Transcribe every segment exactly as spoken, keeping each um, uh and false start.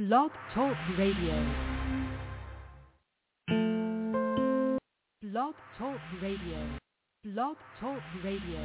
Blog Talk Radio. Blog Talk Radio. Blog Talk Radio.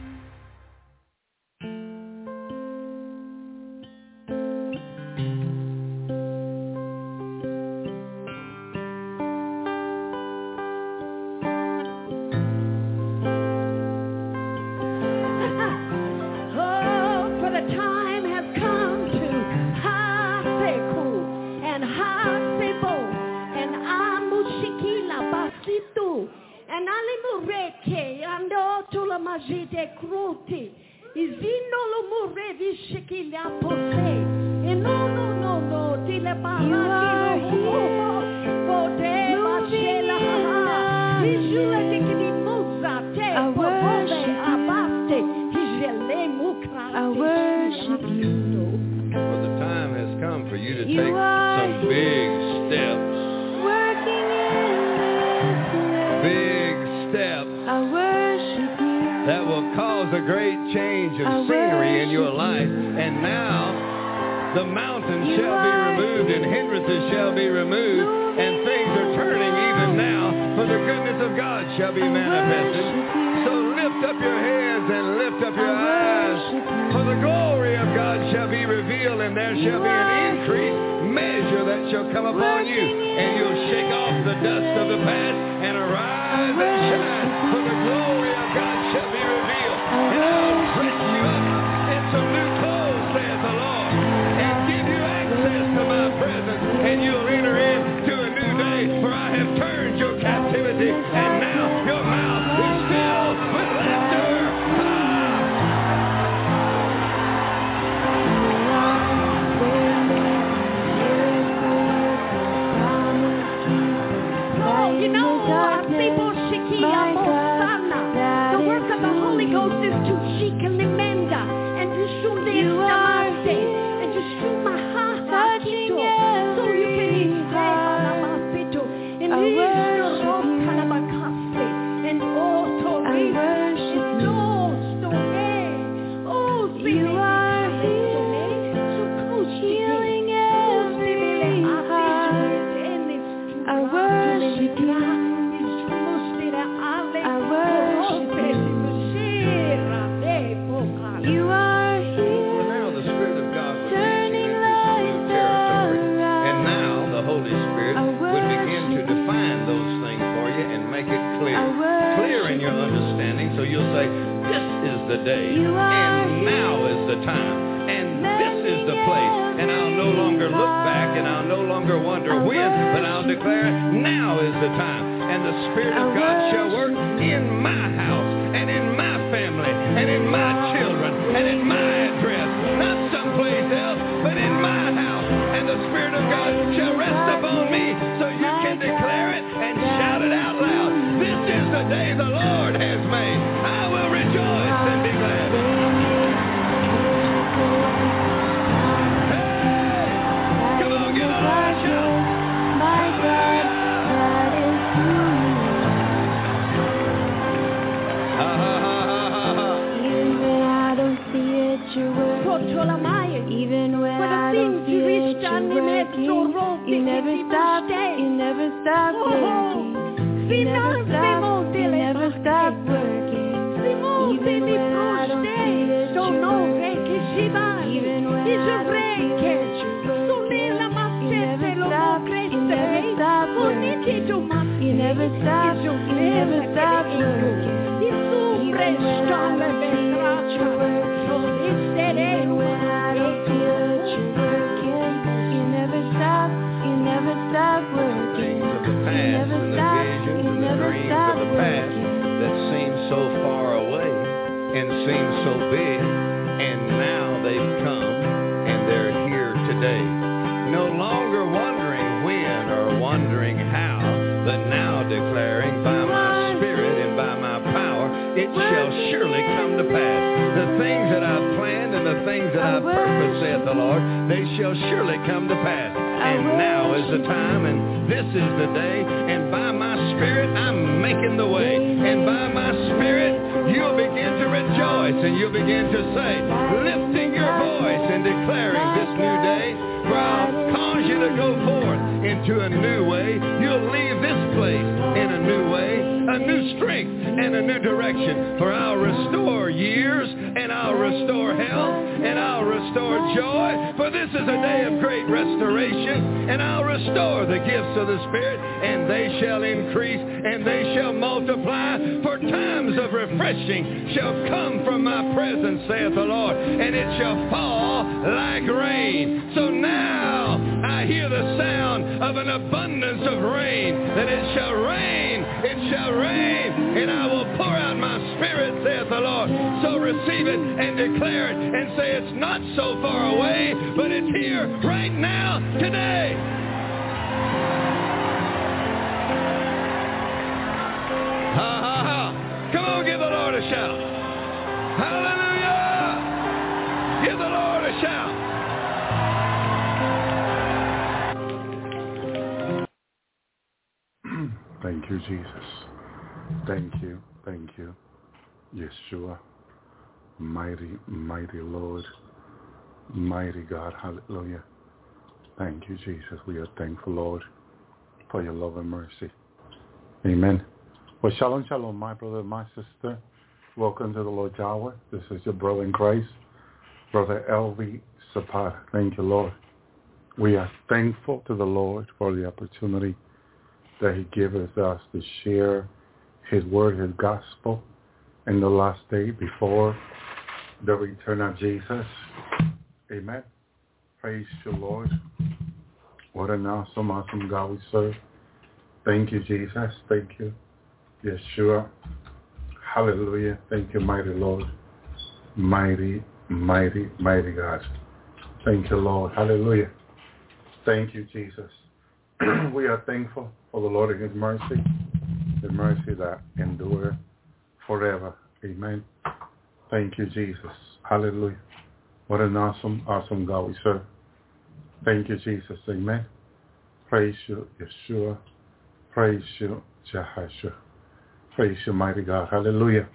And you'll begin to say, lifting your voice and declaring this new day, for I'll call into a new way. You'll leave this place in a new way, a new strength and a new direction. For I'll restore years, and I'll restore health, and I'll restore joy. For this is a day of great restoration, and I'll restore the gifts of the Spirit, and they shall increase, and they shall multiply. For times of refreshing shall come from my presence, saith the Lord, and it shall fall like rain. So now I hear the sound of an abundance of rain, that it shall rain, it shall rain, and I will pour out my Spirit, saith the Lord. So receive it and declare it and say it's not so far away, but it's here right now, today. Ha, ha, ha. Come on, give the Lord a shout. Hallelujah. Give the Lord a shout. Thank you, Jesus. Thank you, thank you, Yeshua, mighty, mighty Lord, mighty God, hallelujah. Thank you, Jesus. We are thankful, Lord, for your love and mercy. Amen. Well, shalom, shalom, my brother, my sister. Welcome to the Lord's Hour. This is your brother in Christ, Brother L V Zapata. Thank you, Lord. We are thankful to the Lord for the opportunity that he gives us to share his word, his gospel in the last day before the return of Jesus. Amen. Praise you, Lord. What an awesome, awesome God we serve. Thank you, Jesus. Thank you, Yeshua. Hallelujah. Thank you, mighty Lord. Mighty, mighty, mighty God. Thank you, Lord. Hallelujah. Thank you, Jesus. We are thankful for the Lord and his mercy, the mercy that endures forever. Amen. Thank you, Jesus. Hallelujah. What an awesome, awesome God we serve. Thank you, Jesus. Amen. Praise you, Yeshua. Praise you, Jehoshua. Praise you, mighty God. Hallelujah.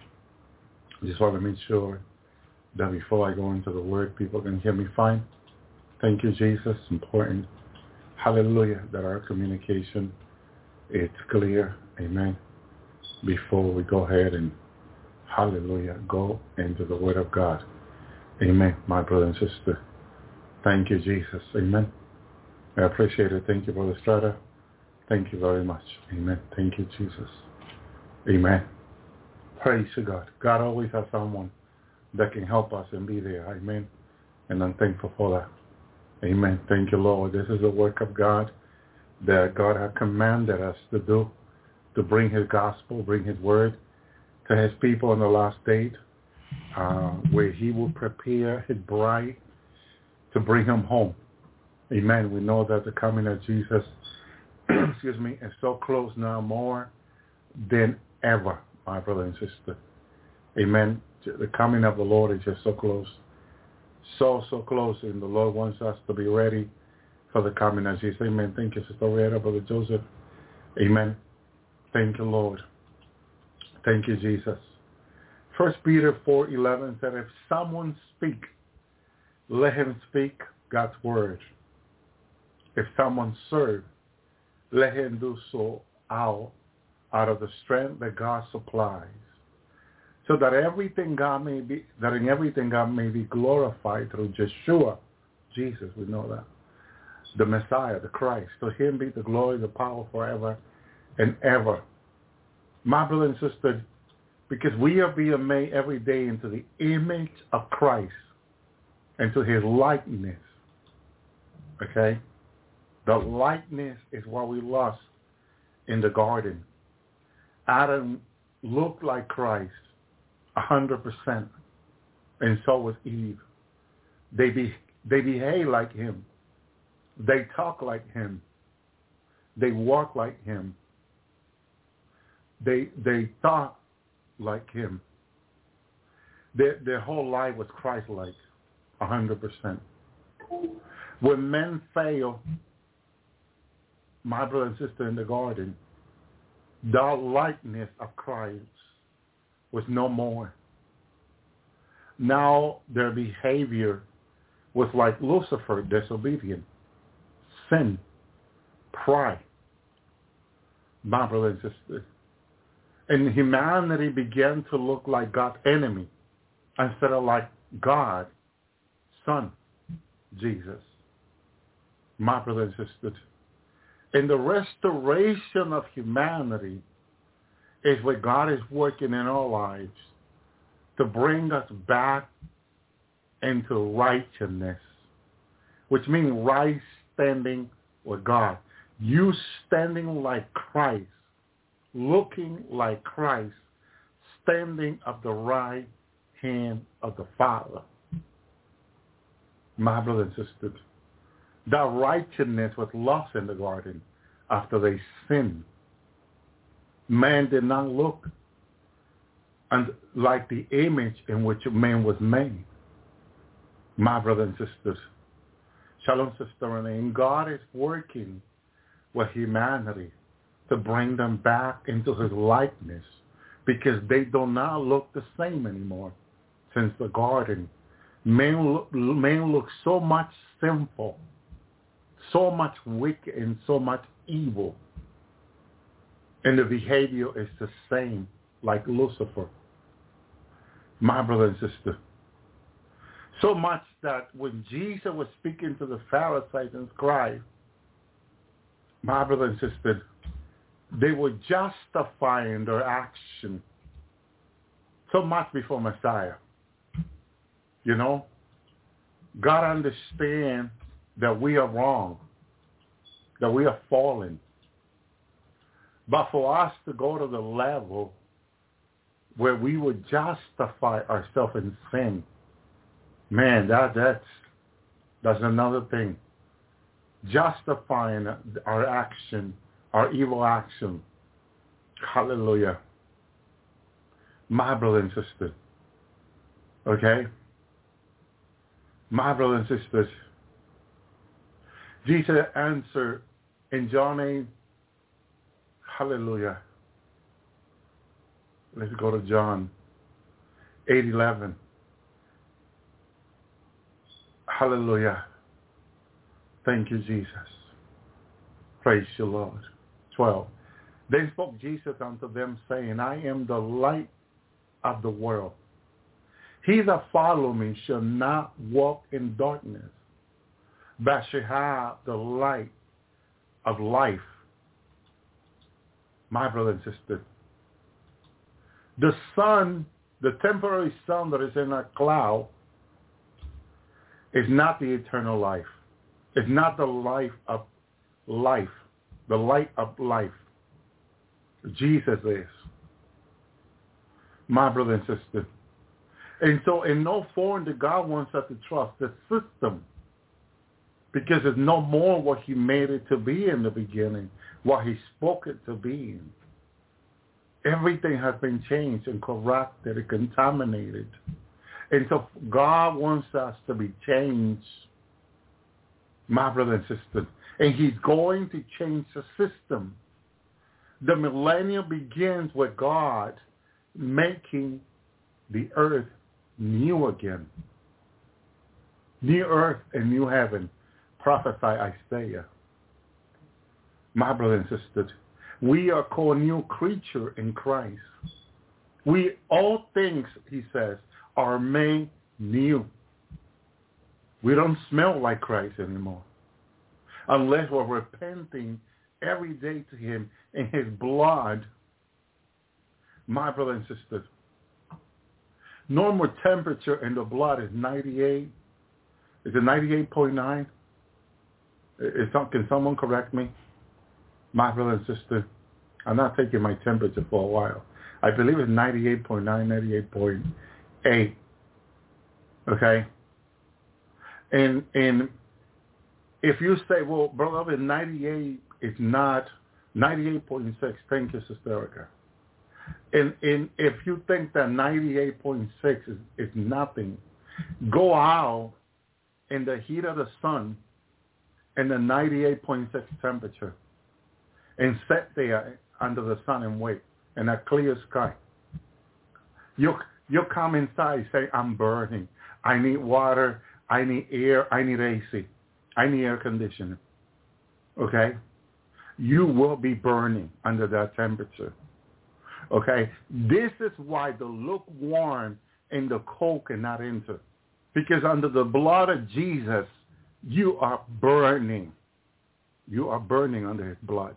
I just want to make sure that before I go into the word, people can hear me fine. Thank you, Jesus. Important. Hallelujah, that our communication is clear. Amen. Before we go ahead and, hallelujah, go into the word of God. Amen, my brother and sister. Thank you, Jesus. Amen. I appreciate it. Thank you, Brother Strata. Thank you very much. Amen. Thank you, Jesus. Amen. Praise to God. God always has someone that can help us and be there. Amen. And I'm thankful for that. Amen. Thank you, Lord. This is the work of God that God has commanded us to do, to bring his gospel, bring his word to his people in the last day, uh, where he will prepare his bride to bring him home. Amen. We know that the coming of Jesus, excuse me, is so close now, more than ever, my brother and sister. Amen. The coming of the Lord is just so close. So, so close, and the Lord wants us to be ready for the coming of Jesus. Amen. Thank you, Sister Rita, Brother Joseph. Amen. Thank you, Lord. Thank you, Jesus. First Peter four eleven said, if someone speak, let him speak God's word. If someone serve, let him do so out, out of the strength that God supplies. So that everything God may be, that in everything God may be glorified through Yeshua, Jesus, we know that, the Messiah, the Christ. To him be the glory, the power forever and ever. My brother and sister, because we are being made every day into the image of Christ and to his likeness. Okay? The likeness is what we lost in the garden. Adam looked like Christ. A hundred percent, and so was Eve. They be they behave like him. They talk like him. They walk like him. They they thought like him. Their their whole life was Christ-like, a hundred percent. When men fail, my brother and sister in the garden, the likeness of Christ was no more. Now their behavior was like Lucifer, disobedient, sin, pride. My brothers and sisters. And humanity began to look like God's enemy instead of like God's Son, Jesus. My brothers and sisters. And the restoration of humanity is what God is working in our lives to bring us back into righteousness, which means right standing with God. You standing like Christ, looking like Christ, standing at the right hand of the Father. My brothers and sisters, that righteousness was lost in the garden after they sinned. Man did not look and like the image in which man was made. My brothers and sisters, Shalom, Sister Renee, and God is working with humanity to bring them back into his likeness because they do not look the same anymore since the garden. Men look, men look so much sinful, so much wicked and so much evil. And the behavior is the same like Lucifer. My brother and sister. So much that when Jesus was speaking to the Pharisees and scribes, my brother and sister, they were justifying their action so much before Messiah. You know, God understands that we are wrong, that we are fallen. But for us to go to the level where we would justify ourselves in sin, man, that that's that's another thing. Justifying our action, our evil action. Hallelujah. My brother and sister. Okay? My brothers and sisters. Jesus answered in John eight. Hallelujah. Let's go to John eight eleven. Hallelujah. Thank you, Jesus. Praise you, Lord. twelve. Then spoke Jesus unto them, saying, I am the light of the world. He that follow me shall not walk in darkness, but shall have the light of life. My brother and sister, the sun, the temporary sun that is in a cloud is not the eternal life. It's not the life of life, the light of life. Jesus is. My brother and sister. And so in no form that God wants us to trust the system, because it's no more what he made it to be in the beginning, what he spoke it to be. Everything has been changed and corrupted and contaminated. And so God wants us to be changed, my brother and sister. And he's going to change the system. The millennium begins with God making the earth new again. New earth and new heaven. Prophesy Isaiah. My brother and sister, we are called new creature in Christ. We, all things, he says, are made new. We don't smell like Christ anymore unless we're repenting every day to him in his blood. My brother and sister, normal temperature in the blood is ninety-eight. Is it ninety-eight point nine? Is some, can someone correct me? My brother and sister, I'm not taking my temperature for a while. I believe it's ninety-eight point nine, ninety-eight point eight. Okay? And and if you say, well, brother, ninety-eight is not ninety-eight point six, thank you, Sister Erica. And, and if you think that ninety-eight point six is, is nothing, go out in the heat of the sun in the ninety-eight point six temperature and sit there under the sun and wait in a clear sky. You you come inside, say, I'm burning. I need water. I need air. I need A C. I need air conditioning. Okay? you will be burning under that temperature. Okay? This is why the lukewarm and the cold cannot enter. Because under the blood of Jesus, you are burning. You are burning under his blood.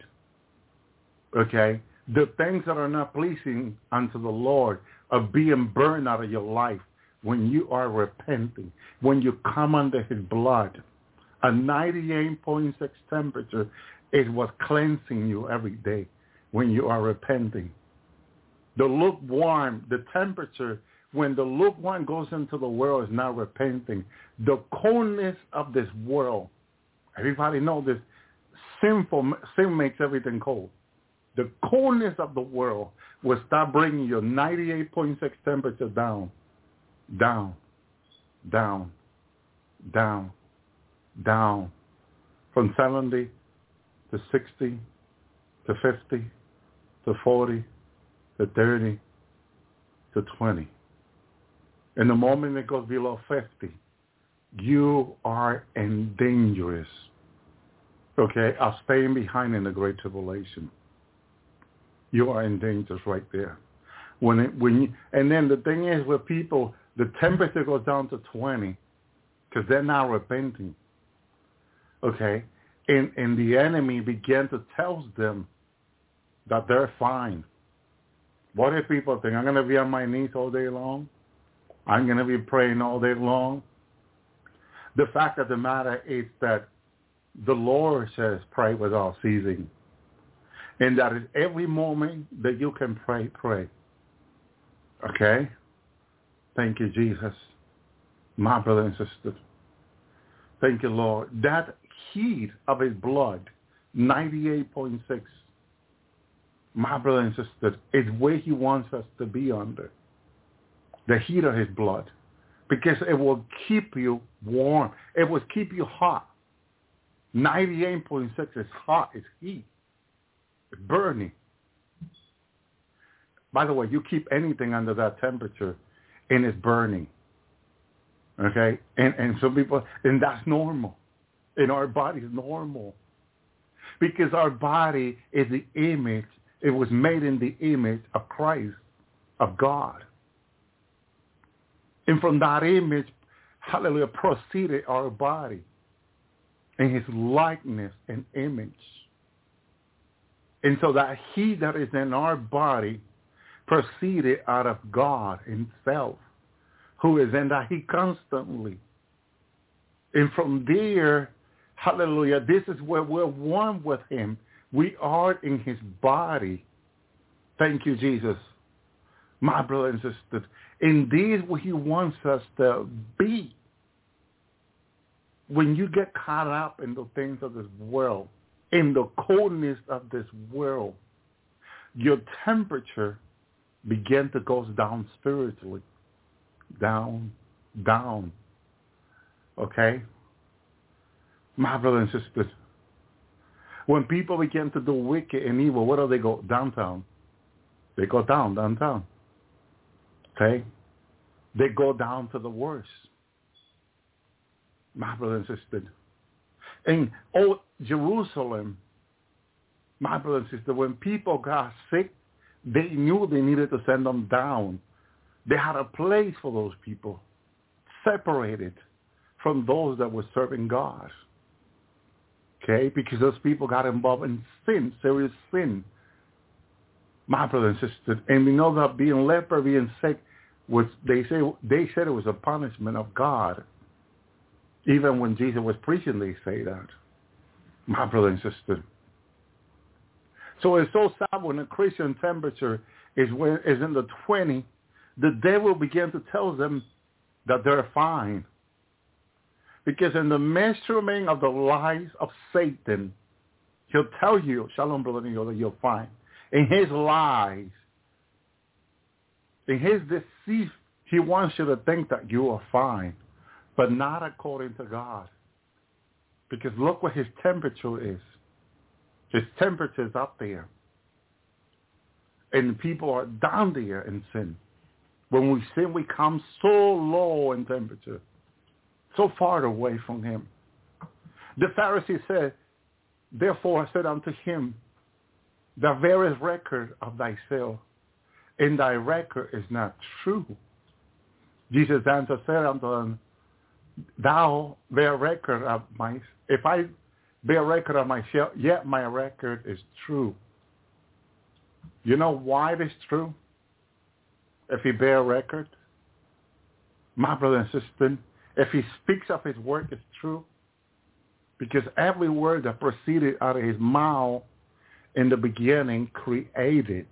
Okay? The things that are not pleasing unto the Lord are being burned out of your life when you are repenting, when you come under his blood. A ninety-eight point six temperature is what's cleansing you every day when you are repenting. The lukewarm, the temperature, when the lukewarm goes into the world is not repenting. The coldness of this world, everybody knows this, sinful, sin makes everything cold. The coldness of the world will start bringing your ninety-eight point six temperature down, down, down, down, down, from seventy to sixty to fifty to forty to thirty to twenty. And the moment it goes below fifty, you are in dangerous, okay, of staying behind in the Great Tribulation. You are in danger right there. When it, when you, and then the thing is with people, the temperature goes down to twenty because they're not repenting. Okay? And, and the enemy began to tell them that they're fine. What if people think, I'm going to be on my knees all day long? I'm going to be praying all day long? The fact of the matter is that the Lord says pray without ceasing. And that is every moment that you can pray, pray. Okay? Thank you, Jesus. My brother and sister. Thank you, Lord. That heat of his blood, ninety-eight point six, my brother and sister, is where he wants us to be under. The heat of his blood. Because it will keep you warm. It will keep you hot. ninety-eight point six is hot. It's heat. It's burning. By the way, you keep anything under that temperature and it's burning. Okay? And and some people, and that's normal. And our body is normal. Because our body is the image, it was made in the image of Christ, of God. And from that image, hallelujah, proceeded our body in his likeness and image. And so that heat that is in our body proceeded out of God himself, who is in that heat constantly. And from there, hallelujah, this is where we're one with him. We are in his body. Thank you, Jesus. My brother and sister. And this is where he wants us to be. When you get caught up in the things of this world, in the coldness of this world, your temperature begin to go down spiritually. Down, down. Okay? My brother and sisters, when people begin to do wicked and evil, where do they go? Downtown. They go down, downtown. Okay? They go down to the worst. My brother and sister. In old Jerusalem, my brother and sister, when people got sick, they knew they needed to send them down. They had a place for those people, separated from those that were serving God. Okay? Because those people got involved in sin, serious sin. My brother and sister. And we know that being leper, being sick, was they say they said it was a punishment of God. Even when Jesus was preaching, they say that. My brother and sister. So it's so sad when the Christian temperature is when is in the twenty, the devil began to tell them that they're fine. Because in the measurement of the lies of Satan, he'll tell you, shalom, brother, that you're fine. In his lies, in his deceit, he wants you to think that you are fine, but not according to God. Because look what his temperature is. His temperature is up there. And people are down there in sin. When we sin, we come so low in temperature, so far away from him. The Pharisees said, Therefore I said unto him, the very record of thyself, and thy record is not true. Jesus answered, said unto him, thou bear record of my, if I bear record of myself, yet my record is true. You know why it is true? If he bear record, my brother and sister, if he speaks of his work, it's true. Because every word that proceeded out of his mouth in the beginning created.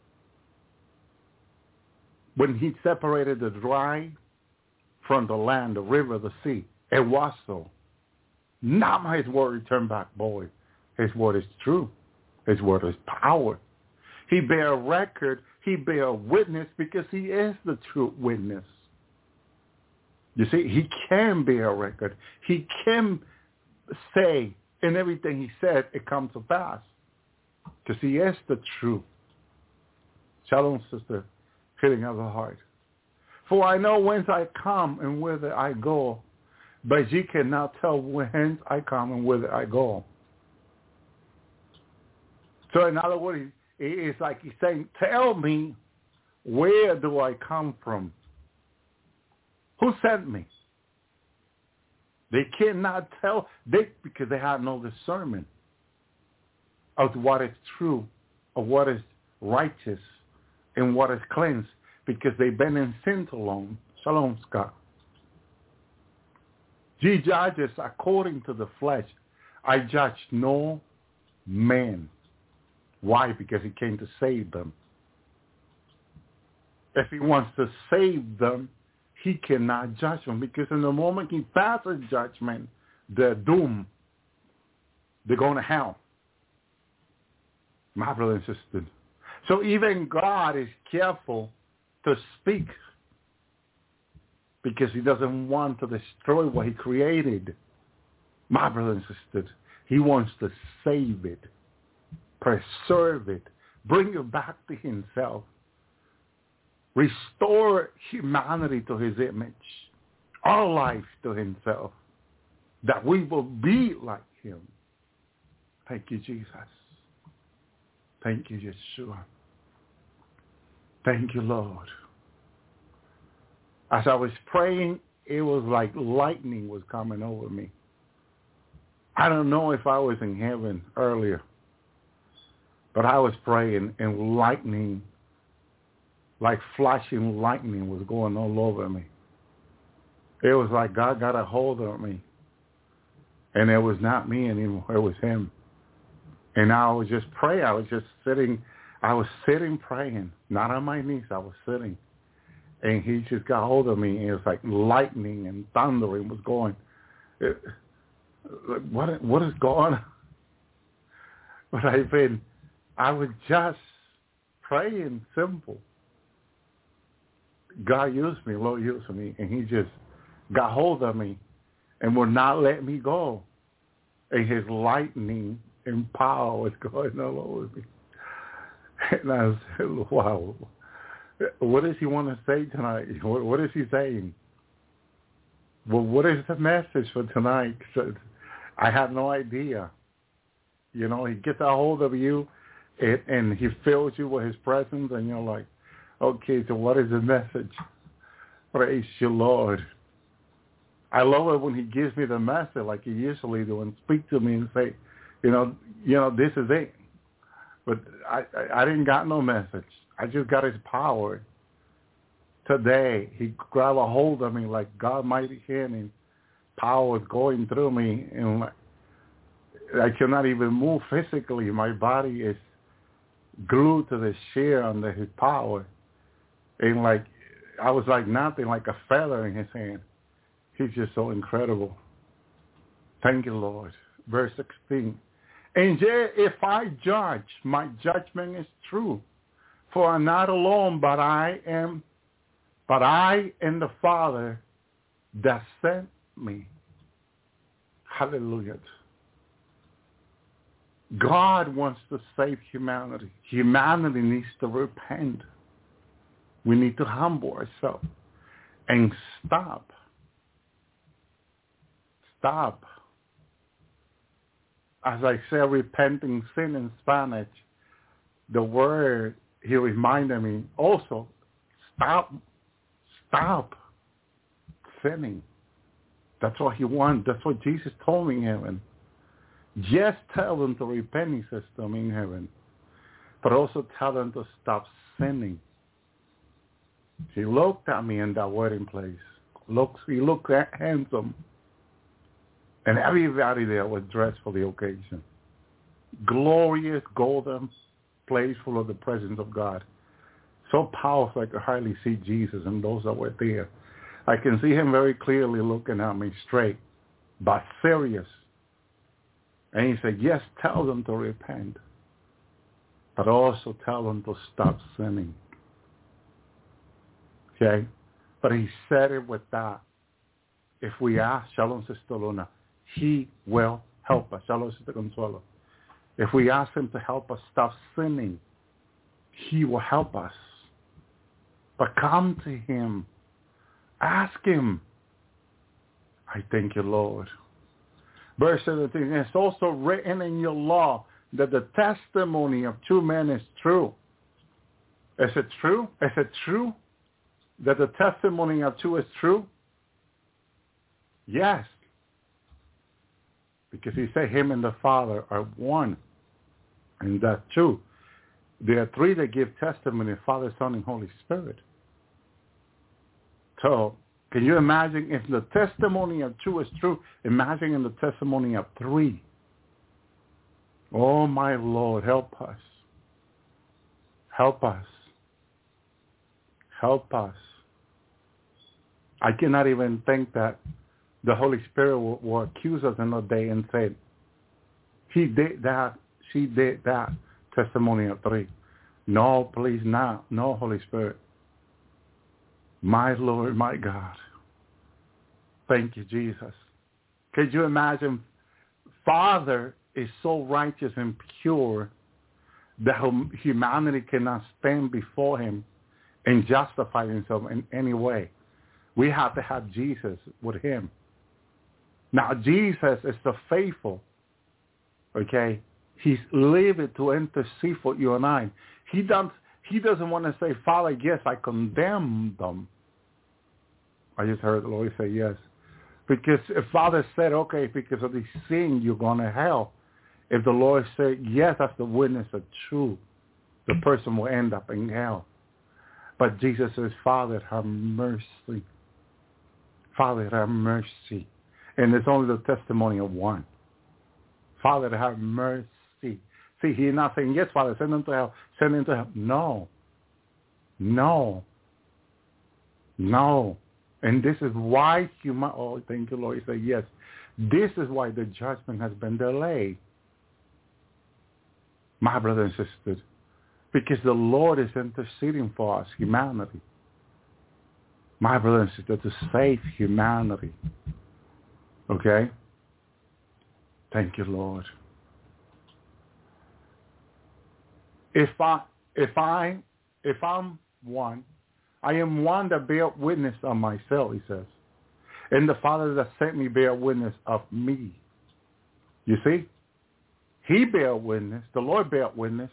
When he separated the dry from the land, the river, the sea, it was so. Not his word returned back, boy. His word is true. His word is power. He bear record. He bear witness because he is the true witness. You see, he can bear record. He can say in everything he said, it comes to pass. Because he is the truth. Shalom, sister, feeling of the heart. For I know whence I come and whither I go, but ye cannot tell whence I come and whither I go. So in other words, it's like he's saying, tell me, where do I come from? Who sent me? They cannot tell, they, because they have no discernment of what is true, of what is righteous, and what is cleansed, because they've been in sin too long. Shalom, Scott. Ye judges according to the flesh. I judge no man. Why? Because he came to save them. If he wants to save them, he cannot judge them, because in the moment he passes judgment, they're doomed. They're going to hell. My brother and sister. So even God is careful to speak because he doesn't want to destroy what he created. My brother and sister, he wants to save it, preserve it, bring it back to himself, restore humanity to his image, our life to himself, that we will be like him. Thank you, Jesus. Thank you, Yeshua. Thank you, Lord. As I was praying, it was like lightning was coming over me. I don't know if I was in heaven earlier, but I was praying and lightning, like flashing lightning, was going all over me. It was like God got a hold of me. And it was not me anymore. It was him. And I was just praying. I was just sitting. I was sitting praying, not on my knees. I was sitting. And he just got hold of me. And it was like lightning and thundering was going. It, what, what is going on? But I've been, I was just praying simple. God used me, Lord used me. And he just got hold of me and would not let me go. And his lightning and power was going all over me. And I said, wow, what does he want to say tonight? What, what is he saying? Well, what is the message for tonight? So I had no idea. You know, he gets a hold of you and, and he fills you with his presence and you're like, okay, so what is the message? Praise you, Lord. I love it when he gives me the message like he usually do and speak to me and say, you know, you know, this is it. But I, I, I didn't got no message. I just got his power. Today, he grabbed a hold of me like God mighty hand and power was going through me. And I cannot even move physically. My body is glued to the chair under his power. And like, I was like nothing, like a feather in his hand. He's just so incredible. Thank you, Lord. Verse sixteen. And yet, if I judge, my judgment is true. For I'm not alone, but I am, but I and the Father that sent me. Hallelujah. God wants to save humanity. Humanity needs to repent. We need to humble ourselves and stop. Stop as I say, repenting sin in Spanish, the word, he reminded me also, stop, stop sinning. That's what he wants. That's what Jesus told me in heaven. Just tell them to repent, he says to me in heaven. But also tell them to stop sinning. He looked at me in that wedding place. Looks, he looked handsome. And everybody there was dressed for the occasion. Glorious, golden place full of the presence of God. So powerful I could hardly see Jesus and those that were there. I can see him very clearly looking at me straight, but serious. And he said, yes, tell them to repent, but also tell them to stop sinning. Okay? But he said it with that. If we ask, Shalom, Sister Luna, he will help us. Shalom, Sister Consuelo. If we ask him to help us stop sinning, he will help us. But come to him. Ask him. I thank you, Lord. Verse seventeen, it's also written in your law that the testimony of two men is true. Is it true? Is it true that the testimony of two is true? Yes. Because he said him and the Father are one. And that's true. There are three that give testimony, Father, Son, and Holy Spirit. So can you imagine if the testimony of two is true, imagine in the testimony of three. Oh, my Lord, help us. Help us. Help us. I cannot even think that the Holy Spirit will, will accuse us in a day and say, he did that, she did that, testimony of three. No, please not. No, Holy Spirit. My Lord, my God. Thank you, Jesus. Could you imagine? Father is so righteous and pure that humanity cannot stand before him and justify himself in any way. We have to have Jesus with him. Now, Jesus is the faithful, okay? He's living to intercede for you and I. He doesn't, he doesn't want to say, Father, yes, I condemn them. I just heard the Lord say yes. Because if Father said, okay, because of this sin, you're going to hell. If the Lord said, yes, that's the witness of truth, the person will end up in hell. But Jesus says, Father, have mercy. Father, have mercy. And it's only the testimony of one. Father, have mercy. See, he's not saying, yes, Father, send them to hell. Send them to hell. No. No. No. And this is why human, oh, thank you, Lord. He said, yes. This is why the judgment has been delayed. My brothers and sisters, because the Lord is interceding for us, humanity. My brothers and sisters, to save humanity. Okay? Thank you, Lord. If I, if I, if I'm one, I am one that bear witness of myself, he says. And the Father that sent me bear witness of me. You see? He bear witness, the Lord bear witness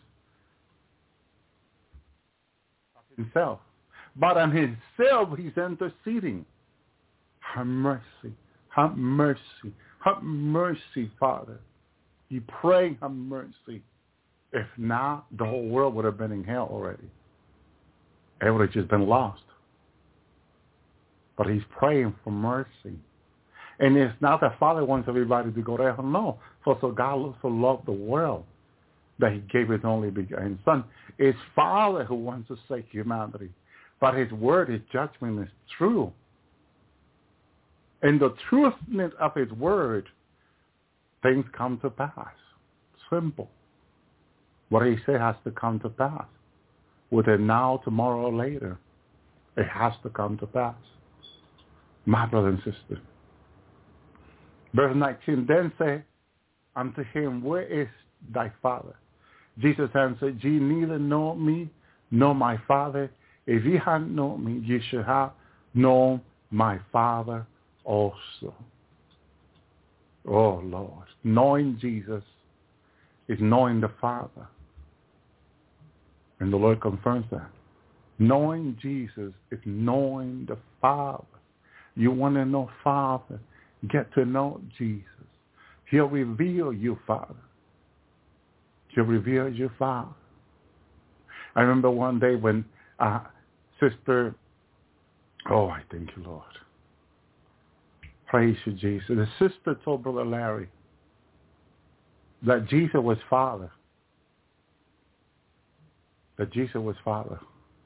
of himself. But on himself, he's interceding. Have mercy. Have mercy. Have mercy, Father. You pray, have mercy. If not, the whole world would have been in hell already. It would have just been lost. But he's praying for mercy. And it's not that Father wants everybody to go to hell. No. For so God so loved the world that he gave his only begotten Son. It's Father who wants to save humanity. But his word, his judgment is true. And the truthness of his word, things come to pass. Simple. What he said has to come to pass. Whether now, tomorrow, or later, it has to come to pass. My brother and sister. Verse nineteen, then say unto him, where is thy Father? Jesus answered, ye neither know me nor my Father. If ye had known me, ye should have known my Father also. Oh, Lord. Knowing Jesus is knowing the Father. And the Lord confirms that. Knowing Jesus is knowing the Father. You want to know Father, get to know Jesus. He'll reveal you, Father. He'll reveal you, Father. I remember one day when uh, Sister, oh, I thank you, Lord. Praise you, Jesus. The sister told Brother Larry that Jesus was Father. That Jesus was Father.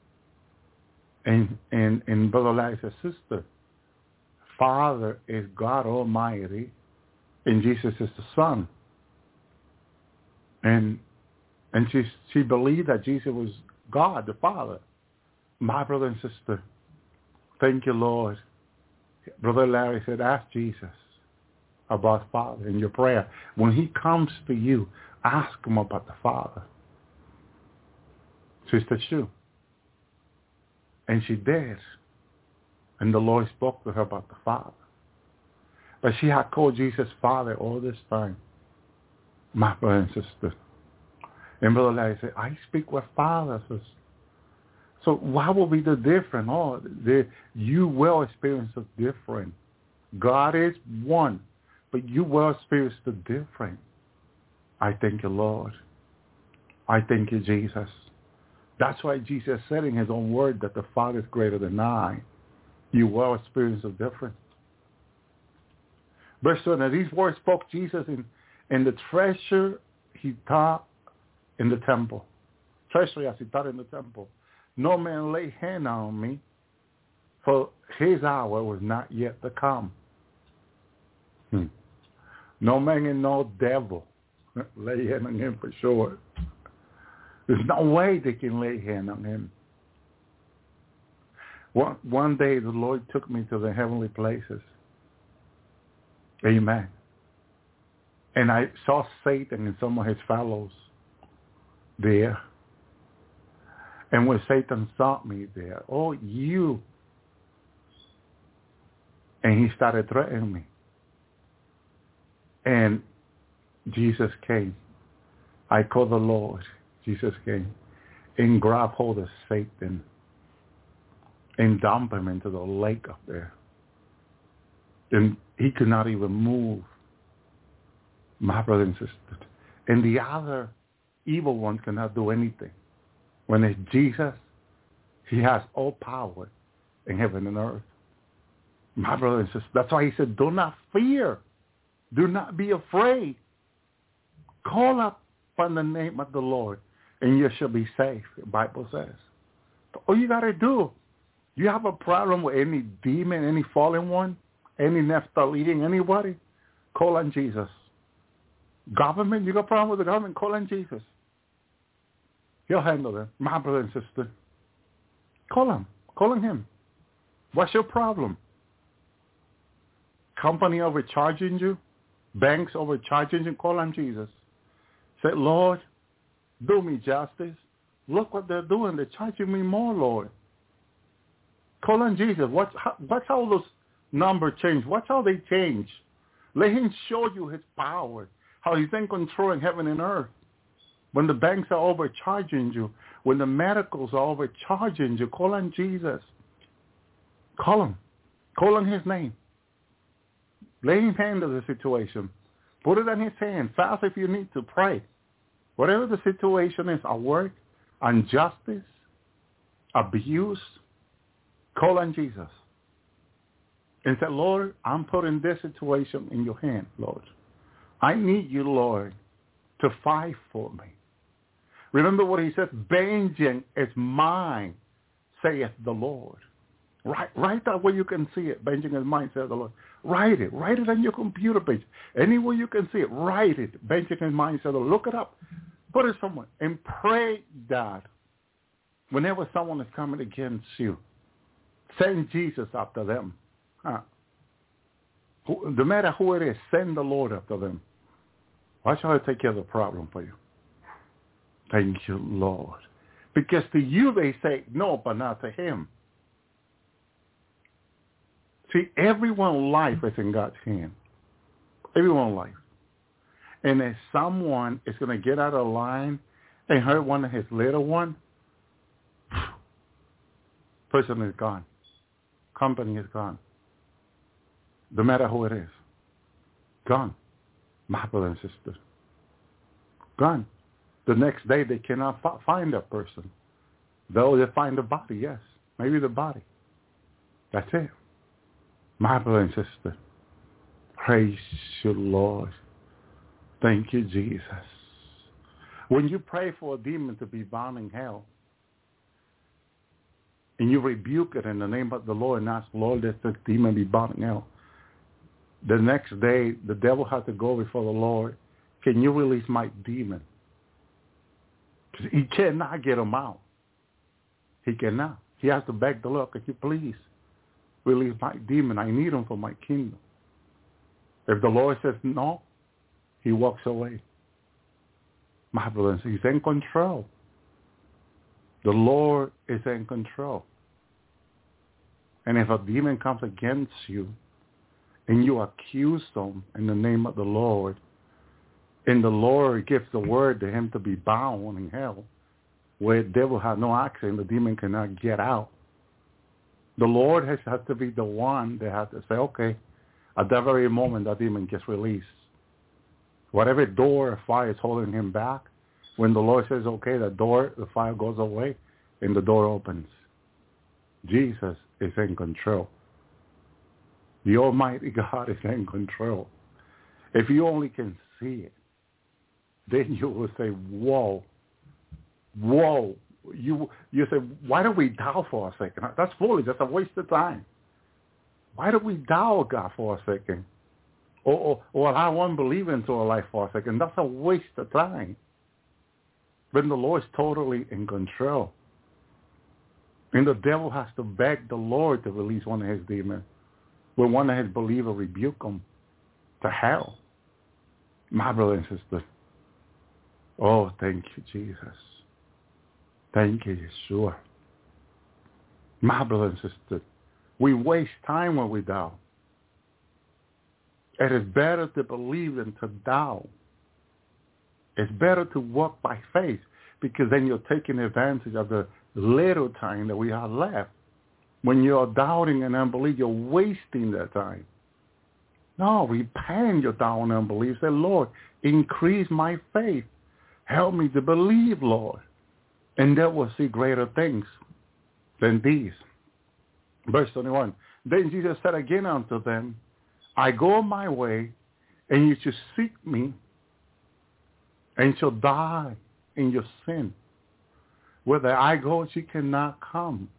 And, and, and Brother Larry said, Sister, Father is God Almighty, and Jesus is the Son. And and she she believed that Jesus was God, the Father. My brother and sister, thank you, Lord. Brother Larry said, ask Jesus about Father in your prayer. When he comes to you, ask him about the Father. Sister Sue. And she did. And the Lord spoke to her about the Father. But she had called Jesus Father all this time. My brother and sister. And Brother Larry said, I speak with fathers. So why will be the different? Oh, the, you will experience the different. God is one, but you will experience the different. I thank you, Lord. I thank you, Jesus. That's why Jesus said in his own word that the Father is greater than I. You will experience the different. Verse two, now these words spoke Jesus in, in the treasure he taught in the temple. Treasury as he taught in the temple. No man lay hand on me, for his hour was not yet to come. Hmm. No man and no devil lay hand on him for sure. There's no way they can lay hand on him. One, one day the Lord took me to the heavenly places. Amen. And I saw Satan and some of his fellows there. And when Satan saw me there, oh, you. And he started threatening me. And Jesus came. I called the Lord. Jesus came and grabbed hold of Satan and dumped him into the lake up there. And he could not even move. My brother and sister. And the other evil one cannot do anything. When it's Jesus, he has all power in heaven and earth. My brother and sister. That's why he said, do not fear. Do not be afraid. Call up on the name of the Lord, and you shall be safe, the Bible says. All you got to do, you have a problem with any demon, any fallen one, any Nephilim eating anybody, call on Jesus. Government, you got a problem with the government, call on Jesus. He'll handle it. My brother and sister. Call him. Call on him. What's your problem? Company overcharging you? Banks overcharging you? Call on Jesus. Say, Lord, do me justice. Look what they're doing. They're charging me more, Lord. Call on Jesus. Watch how, watch how those numbers change. Watch how they change. Let him show you his power, how he's in control in heaven and earth. When the banks are overcharging you, when the medicals are overcharging you, call on Jesus. Call him. Call on his name. Lay him handle the situation. Put it on his hand. Fast if you need to. Pray. Whatever the situation is, at work, injustice, abuse, call on Jesus. And say, Lord, I'm putting this situation in your hand, Lord. I need you, Lord, to fight for me. Remember what he said, vengeance is mine, saith the Lord. Write, write that where you can see it. Vengeance is mine, saith the Lord. Write it. Write it on your computer page. Anywhere you can see it, write it. Vengeance is mine, saith the Lord. Look it up. Put it somewhere. And pray that whenever someone is coming against you, send Jesus after them. Huh? No matter who it is, send the Lord after them. Watch how I take care of the problem for you. Thank you, Lord. Because to you they say no, but not to him. See, everyone's life is in God's hand. Everyone's life. And if someone is going to get out of line and hurt one of his little one, person is gone. Company is gone. No matter who it is. Gone. My brother and sister. Gone. The next day they cannot f- find that person. Though they find the body, yes. Maybe the body. That's it. My brother and sister. Praise you, Lord. Thank you, Jesus. When you pray for a demon to be bound in hell, and you rebuke it in the name of the Lord and ask, Lord, let this demon be bound in hell, the next day the devil has to go before the Lord. Can you release my demon? Because he cannot get him out. He cannot. He has to beg the Lord, could you please release my demon? I need him for my kingdom. If the Lord says no, he walks away. My brothers, he's in control. The Lord is in control. And if a demon comes against you and you accuse them in the name of the Lord, and the Lord gives the word to him to be bound in hell, where the devil has no access and the demon cannot get out, the Lord has, has to be the one that has to say, okay, at that very moment that demon gets released. Whatever door of fire is holding him back, when the Lord says, okay, the door, the fire goes away, and the door opens. Jesus is in control. The Almighty God is in control. If you only can see it, then you will say, whoa, whoa. You you say, why do we doubt for a second? That's foolish. That's a waste of time. Why do we doubt God for a second? Or, or, or allow unbelief into our life for a second? That's a waste of time. When the Lord is totally in control. And the devil has to beg the Lord to release one of his demons. When one of his believers rebuke him to hell. My brother and sister. Oh, thank you, Jesus. Thank you, Yeshua. My brother and sister. We waste time when we doubt. It is better to believe than to doubt. It's better to walk by faith, because then you're taking advantage of the little time that we have left. When you're doubting and unbelief, you're wasting that time. No, repent your doubt and unbelief. Say, Lord, increase my faith. Help me to believe, Lord. And then we'll see greater things than these. Verse twenty-one. Then Jesus said again unto them, I go my way, and you shall seek me, and shall die in your sin. Whither I go, you cannot come.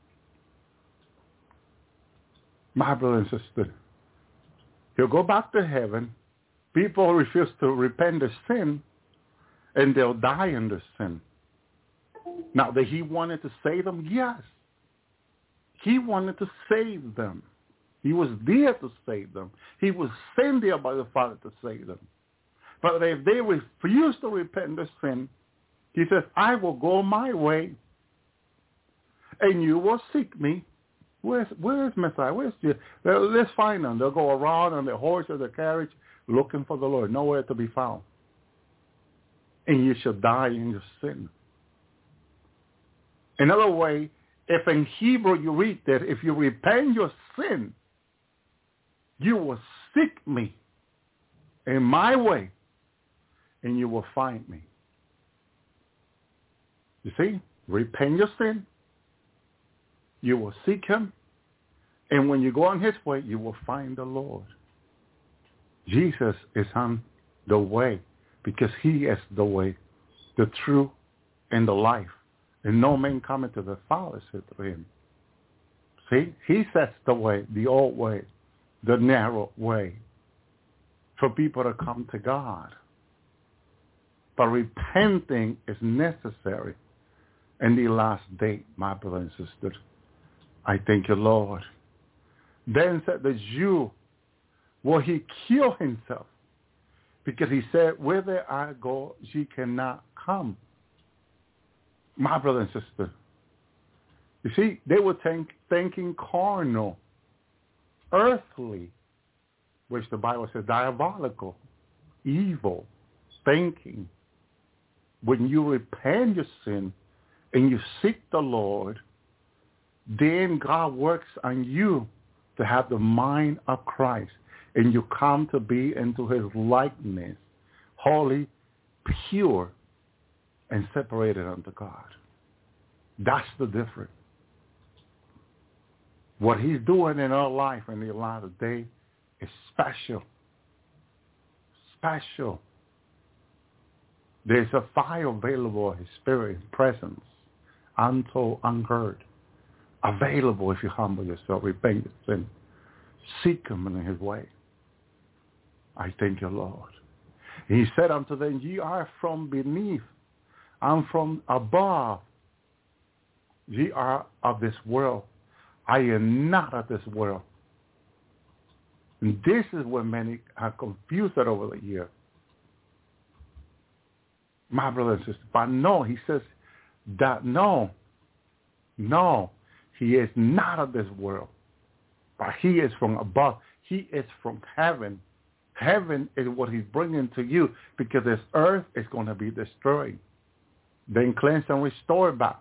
My brother and sister, he'll go back to heaven. People refuse to repent of sin, and they'll die in their sin. Now, that he wanted to save them? Yes. He wanted to save them. He was there to save them. He was sent there by the Father to save them. But if they refuse to repent of sin, he says, I will go my way, and you will seek me. Where's, where's Messiah? Where's Jesus? Let's find them. They'll go around on their horse or their carriage looking for the Lord, nowhere to be found. And you shall die in your sin. Another way, if in Hebrew you read that, if you repent your sin, you will seek me in my way, and you will find me. You see, repent your sin, you will seek him, and when you go on his way, you will find the Lord. Jesus is on the way, because he is the way, the truth, and the life. And no man cometh to the Father except through him. See, he sets the way, the old way, the narrow way, for people to come to God. But repenting is necessary in the last day, my brothers and sisters. I thank you, Lord. Then said the Jew, will he kill himself? Because he said, whither I go, ye cannot come. My brother and sister, you see, they were think, thinking carnal, earthly, which the Bible says diabolical, evil, thinking, when you repent your sin and you seek the Lord, then God works on you to have the mind of Christ, and you come to be into his likeness, holy, pure, and separated unto God. That's the difference. What he's doing in our life in the light of day is special. Special. There's a fire available, his spirit, his presence, untold, unheard, available if you humble yourself, repent your sin, seek him in his way. I thank you, Lord. He said unto them, ye are from beneath, I'm from above. Ye are of this world. I am not of this world. And this is what many are confused over the years. My brother and sister, but no, he says that no, no, he is not of this world, but he is from above. He is from heaven. Heaven is what he's bringing to you, because this earth is going to be destroyed. Then cleanse and restore back.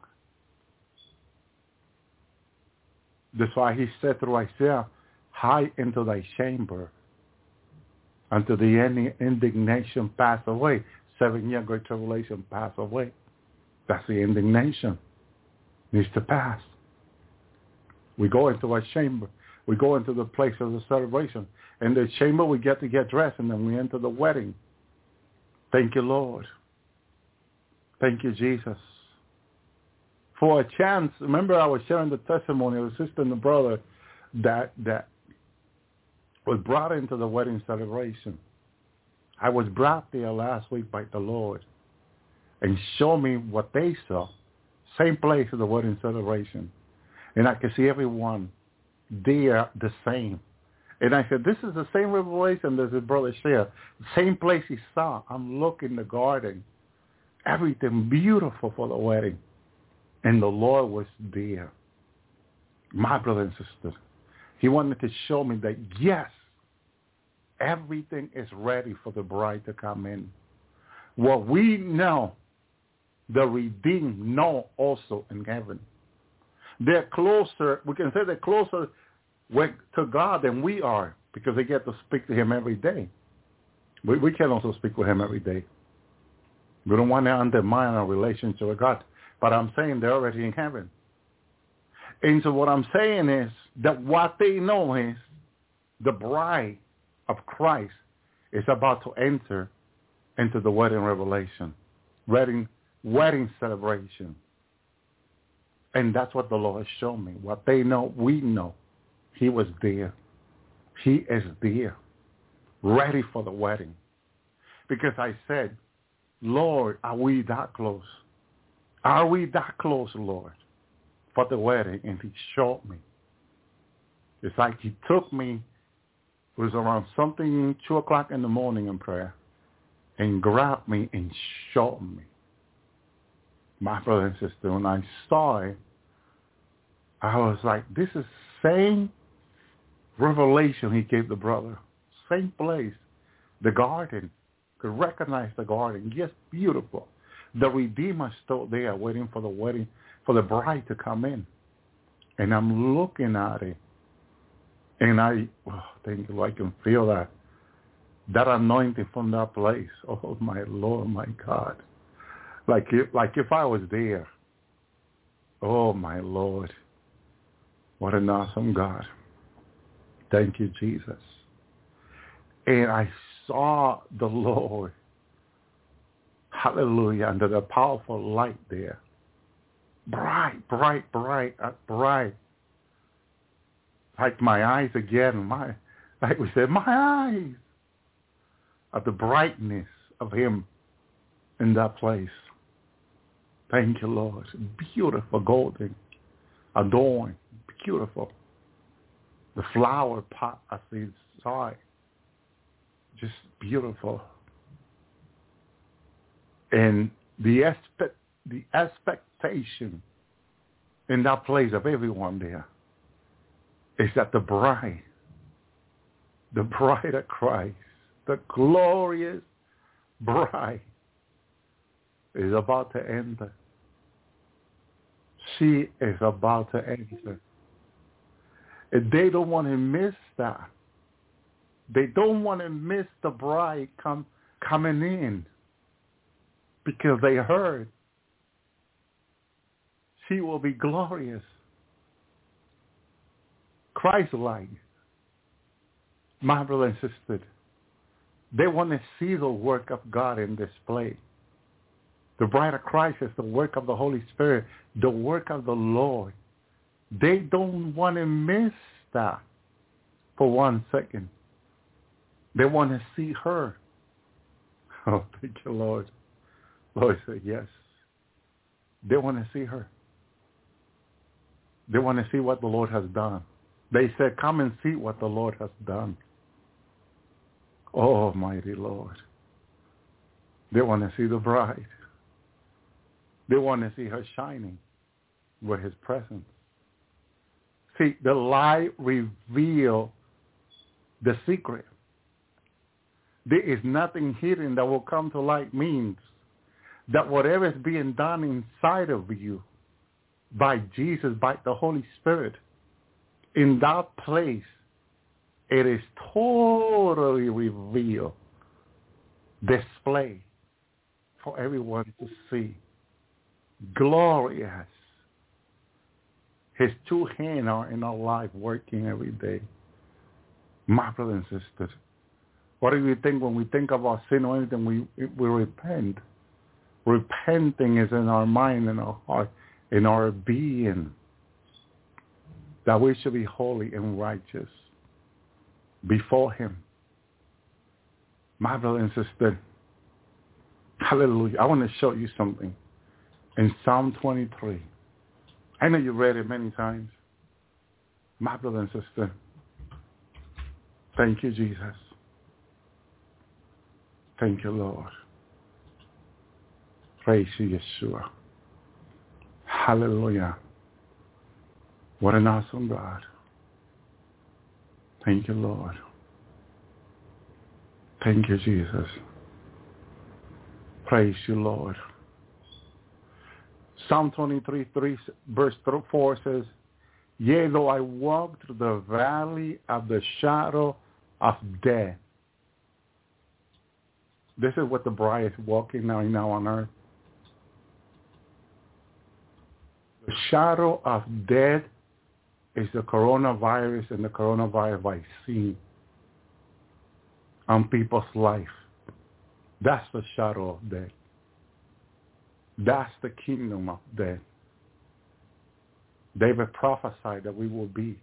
That's why he said through Isaiah, hide into thy chamber until the any indignation pass away. Seven year great tribulation pass away. That's the indignation. Needs to pass. We go into our chamber. We go into the place of the celebration. In the chamber, we get to get dressed, and then we enter the wedding. Thank you, Lord. Thank you, Jesus. For a chance, remember I was sharing the testimony of a sister and a brother that that was brought into the wedding celebration. I was brought there last week by the Lord and showed me what they saw. Same place as the wedding celebration. And I could see everyone there the same. And I said, this is the same revelation that his brother shared. Same place he saw. I'm looking the garden. Everything beautiful for the wedding. And the Lord was there. My brother and sister. He wanted to show me that, yes, everything is ready for the bride to come in. What we know, the redeemed know also in heaven. They're closer, we can say they're closer to God than we are, because they get to speak to him every day. We, we can also speak with him every day. We don't want to undermine our relationship with God. But I'm saying they're already in heaven. And so what I'm saying is that what they know is the bride of Christ is about to enter into the wedding revelation, wedding, wedding celebration. And that's what the Lord showed me. What they know, we know. He was there. He is there, ready for the wedding. Because I said, Lord, are we that close? Are we that close, Lord, for the wedding? And he showed me. It's like he took me, it was around something two o'clock in the morning in prayer, and grabbed me and showed me. My brother and sister, when I saw it, I was like, this is same revelation he gave the brother. Same place. The garden. Could recognize the garden. Yes, beautiful. The Redeemer still there waiting for the wedding, for the bride to come in. And I'm looking at it. And I, oh, thank you, I can feel that. That anointing from that place. Oh, my Lord, my God. Like if, like if I was there. Oh, my Lord. What an awesome God. Thank you, Jesus. And I saw the Lord. Hallelujah. Under the powerful light there. Bright, bright, bright, bright. Like my eyes again. My, like we said, my eyes. Of the brightness of him in that place. Thank you, Lord. Beautiful, golden, adorned, beautiful. The flower pot, I see, saw it. Just beautiful. And the expect, the expectation in that place of everyone there is that the bride, the bride of Christ, the glorious bride is about to enter. She is about to enter. And they don't want to miss that. They don't want to miss the bride come coming in because they heard she will be glorious, Christ-like. My brother and sister, they want to see the work of God in display. The bride of Christ is the work of the Holy Spirit, the work of the Lord. They don't want to miss that for one second. They want to see her. Oh, thank you, Lord. Lord said yes. They want to see her. They want to see what the Lord has done. They said, come and see what the Lord has done. Oh, mighty Lord. They want to see the bride. They want to see her shining with his presence. See, the light reveals the secret. There is nothing hidden that will come to light means that whatever is being done inside of you by Jesus, by the Holy Spirit, in that place, it is totally revealed, display for everyone to see. Glorious. His two hands are in our life working every day. My brothers and sisters, what do you think when we think about sin or anything, we, we repent? Repenting is in our mind, in our heart, in our being, that we should be holy and righteous before him. My brother and sister, hallelujah. I want to show you something in Psalm twenty-three. I know you read it many times. My brother and sister, thank you, Jesus. Thank you, Lord. Praise you, Yeshua. Hallelujah. What an awesome God. Thank you, Lord. Thank you, Jesus. Praise you, Lord. Psalm twenty-three, three, verse four says, yea, though I walk through the valley of the shadow of death. This is what the bride is walking now, now on earth. The shadow of death is the coronavirus and the coronavirus vaccine on people's life. That's the shadow of death. That's the kingdom of death. David prophesied that we will be.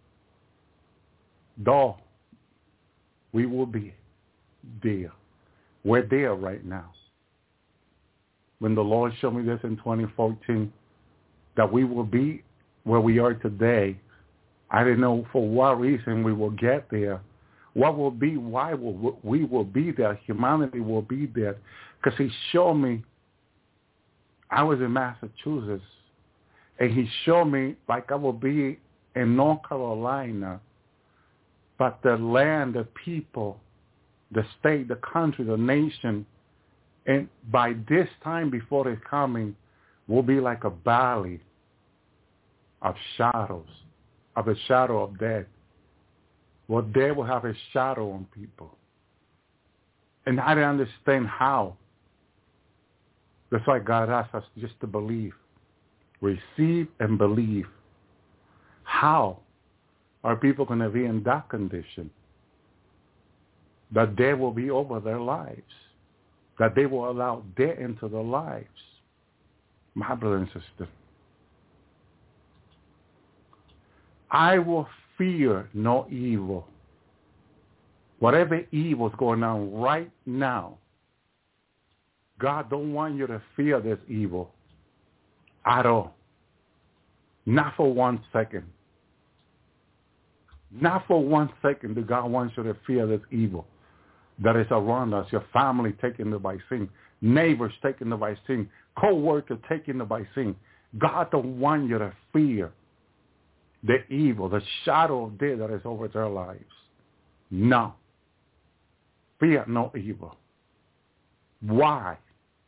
Though we will be there. We're there right now. When the Lord showed me this in twenty fourteen, that we will be where we are today, I didn't know for what reason we will get there. What will be, why will we will be there, humanity will be there. Because he showed me, I was in Massachusetts, and he showed me like I will be in North Carolina, but the land, the people, the state, the country, the nation, and by this time before it's coming, will be like a valley of shadows, of a shadow of death. Well, they will have a shadow on people. And I didn't understand how. That's why God asked us just to believe. Receive and believe. How are people going to be in that condition? That death will be over their lives. That they will allow death into their lives. My brother and sister, I will fear no evil. Whatever evil is going on right now, God don't want you to fear this evil at all. Not for one second. Not for one second do God want you to fear this evil that is around us. Your family taking the vaccine, neighbors taking the vaccine, co-workers taking the vaccine. God don't want you to fear the evil, the shadow of death that is over their lives. No. Fear no evil. Why?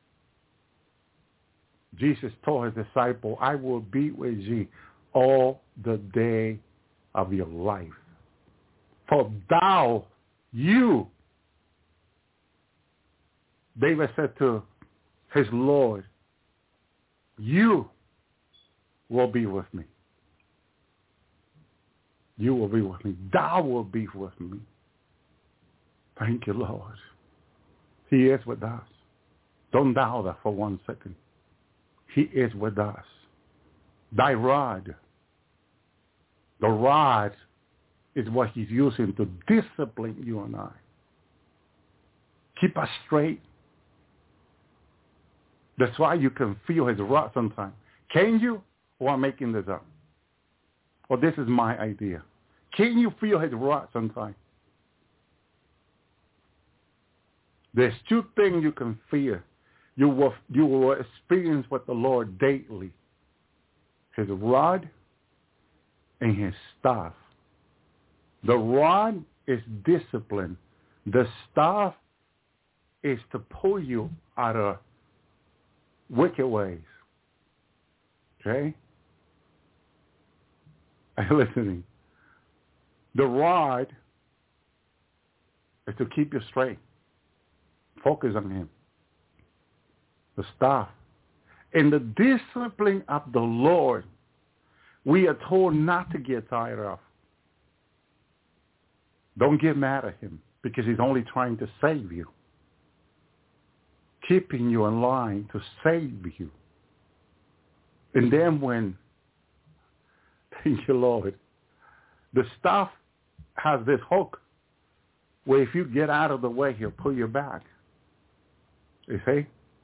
Jesus told his disciple, I will be with you all the day of your life. For thou, you, David said to his Lord, you will be with me. You will be with me. Thou will be with me. Thank you, Lord. He is with us. Don't doubt that for one second. He is with us. Thy rod. The rod is what he's using to discipline you and I. Keep us straight. That's why you can feel his rod sometimes. Can you? Or I'm making this up. Or this is my idea. Can you feel his rod sometimes? There's two things you can fear. You will, you will experience with the Lord daily. His rod and his staff. The rod is discipline. The staff is to pull you out of wicked ways. Okay? Are you listening? The rod is to keep you straight. Focus on him. The staff. In the discipline of the Lord, we are told not to get tired of. Don't get mad at him because he's only trying to save you. Keeping you in line to save you. And then when, thank you, Lord, the staff has this hook where if you get out of the way, he'll pull you back. You see?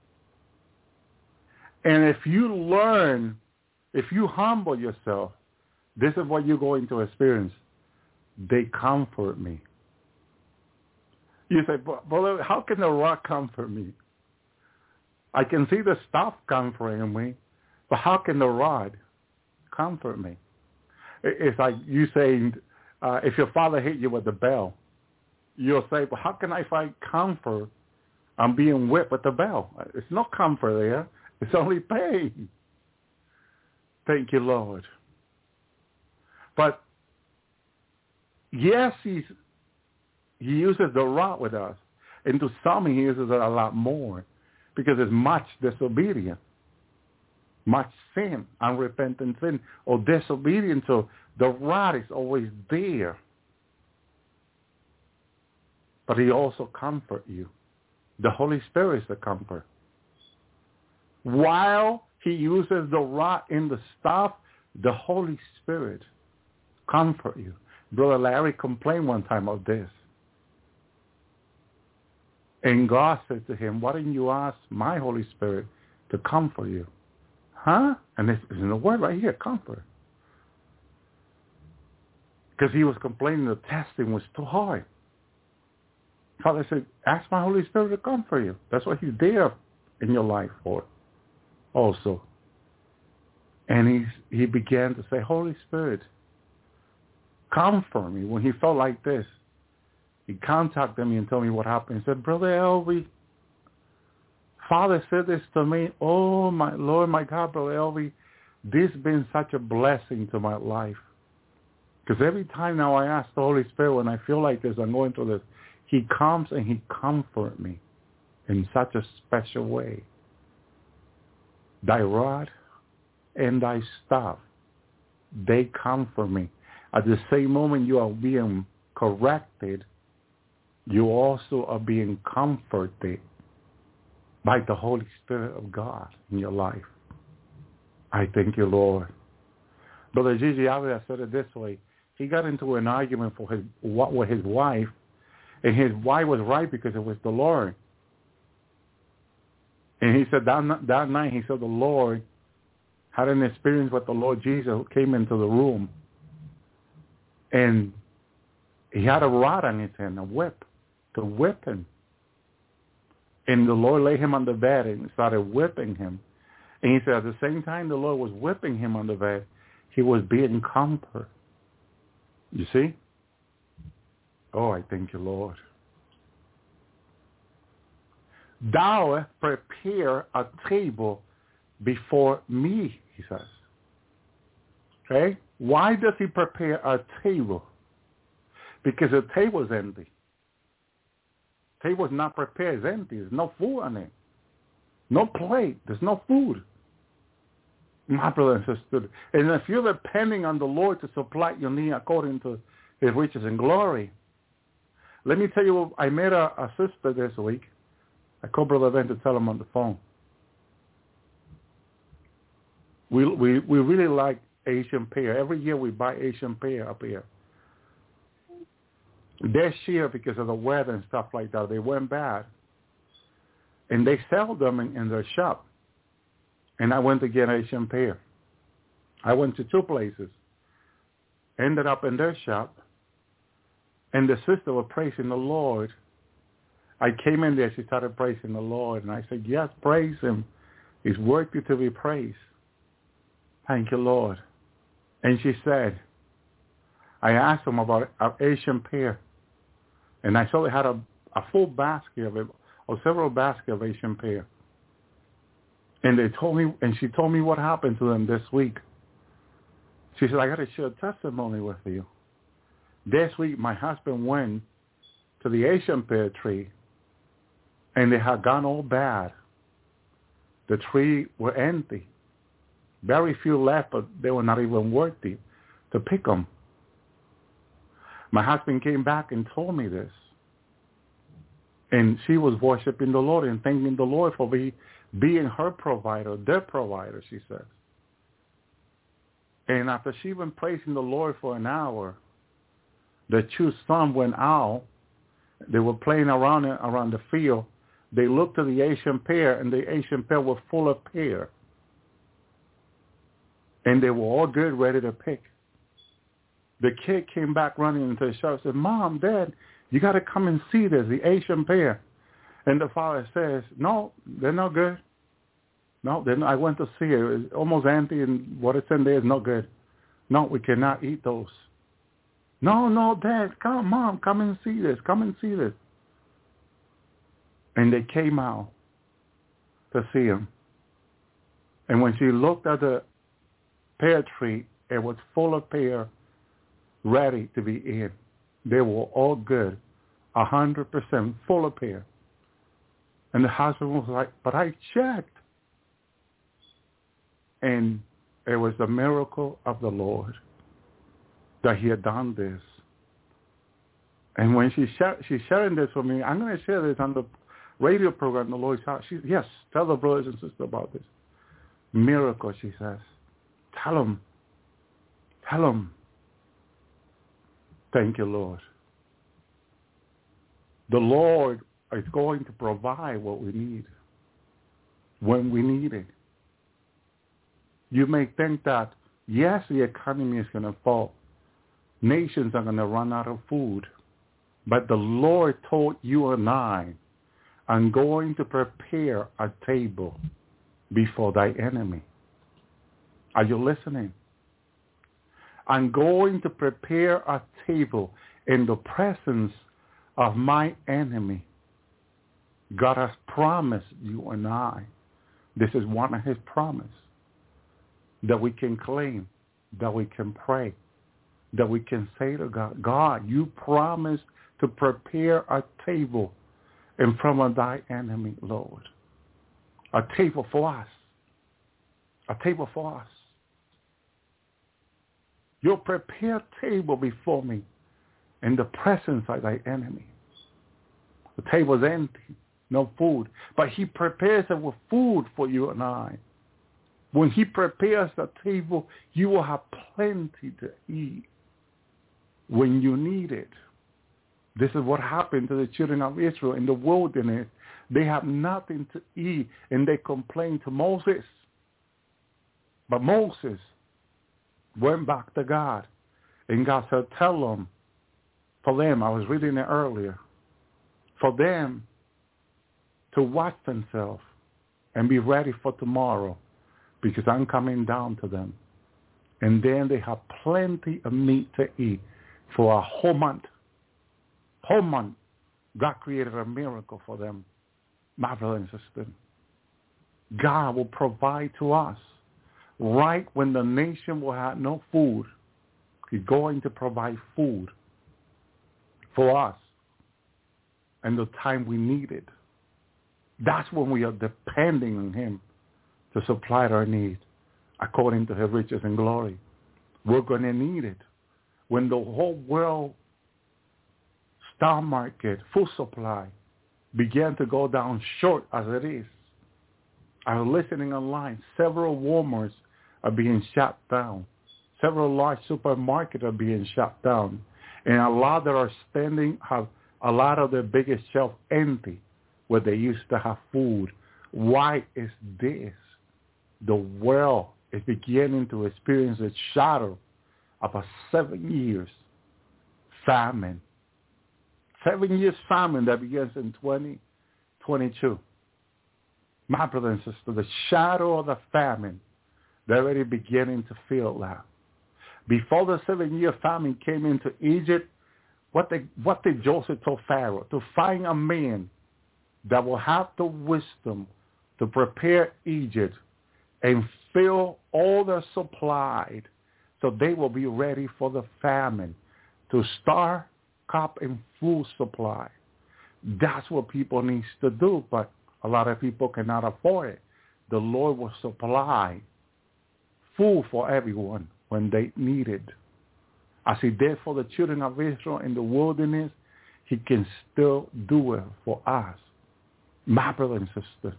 And if you learn, if you humble yourself, this is what you're going to experience. They comfort me. You say, but, but how can the rock comfort me? I can see the staff comforting me, but how can the rod comfort me? It's like you saying, uh, if your father hit you with the bell, you'll say, well, how can I find comfort? I'm being whipped with the bell. It's no comfort there. It's only pain. Thank you, Lord. But yes, he's, he uses the rod with us. And to some, he uses it a lot more because it's much disobedience, much sin, unrepentant sin, or disobedience. So the rod is always there. But he also comforts you. The Holy Spirit is the comfort. While he uses the rod in the staff, the Holy Spirit comfort you. Brother Larry complained one time of this. And God said to him, why didn't you ask my Holy Spirit to comfort you? Huh? And it's in the word right here, comfort. Because he was complaining the testing was too hard. Father said, ask my Holy Spirit to comfort you. That's what he's there in your life for also. And he he began to say, Holy Spirit, comfort me. When he felt like this, he contacted me and told me what happened. He said, Brother Elvie, Father said this to me. Oh, my Lord, my God, Brother Elvie, this has been such a blessing to my life. Because every time now I ask the Holy Spirit, when I feel like this, I'm going through this, he comes and he comforts me in such a special way. Thy rod and thy staff, they comfort me. At the same moment you are being corrected, you also are being comforted by the Holy Spirit of God in your life. I thank you, Lord. Brother Gigi Avila said it this way. He got into an argument for his what with his wife, and his wife was right because it was the Lord. And he said that, that night, he said the Lord had an experience with the Lord Jesus who came into the room. And he had a rod on his hand, a whip, to whip him. And the Lord laid him on the bed and started whipping him. And he said at the same time the Lord was whipping him on the bed, he was being comforted. You see? Oh, I thank you, Lord. Thou prepare a table before me, he says. Okay? Why does he prepare a table? Because the table is empty. The table is not prepared. It's empty. There's no food on it. No plate. There's no food. My brother and sister. And if you're depending on the Lord to supply your need according to his riches and glory, let me tell you, I met a, a sister this week. I called Brother Ben to tell him on the phone. We we we really like Asian pear. Every year we buy Asian pear up here. This year, because of the weather and stuff like that, they went bad. And they sell them in, in their shop. And I went to get Asian pear. I went to two places. Ended up in their shop. And the sister was praising the Lord. I came in there, she started praising the Lord. And I said, yes, praise him. He's worthy to be praised. Thank you, Lord. And she said, I asked them about an Asian pear. And I saw they had a, a full basket of it, or several baskets of Asian pear. And they told me, and she told me what happened to them this week. She said, I got to share a testimony with you. This week, my husband went to the Asian pear tree, and they had gone all bad. The tree were empty. Very few left, but they were not even worthy to pick them. My husband came back and told me this. And she was worshiping the Lord and thanking the Lord for be, being her provider, their provider, she says. And after she been praising the Lord for an hour, the two sons went out. They were playing around around the field. They looked to the Asian pear, and the Asian pear was full of pear. And they were all good, ready to pick. The kid came back running into the shop and said, Mom, Dad, you got to come and see this, the Asian pear. And the father says, no, they're not good. No, they're not. I went to see it. It's almost empty, and what it's in there is not good. No, we cannot eat those. No, no, Dad, come, Mom, come and see this. Come and see this. And they came out to see him. And when she looked at the pear tree, it was full of pear ready to be eaten. They were all good, a hundred percent full of pear. And the husband was like, but I checked. And it was the miracle of the Lord that he had done this. And when she sh- she's sharing this with me, I'm going to share this on the radio program, The Lord's House. She, yes, tell the brothers and sisters about this. Miracle, she says. Tell them. Tell them. Thank you, Lord. The Lord is going to provide what we need when we need it. You may think that, yes, the economy is going to fall. Nations are going to run out of food. But the Lord told you and I, I'm going to prepare a table before thy enemy. Are you listening? I'm going to prepare a table in the presence of my enemy. God has promised you and I. This is one of his promises. That we can claim, that we can pray, that we can say to God, God, you promised to prepare a table in front of thy enemy, Lord. A table for us. A table for us. You'll prepare a table before me in the presence of thy enemy. The table is empty, no food. But he prepares it with food for you and I. When he prepares the table, you will have plenty to eat when you need it. This is what happened to the children of Israel in the wilderness. They have nothing to eat, and they complained to Moses. But Moses went back to God, and God said, tell them, for them, I was reading it earlier, for them to watch themselves and be ready for tomorrow, because I'm coming down to them. And then they have plenty of meat to eat for a whole month. Whole month. God created a miracle for them. My brother and sister, God will provide to us right when the nation will have no food. He's going to provide food for us and the time we need it. That's when we are depending on him to supply our needs according to his riches and glory. We're going to need it. When the whole world stock market, food supply, began to go down short as it is. I was listening online. Several Walmarts are being shut down. Several large supermarkets are being shut down. And a lot that are standing have a lot of their biggest shelf empty where they used to have food. Why is this? The world is beginning to experience a shadow of a seven years famine. Seven years famine that begins in twenty twenty-two. My brother and sister, the shadow of the famine, they're already beginning to feel that. Before the seven-year famine came into Egypt, what, they, what did Joseph tell Pharaoh? To find a man that will have the wisdom to prepare Egypt and fill all their supplies so they will be ready for the famine, to stock up in food supply. That's what people need to do, but a lot of people cannot afford it. The Lord will supply food for everyone when they need it. As he did for the children of Israel in the wilderness, he can still do it for us. My brother and sister,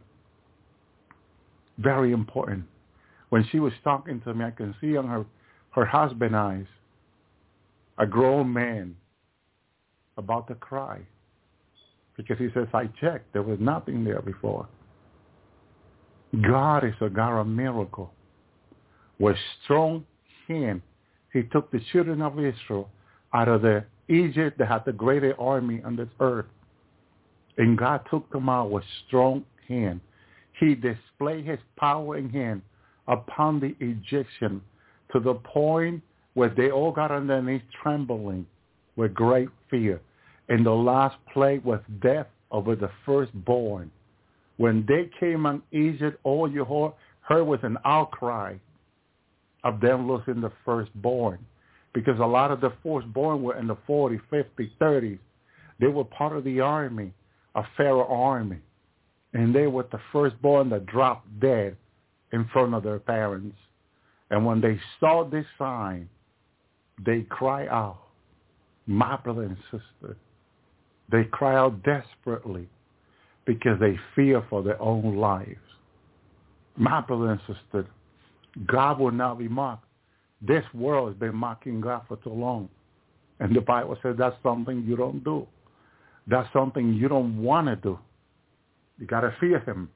very important. When she was talking to me, I can see on her, her husband's eyes, a grown man about to cry. Because he says, I checked. There was nothing there before. God is a God of miracle. With strong hand, he took the children of Israel out of the Egypt that had the greatest army on this earth. And God took them out with strong hand. He displayed his power in hand upon the Egyptian to the point where they all got on their knees trembling with great fear. And the last plague was death over the firstborn. When they came on Egypt, all you heard was an outcry of them losing the firstborn. Because a lot of the firstborn were in the forties, fifties, thirties. They were part of the army, a Pharaoh army. And they were the firstborn that dropped dead in front of their parents. And when they saw this sign, they cry out, my brother and sister. They cry out desperately because they fear for their own lives. My brother and sister, God will not be mocked. This world has been mocking God for too long. And the Bible says that's something you don't do. That's something you don't want to do. You got to fear him.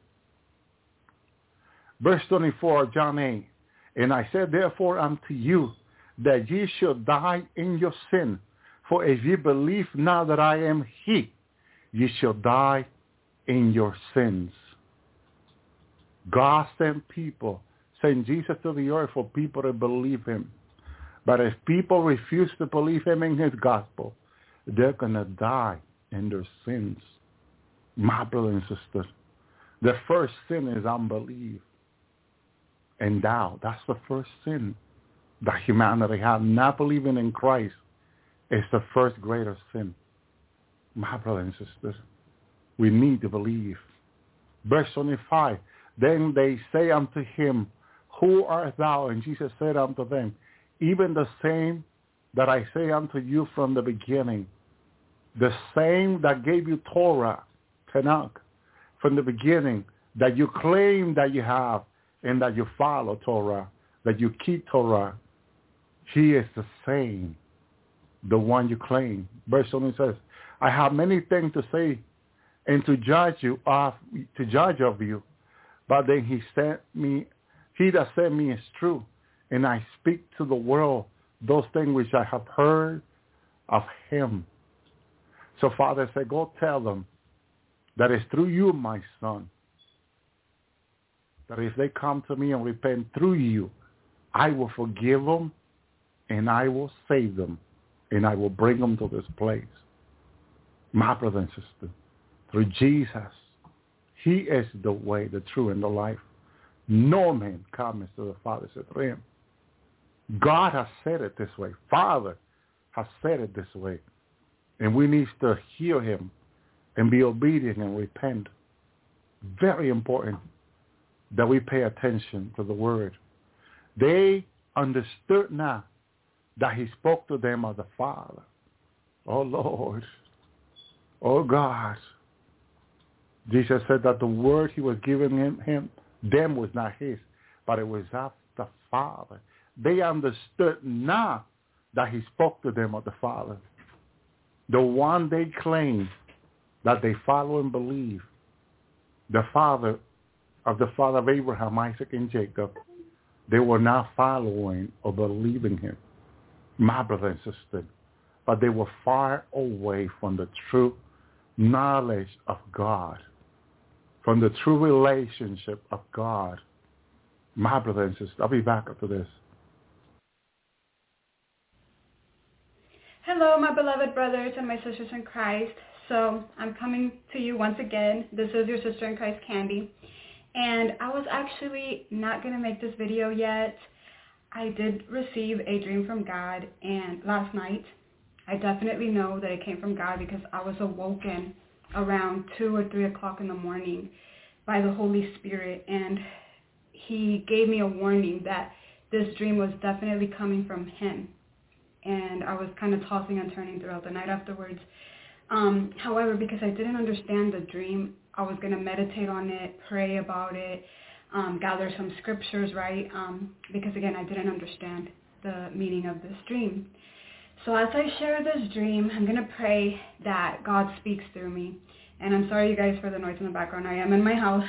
Verse twenty-four of John eight, and I said, therefore unto you, that ye shall die in your sin. For if ye believe not that I am he, ye shall die in your sins. God sent people, sent Jesus to the earth for people to believe him. But if people refuse to believe him in his gospel, they're going to die in their sins. My brother and sister, the first sin is unbelief and doubt. That's the first sin that humanity has. Not believing in Christ is the first greater sin. My brother and sister, we need to believe. Verse twenty-five, then they say unto him, who art thou? And Jesus said unto them, even the same that I say unto you from the beginning, the same that gave you Torah, Tanakh, from the beginning, that you claim that you have and that you follow Torah, that you keep Torah. He is the same, the one you claim. Verse twenty says, I have many things to say and to judge you of, to judge of you, but then he sent me, he that sent me is true, and I speak to the world those things which I have heard of him. So Father said, go tell them that it's through you, my son, that if they come to me and repent through you, I will forgive them and I will save them and I will bring them to this place. My brother and sister, through Jesus, He is the way, the truth, and the life. No man comes to the Father except through him. God has said it this way. Father has said it this way. And we need to hear him and be obedient and repent. Very important that we pay attention to the word. They understood not that he spoke to them of the Father. Oh, Lord. Oh, God. Jesus said that the word he was giving him, him them was not his, but it was of the Father. They understood not that he spoke to them of the Father. The one they claim that they follow and believe, the Father of the Father of Abraham, Isaac, and Jacob, they were not following or believing him, my brother and sister, but they were far away from the true knowledge of God, from the true relationship of God. My brother and sister, I'll be back after this. Hello, my beloved brothers and my sisters in Christ. So I'm coming to you once again. This is your sister in Christ, Candy. And I was actually not going to make this video yet. I did receive a dream from God, and last night I definitely know that it came from God because I was awoken around two or three o'clock in the morning by the Holy Spirit, and he gave me a warning that this dream was definitely coming from him. And I was kind of tossing and turning throughout the night afterwards. Um, however, because I didn't understand the dream, I was going to meditate on it, pray about it, um, gather some scriptures, right? Um, because again, I didn't understand the meaning of this dream. So as I share this dream, I'm going to pray that God speaks through me. And I'm sorry, you guys, for the noise in the background. I am in my house.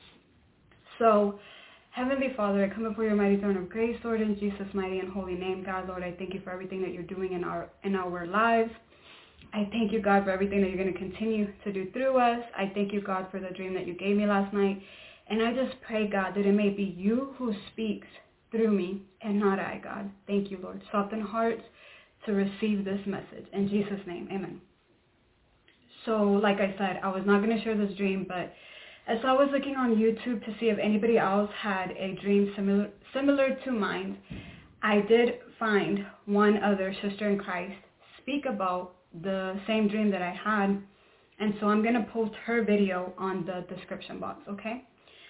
So, Heavenly Father, I come before your mighty throne of grace, Lord, in Jesus' mighty and holy name. God, Lord, I thank you for everything that you're doing in our in our lives. I thank you, God, for everything that you're going to continue to do through us. I thank you, God, for the dream that you gave me last night. And I just pray, God, that it may be you who speaks through me and not I, God. Thank you, Lord. Soften hearts to receive this message. In Jesus' name, amen. So, like I said, I was not going to share this dream, but as I was looking on YouTube to see if anybody else had a dream similar similar to mine, I did find one other sister in Christ speak about the same dream that I had, and so I'm going to post her video on the description box, okay?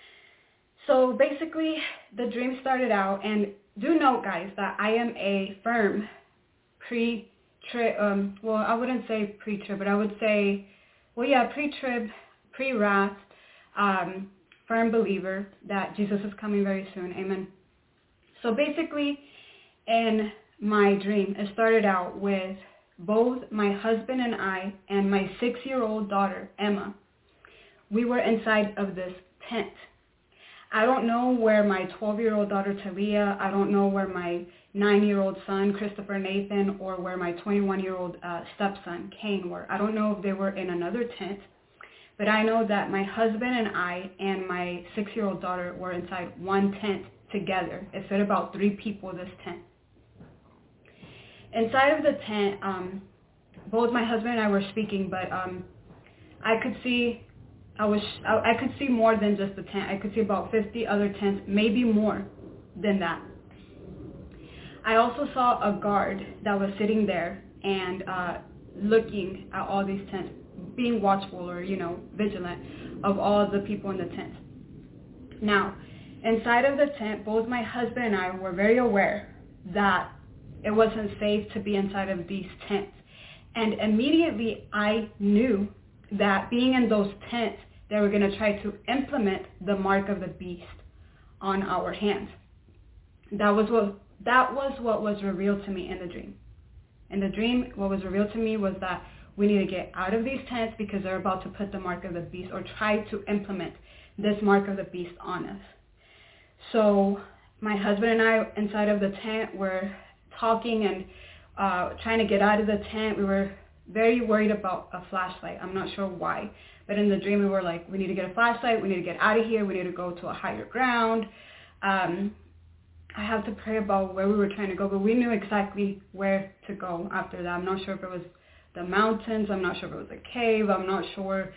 So basically, the dream started out, and do note, guys, that I am a firm pre-trib, um, well, I wouldn't say pre-trib, but I would say, well, yeah, pre-trib, pre-wrath, um, firm believer that Jesus is coming very soon, amen. So basically, in my dream, it started out with both my husband and I and my six-year-old daughter, Emma. We were inside of this tent. I don't know where my twelve-year-old daughter, Talia, I don't know where my nine-year-old son, Christopher Nathan, or where my twenty-one-year-old uh, stepson, Cain, were. I don't know if they were in another tent, but I know that my husband and I and my six-year-old daughter were inside one tent together. It fit about three people, this tent. Inside of the tent, um, both my husband and I were speaking, but um, I could see, I was, I, I could see more than just the tent. I could see about fifty other tents, maybe more than that. I also saw a guard that was sitting there and uh, looking at all these tents, being watchful or, you know, vigilant of all the people in the tent. Now, inside of the tent, both my husband and I were very aware that it wasn't safe to be inside of these tents. And immediately I knew that being in those tents, they were going to try to implement the mark of the beast on our hands. That was what, that was what was revealed to me in the dream. In the dream, what was revealed to me was that we need to get out of these tents because they're about to put the mark of the beast or try to implement this mark of the beast on us. So my husband and I inside of the tent were talking and uh, trying to get out of the tent. We were very worried about a flashlight. I'm not sure why. But in the dream, we were like, we need to get a flashlight. We need to get out of here. We need to go to a higher ground. Um, I have to pray about where we were trying to go, but we knew exactly where to go after that. I'm not sure if it was the mountains. I'm not sure if it was a cave. I'm not sure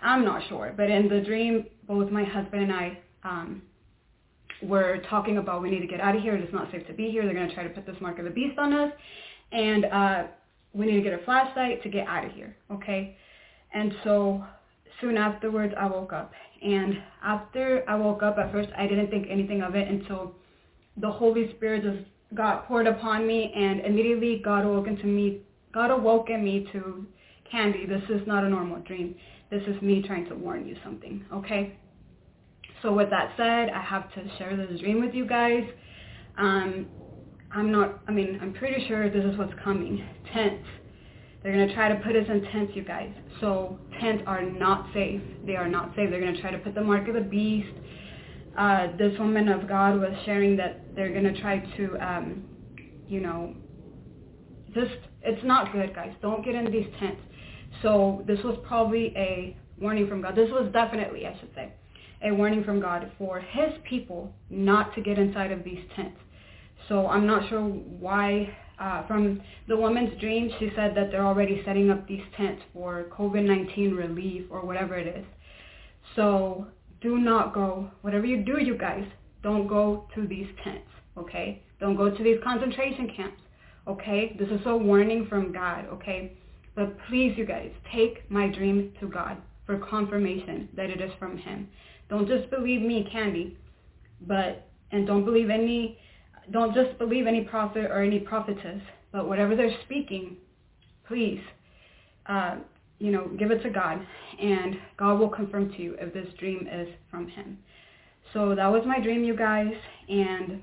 I'm not sure. But in the dream, both my husband and I um, were talking about we need to get out of here. It's not safe to be here. They're going to try to put this mark of the beast on us. And uh, we need to get a flashlight to get out of here, okay? And so soon afterwards, I woke up. And after I woke up, at first, I didn't think anything of it until the Holy Spirit just got poured upon me, and immediately God awoke into me. God awoke in me to, Candy, this is not a normal dream. This is me trying to warn you something, okay? So with that said, I have to share this dream with you guys. Um, I'm not, I mean, I'm pretty sure this is what's coming. Tents. They're going to try to put us in tents, you guys. So tents are not safe. They are not safe. They're going to try to put the mark of the beast. Uh, this woman of God was sharing that they're going to try to, um, you know, just, it's not good, guys. Don't get in these tents. So this was probably a warning from God. This was definitely, I should say, a warning from God for his people not to get inside of these tents. So I'm not sure why. Uh, from the woman's dream, she said that they're already setting up these tents for COVID nineteen relief or whatever it is. So do not go. Whatever you do, you guys, don't go to these tents, okay? Don't go to these concentration camps, okay? This is a warning from God, okay? But please, you guys, take my dream to God for confirmation that it is from him. Don't just believe me, Candy, but, and don't believe any, don't just believe any prophet or any prophetess, but whatever they're speaking, please, uh, you know, give it to God, and God will confirm to you if this dream is from him. So that was my dream, you guys, and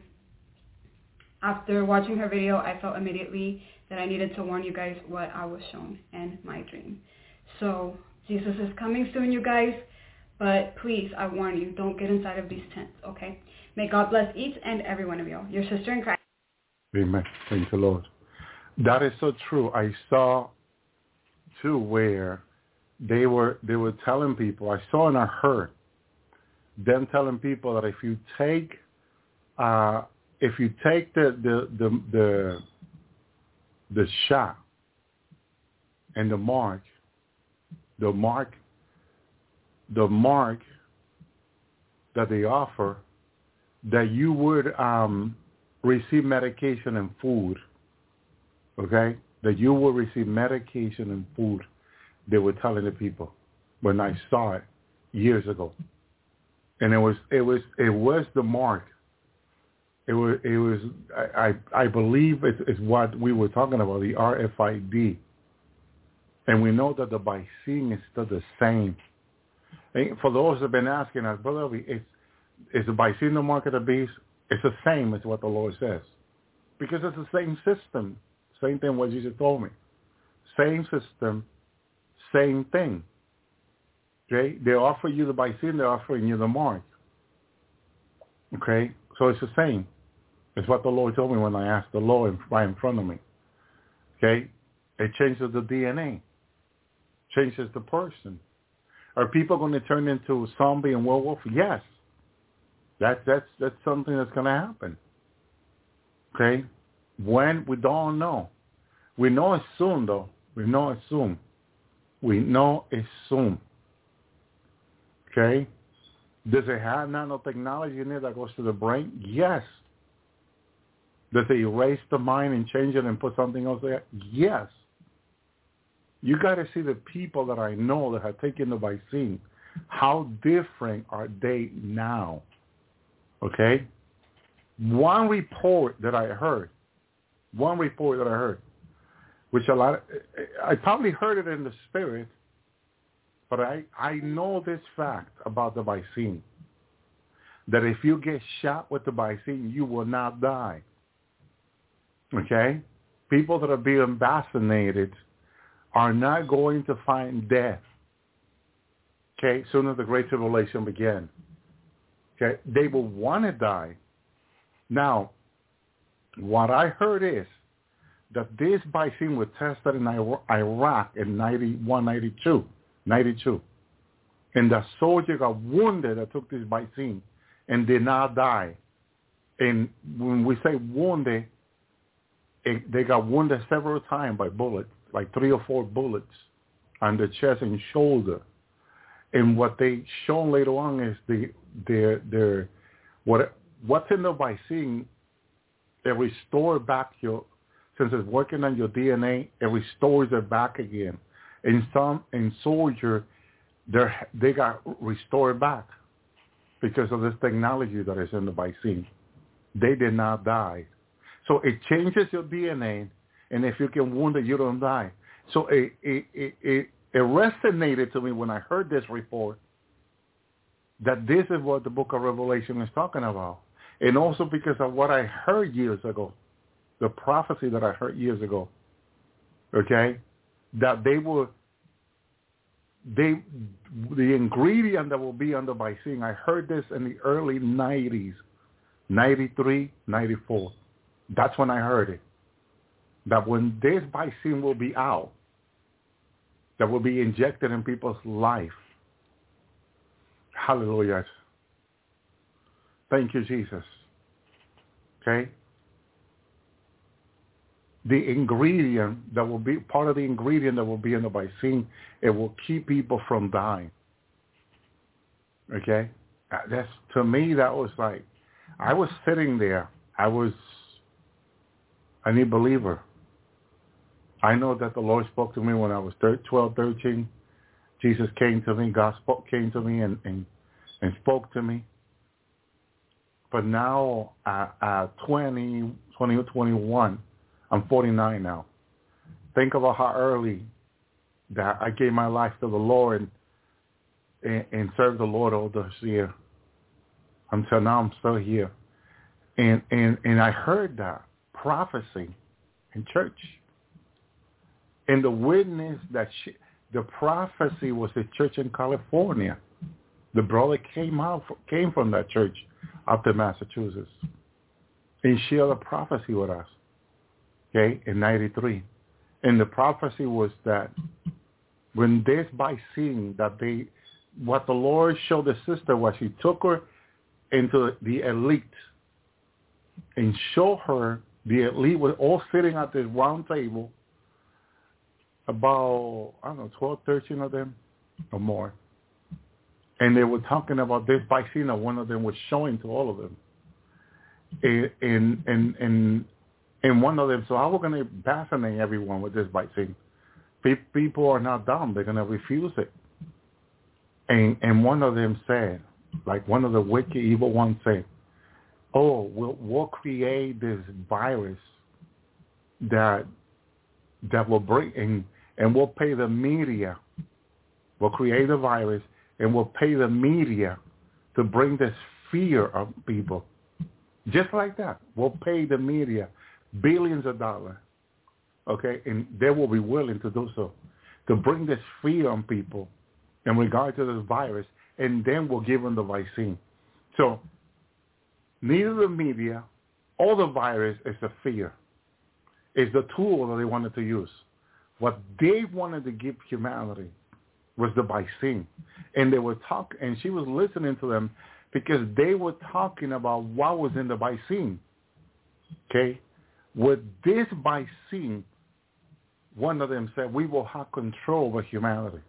after watching her video, I felt immediately that I needed to warn you guys what I was shown in my dream. So Jesus is coming soon, you guys, but please, I warn you, don't get inside of these tents, okay? May God bless each and every one of you. Your sister in Christ. Amen. Thank the Lord. That is so true. I saw, too, where they were they were telling people, I saw and I heard them telling people that if you take uh, if you take the the the the, the shot and the mark, the mark, the mark that they offer, that you would um, receive medication and food, okay? That you will receive medication and food, they were telling the people when I saw it years ago. And it was it was it was the mark. It was it was I I, I believe it's, it's what we were talking about, the R F I D. And we know that the vaccine is still the same. And for those that have been asking us, brother, it's is the vaccine the mark of the beast? It's the same as what the Lord says, because it's the same system, same thing what Jesus told me, same system, same thing. Okay, they offer you the vaccine, they're offering you the mark. Okay, so it's the same. It's what the Lord told me when I asked the Lord right in front of me. Okay, it changes the D N A, changes the person. Are people going to turn into a zombie and werewolf? Yes. That, that's that's something that's going to happen. Okay? When? We don't know. We know it's soon, though. We know it's soon. We know it's soon. Okay? Does it have nanotechnology in it that goes to the brain? Yes. Does it erase the mind and change it and put something else there? Yes. You got to see the people that I know that have taken the vaccine. How different are they now? Okay? One report that I heard, one report that I heard, which a lot, of, I probably heard it in the spirit, but I, I know this fact about the vaccine, that if you get shot with the vaccine, you will not die. Okay? People that are being vaccinated are not going to find death. Okay? Soon as the Great Tribulation begins. Okay, they will want to die. Now, what I heard is that this vaccine was tested in Iraq in ninety-one, ninety-two, ninety-two. And the soldier got wounded that took this vaccine and did not die. And when we say wounded, it, they got wounded several times by bullets, like three or four bullets on the chest and shoulder. And what they shown later on is the their their what what's in the vaccine, it restores back your, since it's working on your D N A, it restores it back again. In some in soldier, they they got restored back because of this technology that is in the vaccine. They did not die. So it changes your D N A, and if you get wounded, you don't die. So it it it, it, it resonated to me when I heard this report that this is what the book of Revelation is talking about. And also because of what I heard years ago, the prophecy that I heard years ago, okay, that they will, they, the ingredient that will be on the vaccine, I heard this in the early nineties, ninety-three, ninety-four. That's when I heard it. That when this vaccine will be out, that will be injected in people's life. Hallelujah. Thank you, Jesus. Okay? The ingredient that will be, part of the ingredient that will be in the vaccine, it will keep people from dying. Okay? That's, to me, that was like, I was sitting there. I was a new believer. I know that the Lord spoke to me when I was twelve, thirteen. Jesus came to me, God spoke, came to me and, and, and spoke to me. But now at, at twenty, twenty, twenty-one, I'm forty-nine now. Think about how early that I gave my life to the Lord and, and served the Lord all this year. Until now, I'm still here. And, and, and I heard that prophecy in church. And the witness that she, the prophecy was a church in California. The brother came out, came from that church up to Massachusetts and shared a prophecy with us, okay, in ninety-three. And the prophecy was that when this vaccine, that they, what the Lord showed the sister was he took her into the elite and showed her the elite was all sitting at this round table, about, I don't know, twelve, thirteen of them or more. And they were talking about this vaccine that one of them was showing to all of them. And, and, and, and, and one of them, so how are we going to vaccinate everyone with this vaccine? People are not dumb. They're going to refuse it. And, and one of them said, like one of the wicked, evil ones said, oh, we'll, we'll create this virus that that will bring, and, and we'll pay the media. We'll create a virus, and we'll pay the media to bring this fear of people. Just like that. We'll pay the media billions of dollars, okay, and they will be willing to do so, to bring this fear on people in regard to this virus, and then we'll give them the vaccine. So neither the media or the virus is the fear. It's the tool that they wanted to use. What they wanted to give humanity was the vaccine. And they were talking, and she was listening to them because they were talking about what was in the vaccine. Okay? With this vaccine, one of them said, we will have control over humanity.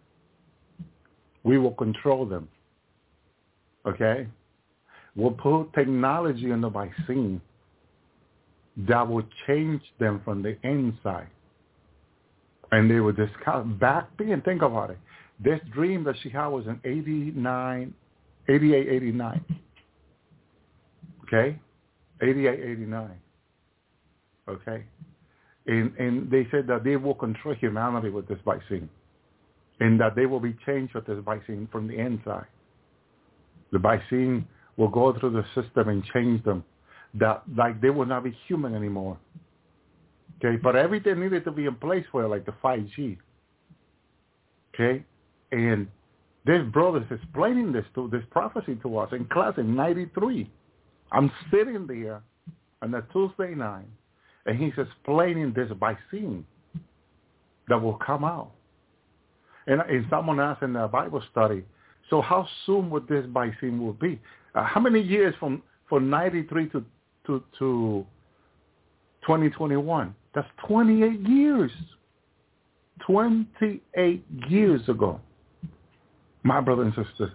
We will control them. Okay? We'll put technology in the vaccine that will change them from the inside. And they were discuss back then, think about it. This dream that she had was in eighty-nine, eighty-eight, eighty-nine. Okay? eighty-eight, eighty-nine. Okay? And, and they said that they will control humanity with this vaccine. And that they will be changed with this vaccine from the inside. The vaccine will go through the system and change them. That like they will not be human anymore. Okay, but everything needed to be in place for it, like the five G. Okay, and this brother is explaining this to this prophecy to us in class in ninety-three. I'm sitting there on a Tuesday night, and he's explaining this vaccine that will come out. And, and someone asked in the Bible study, so how soon would this vaccine will be? Uh, how many years from from ninety-three to to to twenty twenty-one? That's twenty-eight years. twenty-eight years ago. My brother and sister,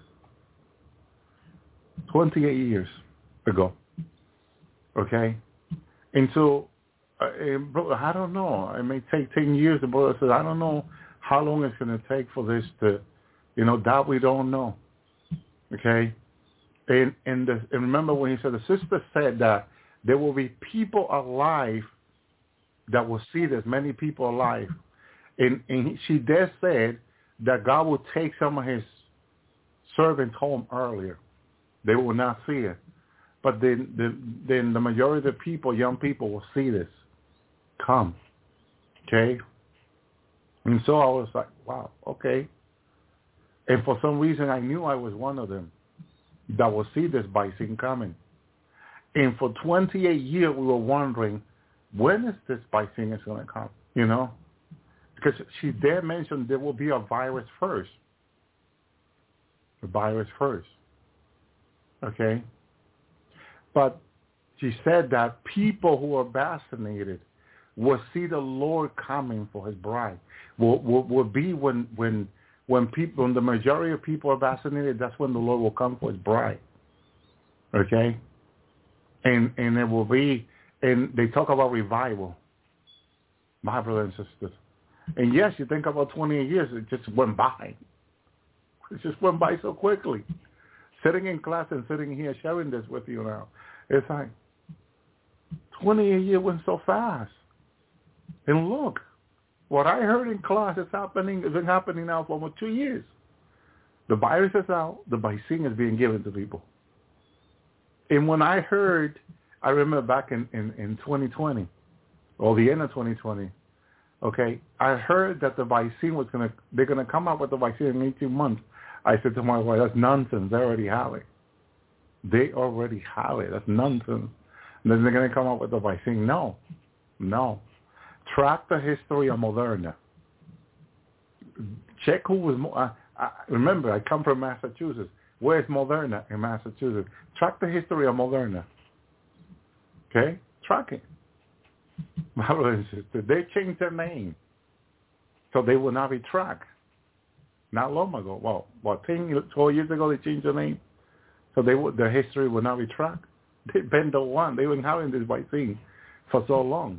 twenty-eight years ago, okay? And so, uh, and brother, I don't know. It may take ten years. The brother says, I don't know how long it's going to take for this to, you know, that we don't know, okay? And and, the, and remember when he said, the sister said that there will be people alive that will see this, many people alive. And, and he, she there said that God will take some of his servants home earlier. They will not see it. But then the, then the majority of the people, young people, will see this come. Okay? And so I was like, wow, okay. And for some reason, I knew I was one of them that will see this Baisin coming. And for twenty-eight years, we were wondering, when is this Baisin is going to come? You know? Because she did mention there will be a virus first. The virus first. Okay? But she said that people who are vaccinated will see the Lord coming for his bride. Will will, will be when when when people when the majority of people are vaccinated, that's when the Lord will come for his bride. Okay? And and it will be, and they talk about revival, my brothers and sisters. And yes, you think about twenty-eight years, it just went by. It just went by so quickly. Sitting in class and sitting here sharing this with you now, it's like twenty-eight years went so fast. And look, what I heard in class is happening, has been happening now for almost two years. The virus is out, the vaccine is being given to people. And when I heard, I remember back in, in, in twenty twenty, or the end of twenty twenty, okay, I heard that the vaccine was going to, they're going to come out with the vaccine in eighteen months. I said to my wife, that's nonsense. They already have it. They already have it. That's nonsense. And then they're going to come out with the vaccine. No, no. Track the history of Moderna. Check who was, uh, I, remember, I come from Massachusetts. Where's Moderna in Massachusetts? Track the history of Moderna. Okay? Track it. My brother and sister, they changed their name. So they will not be tracked. Not long ago. Well, what, ten, twelve years ago they changed their name? So they would, their history would not be tracked. They've been the one. They've been having this vaccine for so long.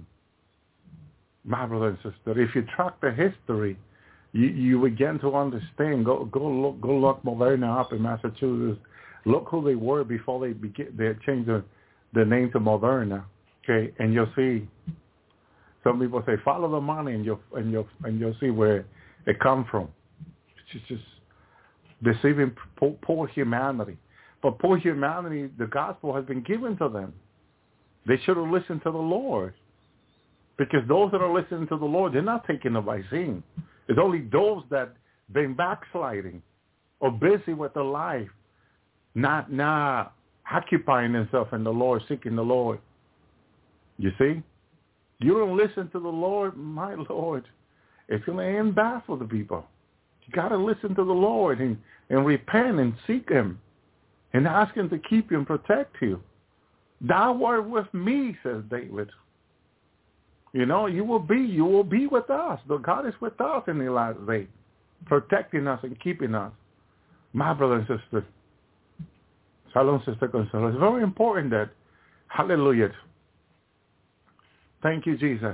My brother and sister, if you track the history, you, you begin to understand. Go go look go look Moderna up in Massachusetts. Look who they were before they begin, they changed the, the name to Moderna. Okay, and you'll see. Some people say follow the money, and you'll and you'll and you'll see where it comes from. It's just deceiving poor, poor humanity. But poor humanity, the gospel has been given to them. They should have listened to the Lord. Because those that are listening to the Lord, they're not taking the vaccine. It's only those that been backsliding or busy with their life, not not occupying themselves in the Lord, seeking the Lord. You see? You don't listen to the Lord, my Lord, it's going to end bad for the people. You got to listen to the Lord and, and repent and seek him and ask him to keep you and protect you. Thou art with me, says David. You know, you will be, you will be with us. The God is with us in the last day, protecting us and keeping us. My brother and sister, Shalom, Sister Consuelo. It's very important that, hallelujah. Thank you, Jesus.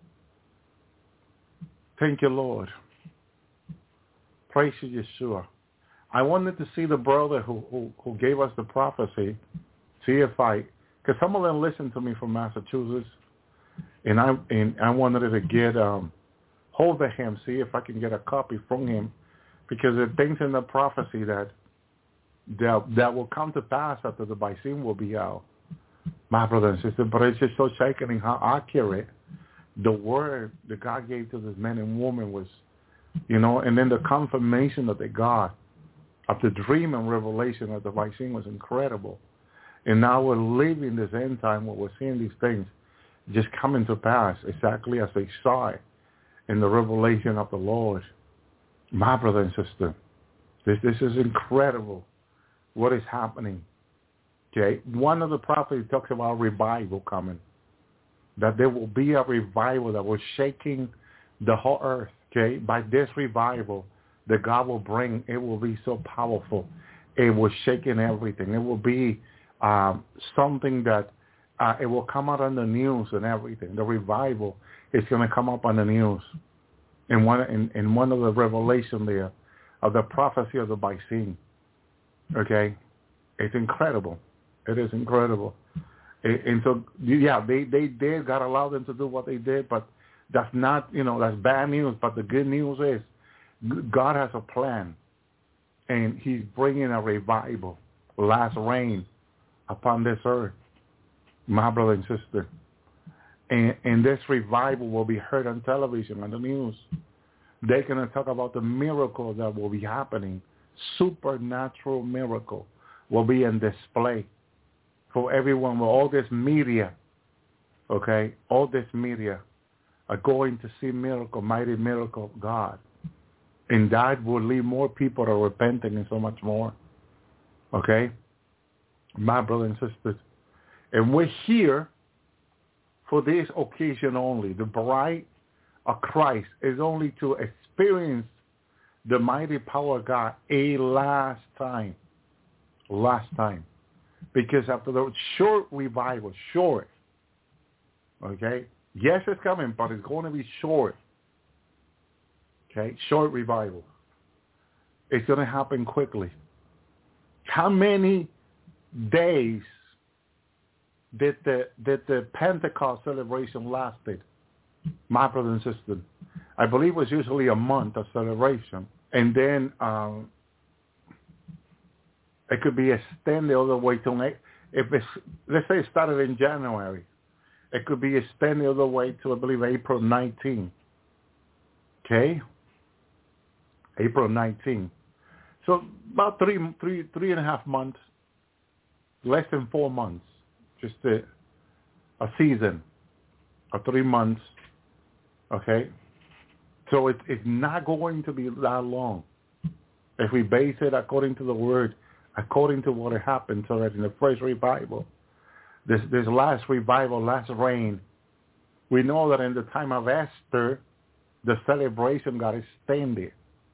Thank you, Lord. Praise you, Yeshua. I wanted to see the brother who, who, who gave us the prophecy, see if I, because some of them listened to me from Massachusetts, and I and I wanted to get um, hold of him, see if I can get a copy from him, because there are things in the prophecy that that, that will come to pass after the vaccine will be out. My brother and sister, but it's just so shocking how accurate the word that God gave to this man and woman was, you know, and then the confirmation that they got of the dream and revelation of the vaccine was incredible. And now we're living this end time where we're seeing these things just coming to pass exactly as they saw it in the revelation of the Lord. My brother and sister, this this is incredible what is happening. Okay, one of the prophets talks about revival coming, that there will be a revival that was shaking the whole earth. Okay, by this revival, that God will bring, it will be so powerful. It will shake in everything. It will be um, something that uh, it will come out on the news and everything. The revival is going to come up on the news. In one, in, in one of the revelation there of the prophecy of the Byzantine. Okay? It's incredible. It is incredible. And so, yeah, they, they did, God allowed them to do what they did, but that's not, you know, that's bad news. But the good news is God has a plan, and he's bringing a revival, last rain upon this earth, my brother and sister. And, and this revival will be heard on television, on the news. They're going to talk about the miracle that will be happening. Supernatural miracle will be in display for everyone. With all this media, okay, all this media are going to see miracle, mighty miracle of God. And that will lead more people to repenting and so much more. Okay? My brothers and sisters. And we're here for this occasion only. The bride of Christ is only to experience the mighty power of God a last time. Last time. Because after the short revival, short, okay? Yes, it's coming, but it's going to be short. Okay? Short revival. It's going to happen quickly. How many days did the did the Pentecost celebration lasted? My brother and sister, I believe it was usually a month of celebration, and then um, it could be extended all the way to if it's, let's say it started in January, it could be extended all the way to I believe April nineteenth. Okay, April nineteenth. So about three three three and a half months, less than four months. Just a, a season of three months, okay? So it, it's not going to be that long. If we base it according to the word, according to what happened, so that in the first revival, this, this last revival, last reign, we know that in the time of Esther, the celebration got extended.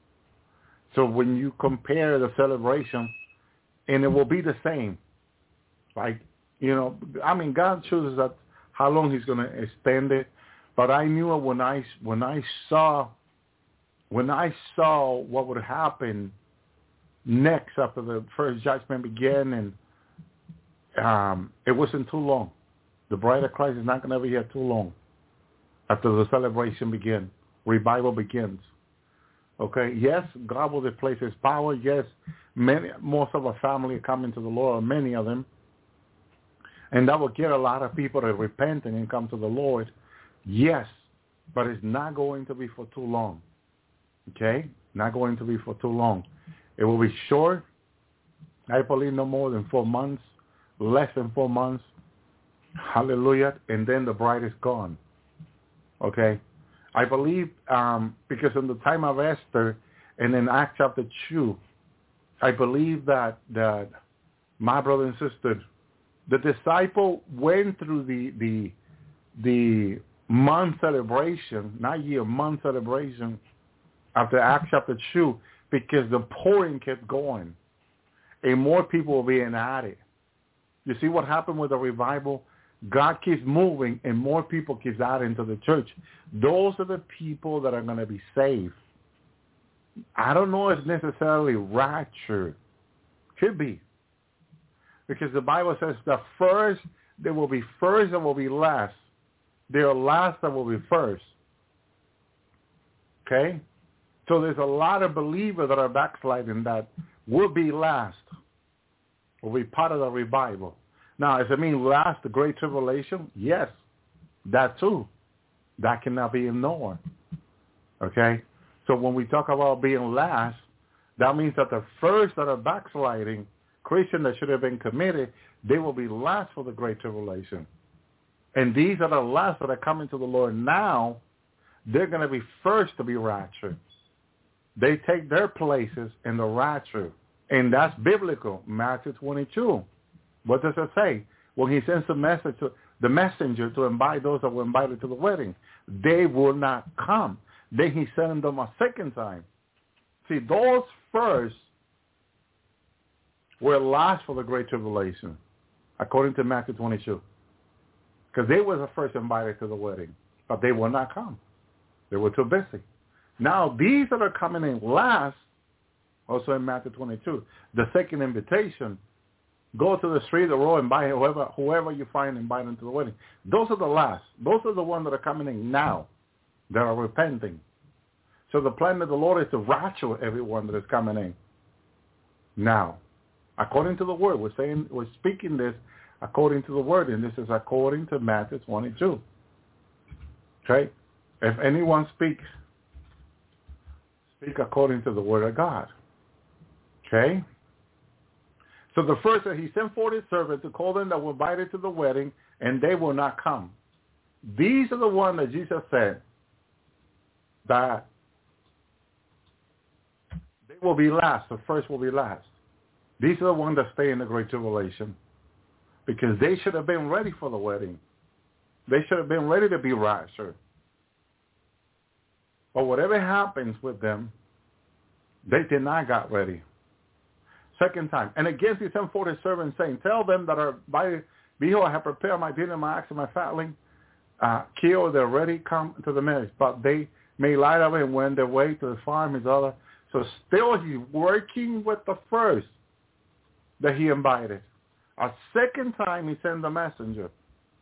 So when you compare the celebration, and it will be the same, like, you know, I mean, God chooses that how long he's going to extend it. But I knew it when I when I saw when I saw what would happen next after the first judgment began, and um, it wasn't too long. The bride of Christ is not going to be here too long after the celebration begins. Revival begins. Okay. Yes, God will replace his power. Yes, many most of our family are coming to the Lord, many of them. And that will get a lot of people to repent and come to the Lord. Yes, but it's not going to be for too long. Okay? Not going to be for too long. It will be short. I believe no more than four months, less than four months. Hallelujah. And then the bride is gone. Okay? I believe um, because in the time of Esther and in Acts chapter two, I believe that, that my brother and sister, the disciple went through the the the month celebration, not year, month celebration after Acts chapter two, because the pouring kept going, and more people were being added. You see what happened with the revival? God keeps moving, and more people keeps adding to the church. Those are the people that are going to be saved. I don't know if necessarily rapture. Could be. Because the Bible says the first, there will be first and will be last. There are last that will be first. Okay? So there's a lot of believers that are backsliding that will be last, will be part of the revival. Now, does it mean last, the Great Tribulation? Yes, that too. That cannot be ignored. Okay? So when we talk about being last, that means that the first that are backsliding, Christians that should have been committed, they will be last for the Great Tribulation. And these that are last that are coming to the Lord now, they're going to be first to be raptured. They take their places in the rapture. And that's biblical, Matthew twenty-two. What does it say? When he sends the message to the messenger to invite those that were invited to the wedding, they will not come. Then he sent them a second time, See, those first were last for the Great Tribulation, according to Matthew twenty-two. Because they were the first invited to the wedding, but they will not come. They were too busy. Now, these that are coming in last, also in Matthew twenty-two, the second invitation, go to the street, the road, invite whoever, whoever you find, invite them to the wedding. Those are the last. Those are the ones that are coming in now, that are repenting. So the plan of the Lord is to rapture everyone that is coming in now. According to the word, we're saying, we're speaking this according to the word, and this is according to Matthew twenty-two. Okay? If anyone speaks, speak according to the word of God. Okay? So the first, he sent forth his servant to call them that were invited to the wedding, and they will not come. These are the ones that Jesus said that they will be last. The first will be last. These are the ones that stay in the Great Tribulation because they should have been ready for the wedding. They should have been ready to be raptured. But whatever happens with them, they did not get ready. Second time. And again he sent forth his servant saying, tell them that are by, behold, I have prepared my dinner, my ox, and my fatling. Uh, kill, they're ready, come to the marriage. But they may light up and went their way to the farm, his other. So still he's working with the first that he invited. A second time he sent the messenger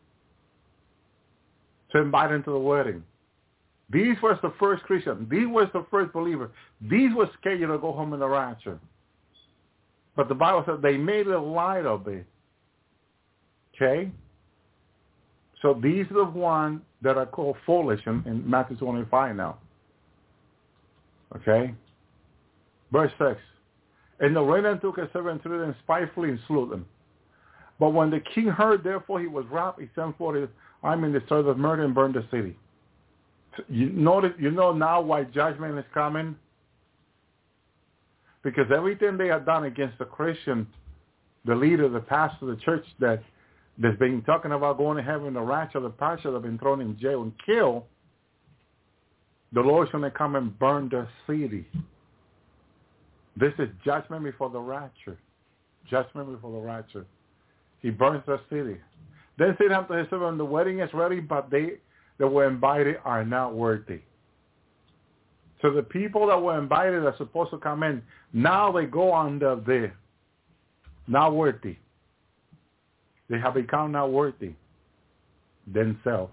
to invite him to the wedding. These was the first Christian. These was the first believer. These were scheduled to go home in the rapture. But the Bible said they made a light of it. Okay? So these are the ones that are called foolish in, in Matthew twenty-five now. Okay? Verse six. And the remnant took a servant to them spitefully and slew them. But when the king heard, therefore he was wrath, he sent forth his army in the sort of murder and burned the city. You notice, you know now why judgment is coming? Because everything they have done against the Christian, the leader, the pastor, the church that that's been talking about going to heaven, the rapture, the pastor that have been thrown in jail and killed, the Lord's going to come and burn the city. This is judgment before the rapture. Judgment before the rapture. He burns the city. Then said unto his servant, the wedding is ready, but they that were invited are not worthy. So the people that were invited are supposed to come in. Now they go under there. Not worthy. They have become not worthy themselves.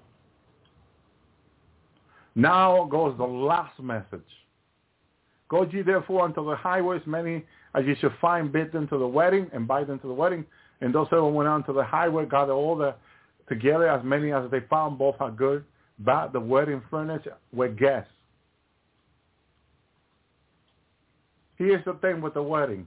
Now goes the last message. Go ye therefore unto the highways, many as ye shall find, bid them to the wedding, invite them to the wedding. And those seven went on to the highway, gathered all the together, as many as they found, both are good, bad, the wedding furniture with guests. Here's the thing with the wedding.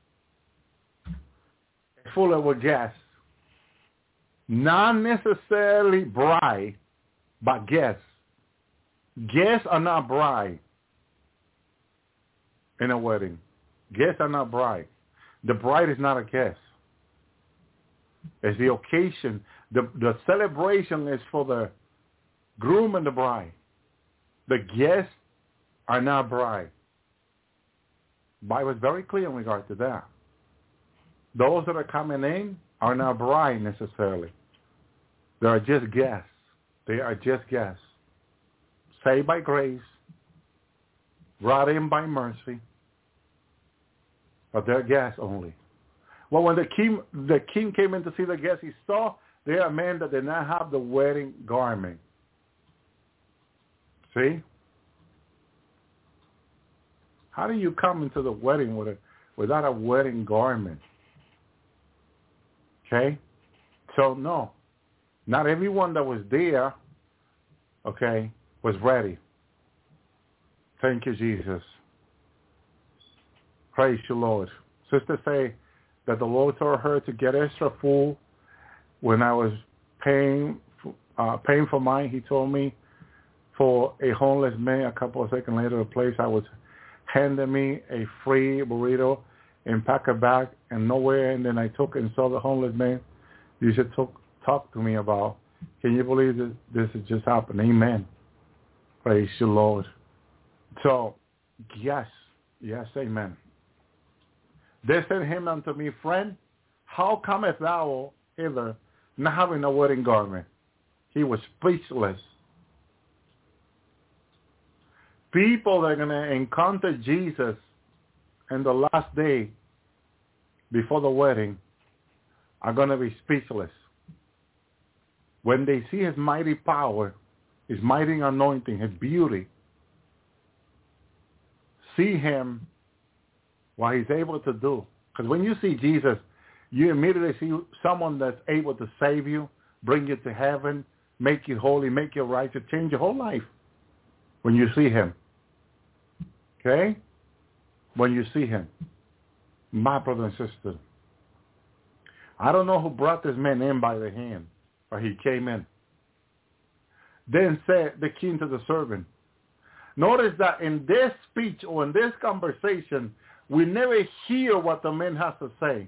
It's full of guests. Not necessarily bride, but guests. Guests are not bride in a wedding. Guests are not bride. The bride is not a guest. It's the occasion. The, the celebration is for the groom and the bride. The guests are not bride. The Bible is very clear in regard to that. Those that are coming in are not bride necessarily. They are just guests. They are just guests. Saved by grace, brought in by mercy, but they're guests only. Well, when the king, the king came in to see the guests, he saw there are men that did not have the wedding garment. See? How do you come into the wedding with a, without a wedding garment? Okay? So, no. Not everyone that was there, okay, was ready. Thank you, Jesus. Praise you, Lord. Sister say that the Lord told her to get extra full when I was paying, uh, paying for mine. He told me for a homeless man, a couple of seconds later, the place I was handing me a free burrito and pack a bag and nowhere. And then I took and saw the homeless man. You should talk, talk to me about. Can you believe that this has just happened? Amen. Praise you, Lord. So, yes, Yes, amen. They said him unto me, friend, how cometh thou hither not having a wedding garment? He was speechless. People that are going to encounter Jesus in the last day before the wedding are going to be speechless. When they see his mighty power, his mighty anointing, his beauty, see him, what he's able to do. Because when you see Jesus, you immediately see someone that's able to save you, bring you to heaven, make you holy, make you righteous, change your whole life when you see him. Okay? When you see him. My brother and sister. I don't know who brought this man in by the hand, but he came in. Then said the king to the servant. Notice that in this speech or in this conversation, we never hear what the man has to say.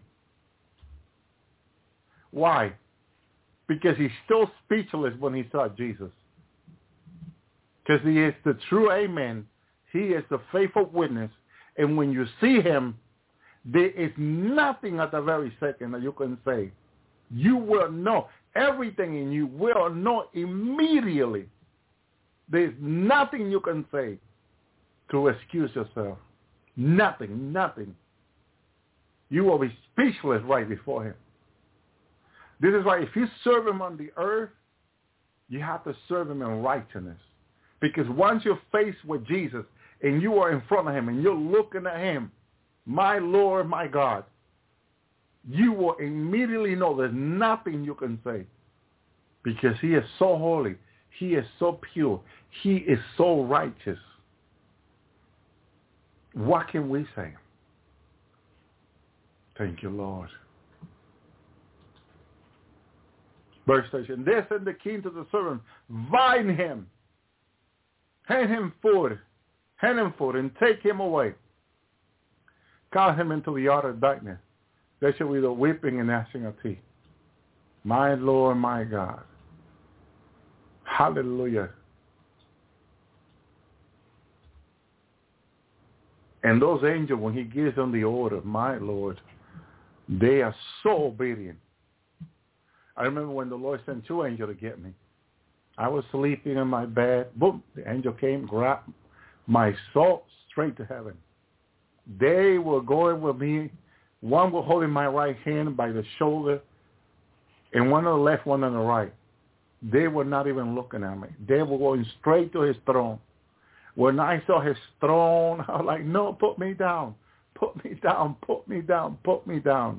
Why? Because he's still speechless when he saw Jesus. Because he is the true amen. He is the faithful witness. And when you see him, there is nothing at the very second that you can say. You will know. Everything in you will know immediately. There's nothing you can say to excuse yourself. Nothing, nothing. You will be speechless right before him. This is why if you serve him on the earth, you have to serve him in righteousness. Because once you're faced with Jesus and you are in front of him and you're looking at him, my Lord, my God, you will immediately know there's nothing you can say. Because he is so holy. He is so pure. He is so righteous. What can we say? Thank you, Lord. Verse thirteen. This said the king to the servant, bind him, hand him food, hand him food, and take him away. Cast him into the outer darkness. There shall be the weeping and gnashing of teeth. My Lord, my God. Hallelujah. And those angels, when he gives them the order, my Lord, they are so obedient. I remember when the Lord sent two angels to get me. I was sleeping in my bed. Boom, the angel came, grabbed my soul straight to heaven. They were going with me. One was holding my right hand by the shoulder, and one on the left, one on the right. They were not even looking at me. They were going straight to his throne. When I saw his throne, I was like, no, put me down. Put me down, put me down, put me down.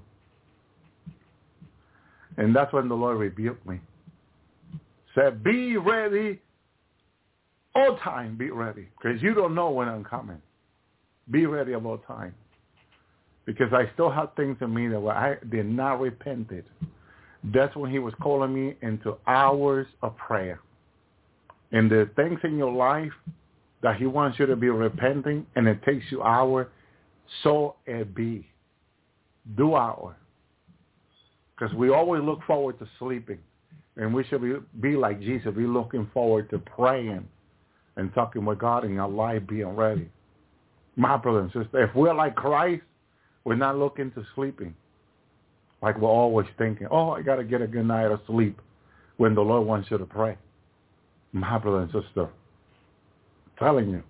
And that's when the Lord rebuked me. Said, be ready. All time, be ready. Because you don't know when I'm coming. Be ready at all time. Because I still have things in me that were, I did not repented. That's when he was calling me into hours of prayer. And the things in your life that he wants you to be repenting, and it takes you hours, so it be. Do hour. Because we always look forward to sleeping. And we should be, be like Jesus, be looking forward to praying and talking with God in our life, being ready. My brother and sister, if we're like Christ, we're not looking to sleeping. Like we're always thinking, oh, I got to get a good night of sleep when the Lord wants you to pray. My brother and sister, I'm telling you,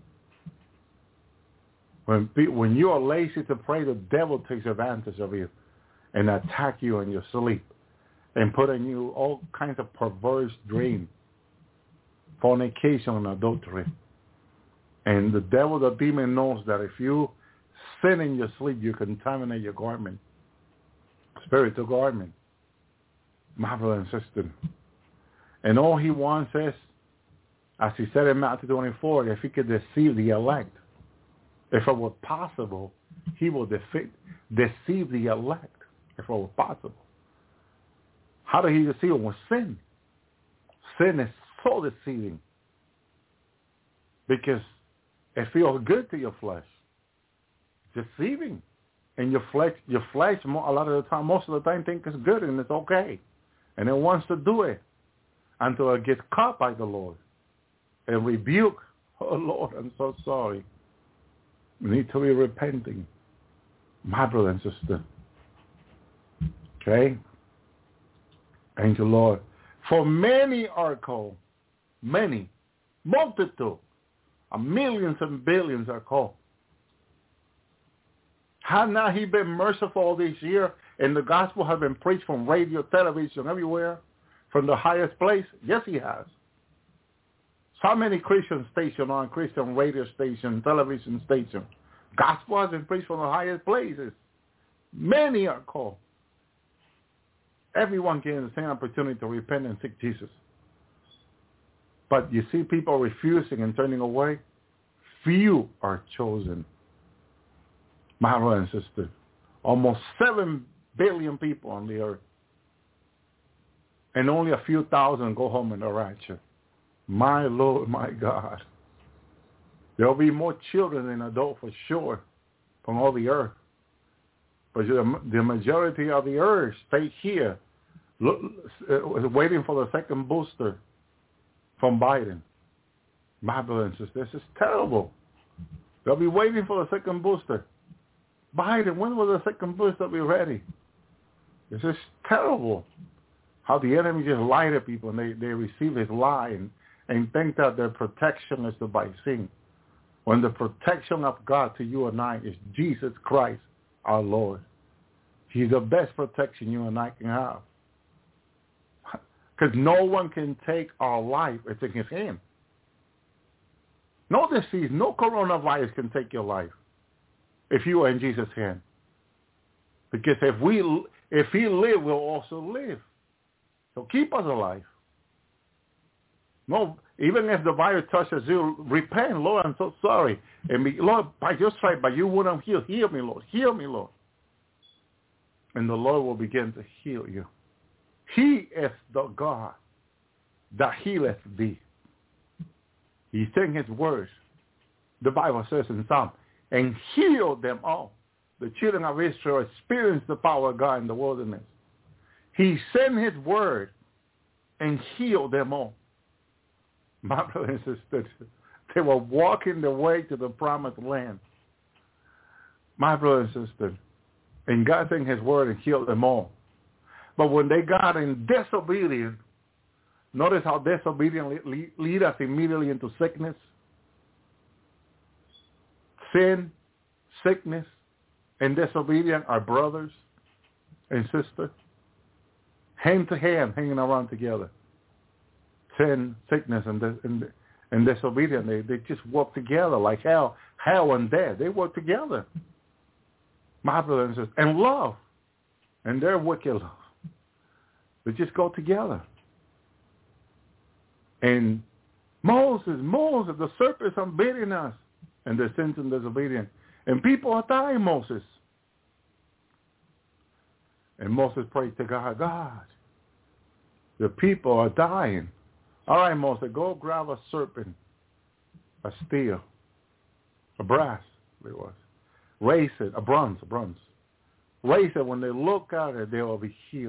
when, when you are lazy to pray, the devil takes advantage of you and attack you in your sleep and put in you all kinds of perverse dreams, fornication and adultery. And the devil, the demon, knows that if you sin in your sleep, you contaminate your garment, spiritual garment, my brother and sister. And all he wants is, as he said in Matthew twenty-four, if he could deceive the elect, if it were possible, he will defe- deceive the elect, if it were possible. How did he deceive them? With sin. Sin is so deceiving. Because it feels good to your flesh. Deceiving. And your flesh, your flesh, a lot of the time, most of the time, think it's good and it's okay. And it wants to do it until it gets caught by the Lord and rebuke. Oh, Lord, I'm so sorry. We need to be repenting, my brother and sister. Okay? Thank you, Lord. For many are called, many, multitude, millions and billions are called. Had not he been merciful all these years, and the gospel has been preached from radio, television, everywhere, from the highest place? Yes, he has. So many Christian stations on, Christian radio station, television station. Gospel has been preached from the highest places. Many are called. Everyone gets the same opportunity to repent and seek Jesus. But you see people refusing and turning away. Few are chosen. My brother and sister, almost seven billion people on the earth. And only a few thousand go home in the rapture. My Lord, my God. There will be more children than adults for sure from all the earth. But the, the majority of the earth stay here, look, uh, waiting for the second booster from Biden. My brother and sister, this is terrible. They'll be waiting for the second booster. Biden, when will the second booster be ready? This is terrible. How the enemy just lie to people and they, they receive his lie and, and think that their protection is the vaccine. When the protection of God to you and I is Jesus Christ, our Lord. He's the best protection you and I can have. Because no one can take our life. It's in his hand. No disease, no coronavirus can take your life if you are in Jesus' hand. Because if we, if he live, we'll also live. So keep us alive. No, even if the virus touches you, repent, Lord, I'm so sorry. And be, Lord, by your stripe, but you wouldn't heal. Heal me, Lord. Heal me, Lord. And the Lord will begin to heal you. He is the God that healeth thee. He's saying his words. The Bible says in Psalm, and healed them all. The children of Israel experienced the power of God in the wilderness. He sent his word and healed them all. My brothers and sisters, they were walking the way to the promised land. My brothers and sisters, and God sent his word and healed them all. But when they got in disobedience, notice how disobedience lead, lead us immediately into sickness. Sin, sickness, and disobedience are brothers and sisters. Hand to hand, hanging around together. Sin, sickness, and, and, and disobedience, they, they just work together like hell, hell and death. They work together. My brothers and sisters. And love. And their wicked love. They just go together. And Moses, Moses, the serpents are beating us. And their sins and disobedience. And people are dying, Moses. And Moses prayed to God, God, the people are dying. All right, Moses, go grab a serpent, a steel, a brass, it was. Raise it, a bronze, a bronze. Raise it. When they look at it, they will be healed.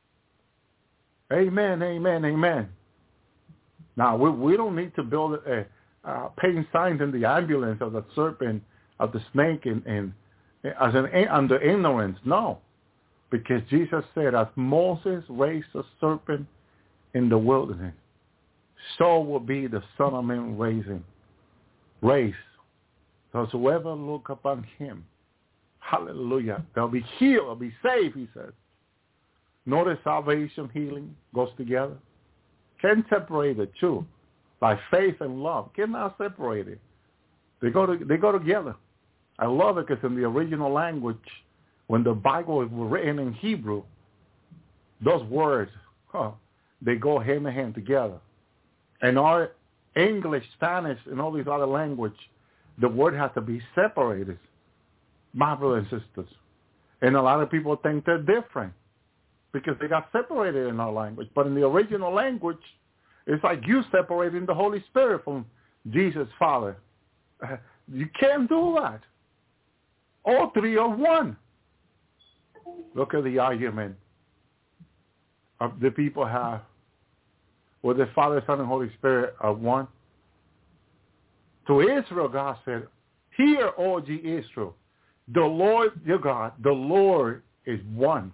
Amen, amen, amen. Now, we, we don't need to build a, uh, paint signs in the ambulance of the serpent, of the snake, and, and as an under ignorance. No, because Jesus said, as Moses raised a serpent in the wilderness, so will be the Son of Man raising, raised. Those whoever look upon him, hallelujah, they'll be healed, they'll be saved, he says. Notice salvation, healing goes together. Can't separate the two. By faith and love, cannot separate it. They go to, they go together. I love it because in the original language, when the Bible was written in Hebrew, those words, huh, they go hand in hand together. And our English, Spanish, and all these other language, the word has to be separated. My brothers and sisters. And a lot of people think they're different because they got separated in our language. But in the original language, it's like you separating the Holy Spirit from Jesus, Father. You can't do that. All three are one. Look at the argument of the people have where the Father, Son, and Holy Spirit are one. To Israel, God said, Hear, O ye Israel, the Lord your God, the Lord is one.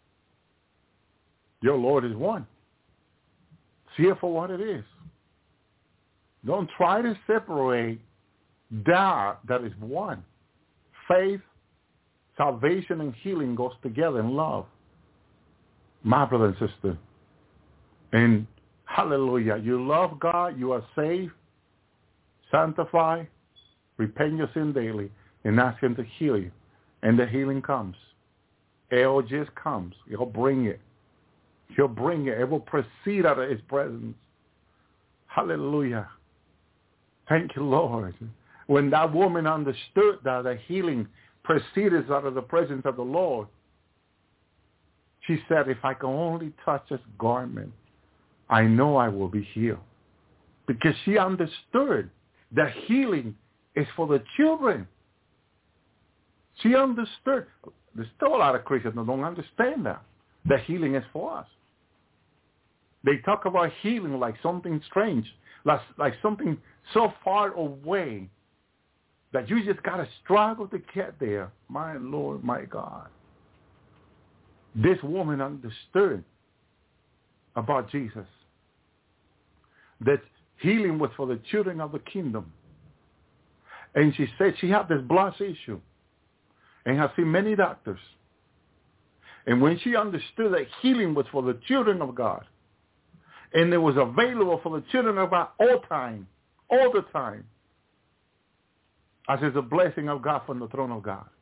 Your Lord is one. See it for what it is. Don't try to separate that that is one. Faith, salvation, and healing goes together in love. My brother and sister. And hallelujah, you love God, you are saved, sanctify, repent your sin daily, and ask him to heal you. And the healing comes. It just comes. He'll bring it. He'll bring it. It will proceed out of his presence. Hallelujah. Thank you, Lord. When that woman understood that the healing proceeded out of the presence of the Lord, she said, if I can only touch his garment, I know I will be healed. Because she understood that healing is for the children. She understood. There's still a lot of Christians that don't understand that. That healing is for us. They talk about healing like something strange, like, like something so far away that you just got to struggle to get there. My Lord, my God. This woman understood about Jesus. That healing was for the children of the kingdom. And she said she had this blood issue and has seen many doctors. And when she understood that healing was for the children of God, and it was available for the children of God all time, all the time, as is a blessing of God from the throne of God.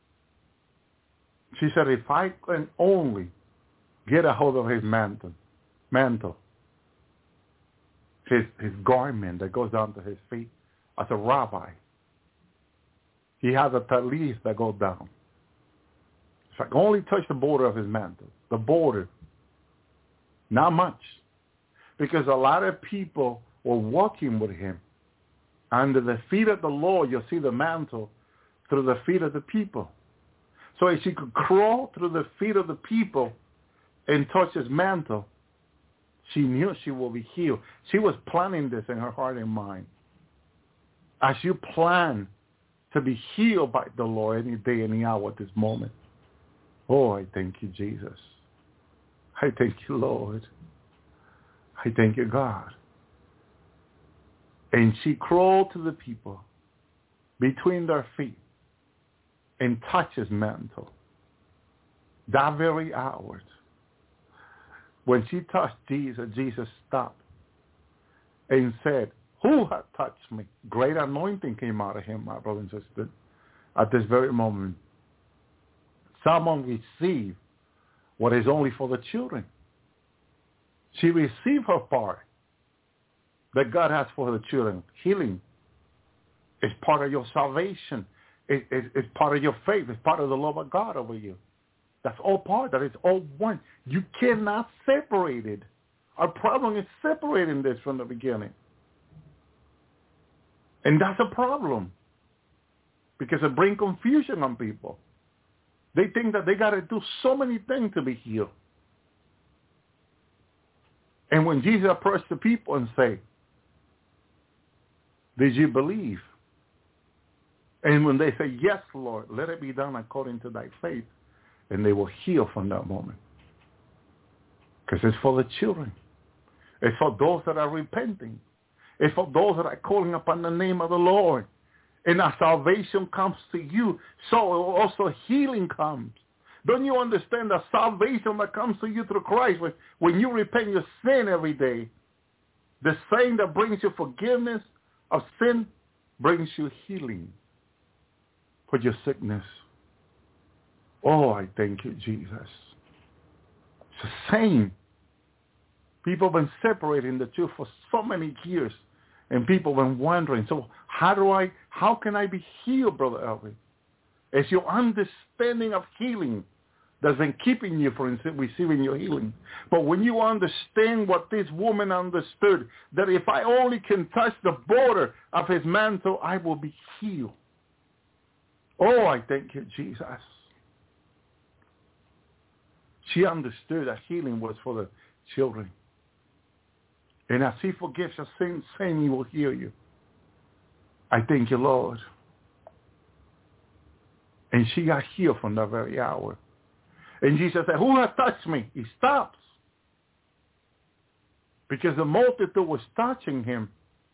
She said, if I can only get a hold of his mantle, mantle, his, his garment that goes down to his feet, as a rabbi, he has a talith that goes down. If I can only touch the border of his mantle, the border, not much. Because a lot of people were walking with him. Under the feet of the Lord, you'll see the mantle through the feet of the people. So if she could crawl through the feet of the people and touch his mantle, she knew she will be healed. She was planning this in her heart and mind. As you plan to be healed by the Lord any day, any hour at this moment. Oh, I thank you, Jesus. I thank you, Lord. I thank you, God. And she crawled to the people between their feet and touched his mantle. That very hour, when she touched Jesus, Jesus stopped and said, who had touched me? Great anointing came out of him, my brother and sister, at this very moment. Someone received what is only for the children. She received her part that God has for the children. Healing is part of your salvation. It, it, it's part of your faith. It's part of the love of God over you. That's all part. That is all one. You cannot separate it. Our problem is separating this from the beginning. And that's a problem because it brings confusion on people. They think that they got to do so many things to be healed. And when Jesus approached the people and say, did you believe? And when they say, yes, Lord, let it be done according to thy faith, and they will heal from that moment. Because it's for the children. It's for those that are repenting. It's for those that are calling upon the name of the Lord. And as salvation comes to you, so also healing comes. Don't you understand that salvation that comes to you through Christ, when, when you repent your sin every day, the same that brings you forgiveness of sin brings you healing for your sickness. Oh, I thank you, Jesus. It's the same. People have been separating the two for so many years, and people have been wondering, so how do I, how can I be healed, Brother Elvin? It's your understanding of healing that's been keeping you from receiving your healing. But when you understand what this woman understood, that if I only can touch the border of his mantle, I will be healed. Oh, I thank you, Jesus. She understood that healing was for the children. And as he forgives your sin, sin, he will heal you. I thank you, Lord. And she got healed from that very hour. And Jesus said, who has touched me? He stops. Because the multitude was touching him,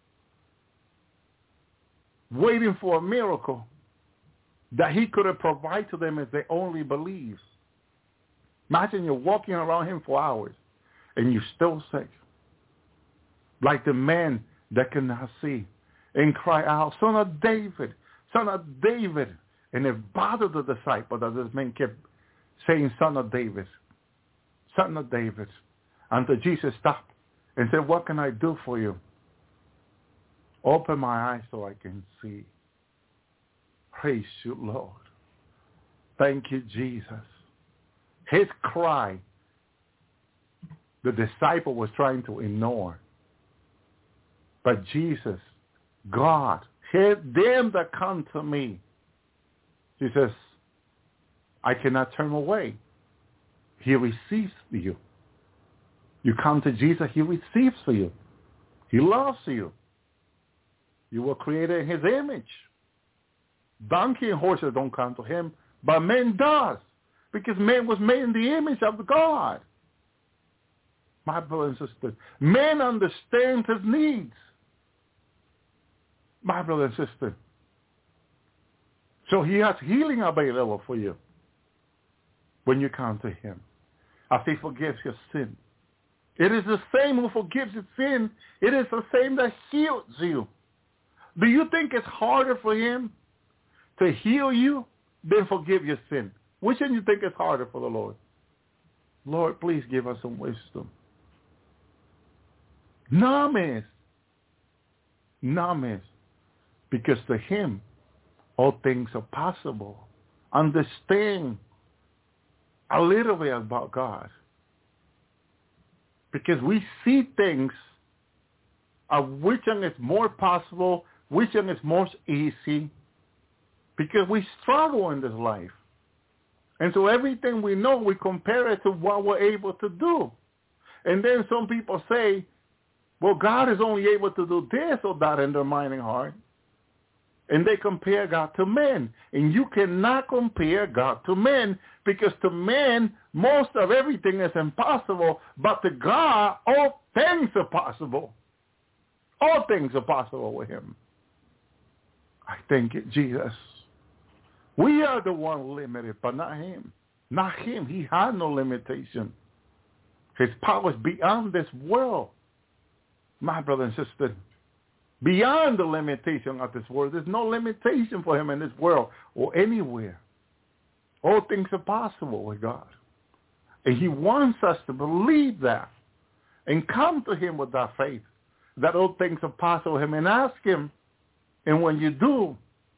waiting for a miracle that he could have provided to them if they only believe. Imagine you're walking around him for hours and you're still sick. Like the man that cannot see and cry out, Son of David, Son of David. And it bothered the disciple that this man kept saying, Son of David, Son of David. Until Jesus stopped and said, what can I do for you? Open my eyes so I can see. Praise you, Lord. Thank you, Jesus. His cry, the disciple was trying to ignore. But Jesus, God, them that come to me, he says, I cannot turn away. He receives you. You come to Jesus, he receives you. He loves you. You were created in his image. Donkey and horses don't come to him, but man does. Because man was made in the image of God. My brothers and sisters, man understands his needs. My brother and sister. So he has healing available for you when you come to him. As he forgives your sin. It is the same who forgives your sin. It is the same that heals you. Do you think it's harder for him to heal you than forgive your sin? Which one do you think is harder for the Lord? Lord, please give us some wisdom. None is. None is. Because to him, all things are possible. Understand a little bit about God. Because we see things of which one is more possible, which one is most easy. Because we struggle in this life. And so everything we know, we compare it to what we're able to do. And then some people say, well, God is only able to do this or that in their mind and heart. And they compare God to men. And you cannot compare God to men, because to men, most of everything is impossible. But to God, all things are possible. All things are possible with him. I thank you, Jesus. We are the one limited, but not him. Not him. He had no limitation. His power is beyond this world. My brother and sister, beyond the limitation of this world. There's no limitation for him in this world or anywhere. All things are possible with God. And he wants us to believe that and come to him with that faith, that all things are possible with him, and ask him. And when you do,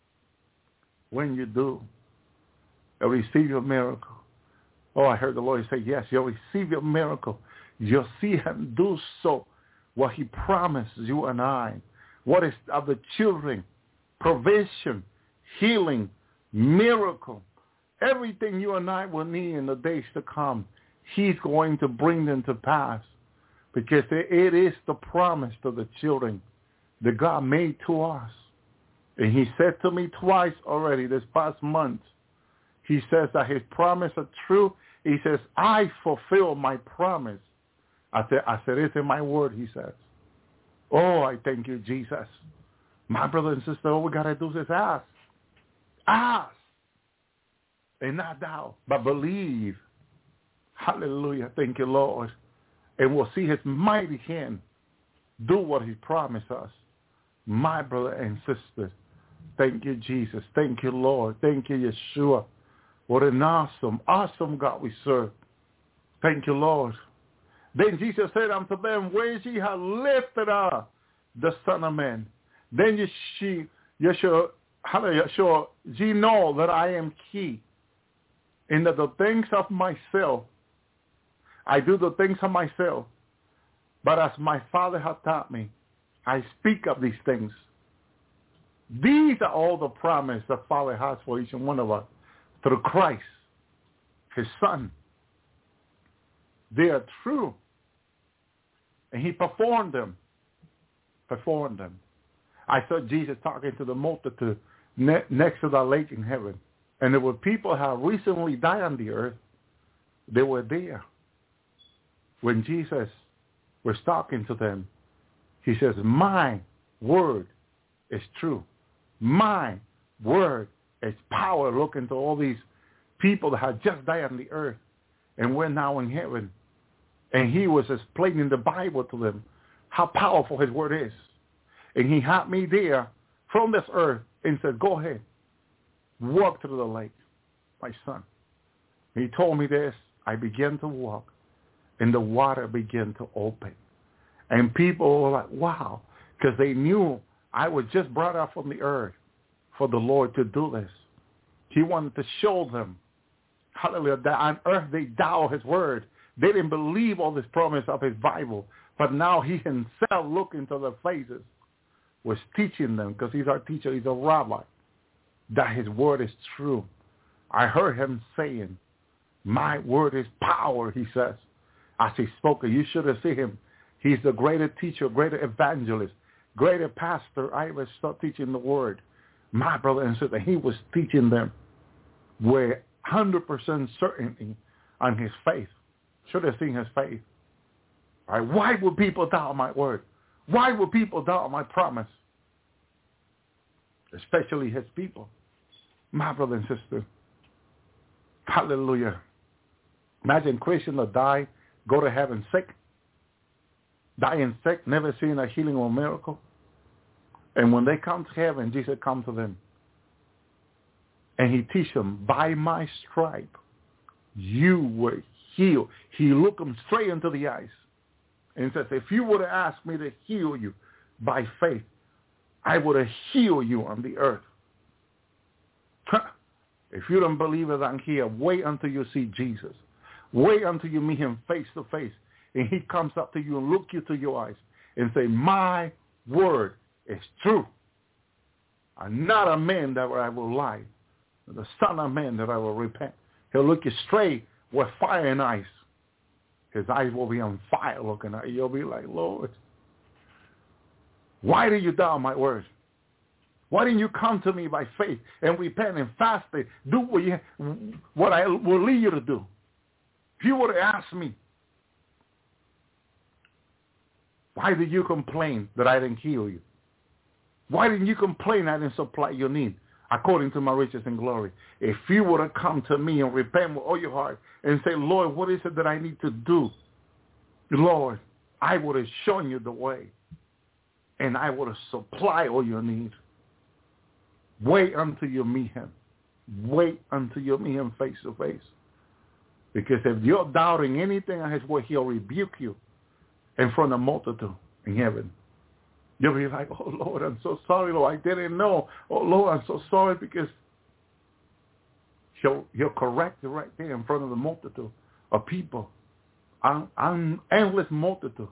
when you do, you'll receive your miracle. Oh, I heard the Lord say, yes, you'll receive your miracle. You'll see him do so, what he promised you and I. What is of the children, provision, healing, miracle, everything you and I will need in the days to come, he's going to bring them to pass, because it is the promise to the children that God made to us. And he said to me twice already this past month, he says that his promise are true. He says, I fulfill my promise. I said, I said, it's in my word, he says. Oh, I thank you, Jesus. My brother and sister, all we got to do is ask. Ask. And not doubt, but believe. Hallelujah. Thank you, Lord. And we'll see his mighty hand do what he promised us. My brother and sister, thank you, Jesus. Thank you, Lord. Thank you, Yeshua. What an awesome, awesome God we serve. Thank you, Lord. Then Jesus said unto them, where ye have lifted up the Son of Man, then ye, she, ye shall, Yeshua, ye know that I am he, and that the things of myself, I do the things of myself, but as my Father hath taught me, I speak of these things. These are all the promise the Father has for each and one of us through Christ, his Son. They are true. And he performed them. Performed them. I saw Jesus talking to the multitude ne- next to the lake in heaven. And there were people who had recently died on the earth. They were there. When Jesus was talking to them, he says, my word is true. My word is power. Look into all these people that had just died on the earth and were now in heaven. And he was explaining the Bible to them, how powerful his word is. And he had me there from this earth and said, go ahead, walk through the lake, my son. He told me this. I began to walk, and the water began to open. And people were like, wow, because they knew I was just brought up from the earth for the Lord to do this. He wanted to show them, hallelujah, that on earth they doubt his word. They didn't believe all this promise of his Bible. But now he himself, looked into their faces, was teaching them, because he's our teacher, he's a rabbi, that his word is true. I heard him saying, my word is power, he says, as he spoke. You should have seen him. He's the greatest teacher, greater evangelist, greater pastor I ever saw teaching the word. My brother and sister, he was teaching them with one hundred percent certainty on his faith. Should have seen his faith. All right, why would people doubt my word? Why would people doubt my promise? Especially his people. My brother and sister. Hallelujah. Imagine Christians that die, go to heaven sick, dying sick, never seeing a healing or miracle. And when they come to heaven, Jesus comes to them. And he teaches them, by my stripe, you were healed. He looked them straight into the eyes. And he says, if you would have asked me to heal you by faith, I would have healed you on the earth. If you don't believe it on here, wait until you see Jesus. Wait until you meet him face to face. And he comes up to you and look you to your eyes and say, my word is true. I'm not a man that I will lie. The son of man that I will repent. He'll look you straight with fire and ice. His eyes will be on fire looking at you. You'll be like, Lord, why did you doubt my word? Why didn't you come to me by faith and repent and fast and do what, you, what I will lead you to do? If you would have asked me, why did you complain that I didn't heal you? Why didn't you complain I didn't supply your need according to my riches and glory? If you would have come to me and repent with all your heart and say, Lord, what is it that I need to do? Lord, I would have shown you the way, and I would have supplied all your needs. Wait until you meet him. Wait until you meet him face to face. Because if you're doubting anything on his word, he'll rebuke you in front of multitude in heaven. You'll be like, oh, Lord, I'm so sorry, Lord. I didn't know. Oh, Lord, I'm so sorry, because he'll, he'll correct you right there in front of the multitude of people. An, an endless multitude.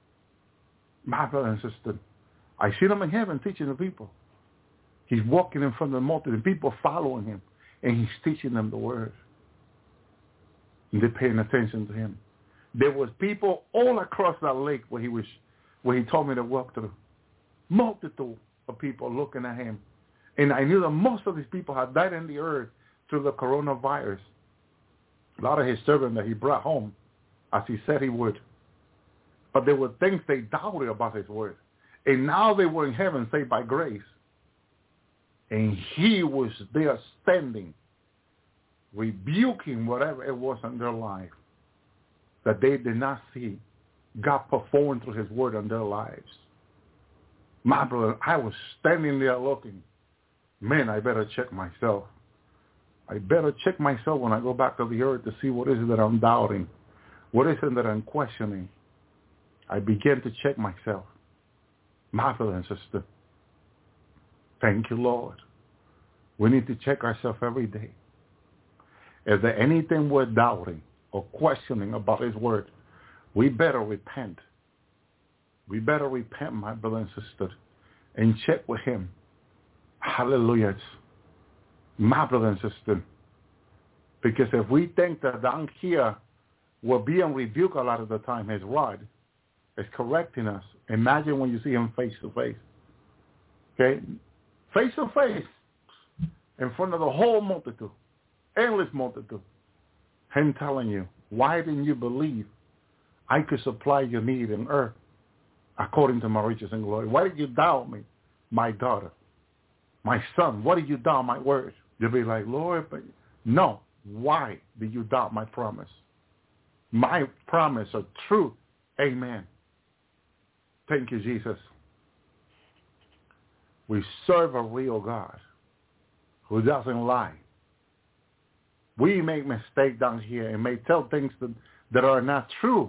My brother and sister, I see him in heaven teaching the people. He's walking in front of the multitude, and people following him, and he's teaching them the word. And they're paying attention to him. There was people all across that lake where he was, where he told me to walk through. Multitude of people looking at him. And I knew that most of these people had died in the earth through the coronavirus. A lot of his servants that he brought home, as he said he would. But there were things they doubted about his word. And now they were in heaven, saved by grace. And he was there standing, rebuking whatever it was in their life that they did not see God perform through his word in their lives. My brother, I was standing there looking. Man, I better check myself. I better check myself when I go back to the earth to see what is it that I'm doubting. What is it that I'm questioning? I began to check myself. My brother and sister, thank you, Lord. We need to check ourselves every day. Is there anything we're doubting or questioning about his word? We better repent. We better repent, my brother and sister, and check with him. Hallelujah. My brother and sister. Because if we think that down here we're being rebuked a lot of the time, his rod is correcting us. Imagine when you see him face to face. Okay? Face to face in front of the whole multitude. endless multitude. Him telling you, why didn't you believe I could supply your need in earth according to my riches and glory? Why did you doubt me, my daughter, my son? Why did you doubt my word? You'll be like, Lord, but no. Why did you doubt my promise? My promise are true. Amen. Thank you, Jesus. We serve a real God who doesn't lie. We make mistakes down here and may tell things that, that are not true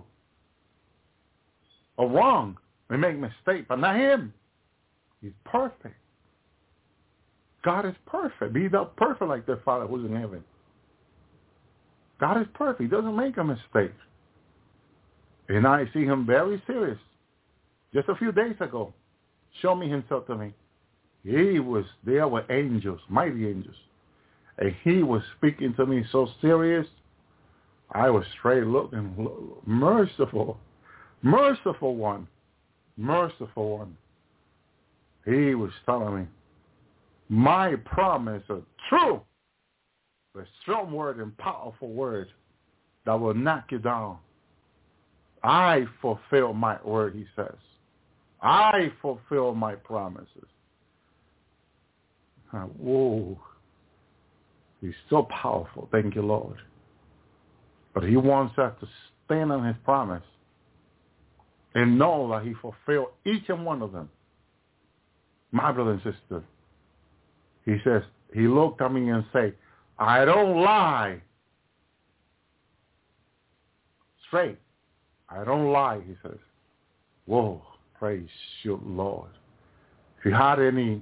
or wrong. We make mistakes, but not him. He's perfect. God is perfect. Be thou perfect like the Father who's in heaven. God is perfect. He doesn't make a mistake. And I see him very serious. Just a few days ago, show me himself to me. He was there with angels, mighty angels. And he was speaking to me so serious, I was straight looking, merciful, merciful one, merciful one. He was telling me, my promise is true. A strong word and powerful word that will knock you down. I fulfill my word, he says. I fulfill my promises. Whoa. He's so powerful. Thank you, Lord. But he wants us to stand on his promise and know that he fulfilled each and one of them. My brother and sister, he says, he looked at me and said, I don't lie. Straight. I don't lie, he says. Whoa, praise you, Lord. If you had any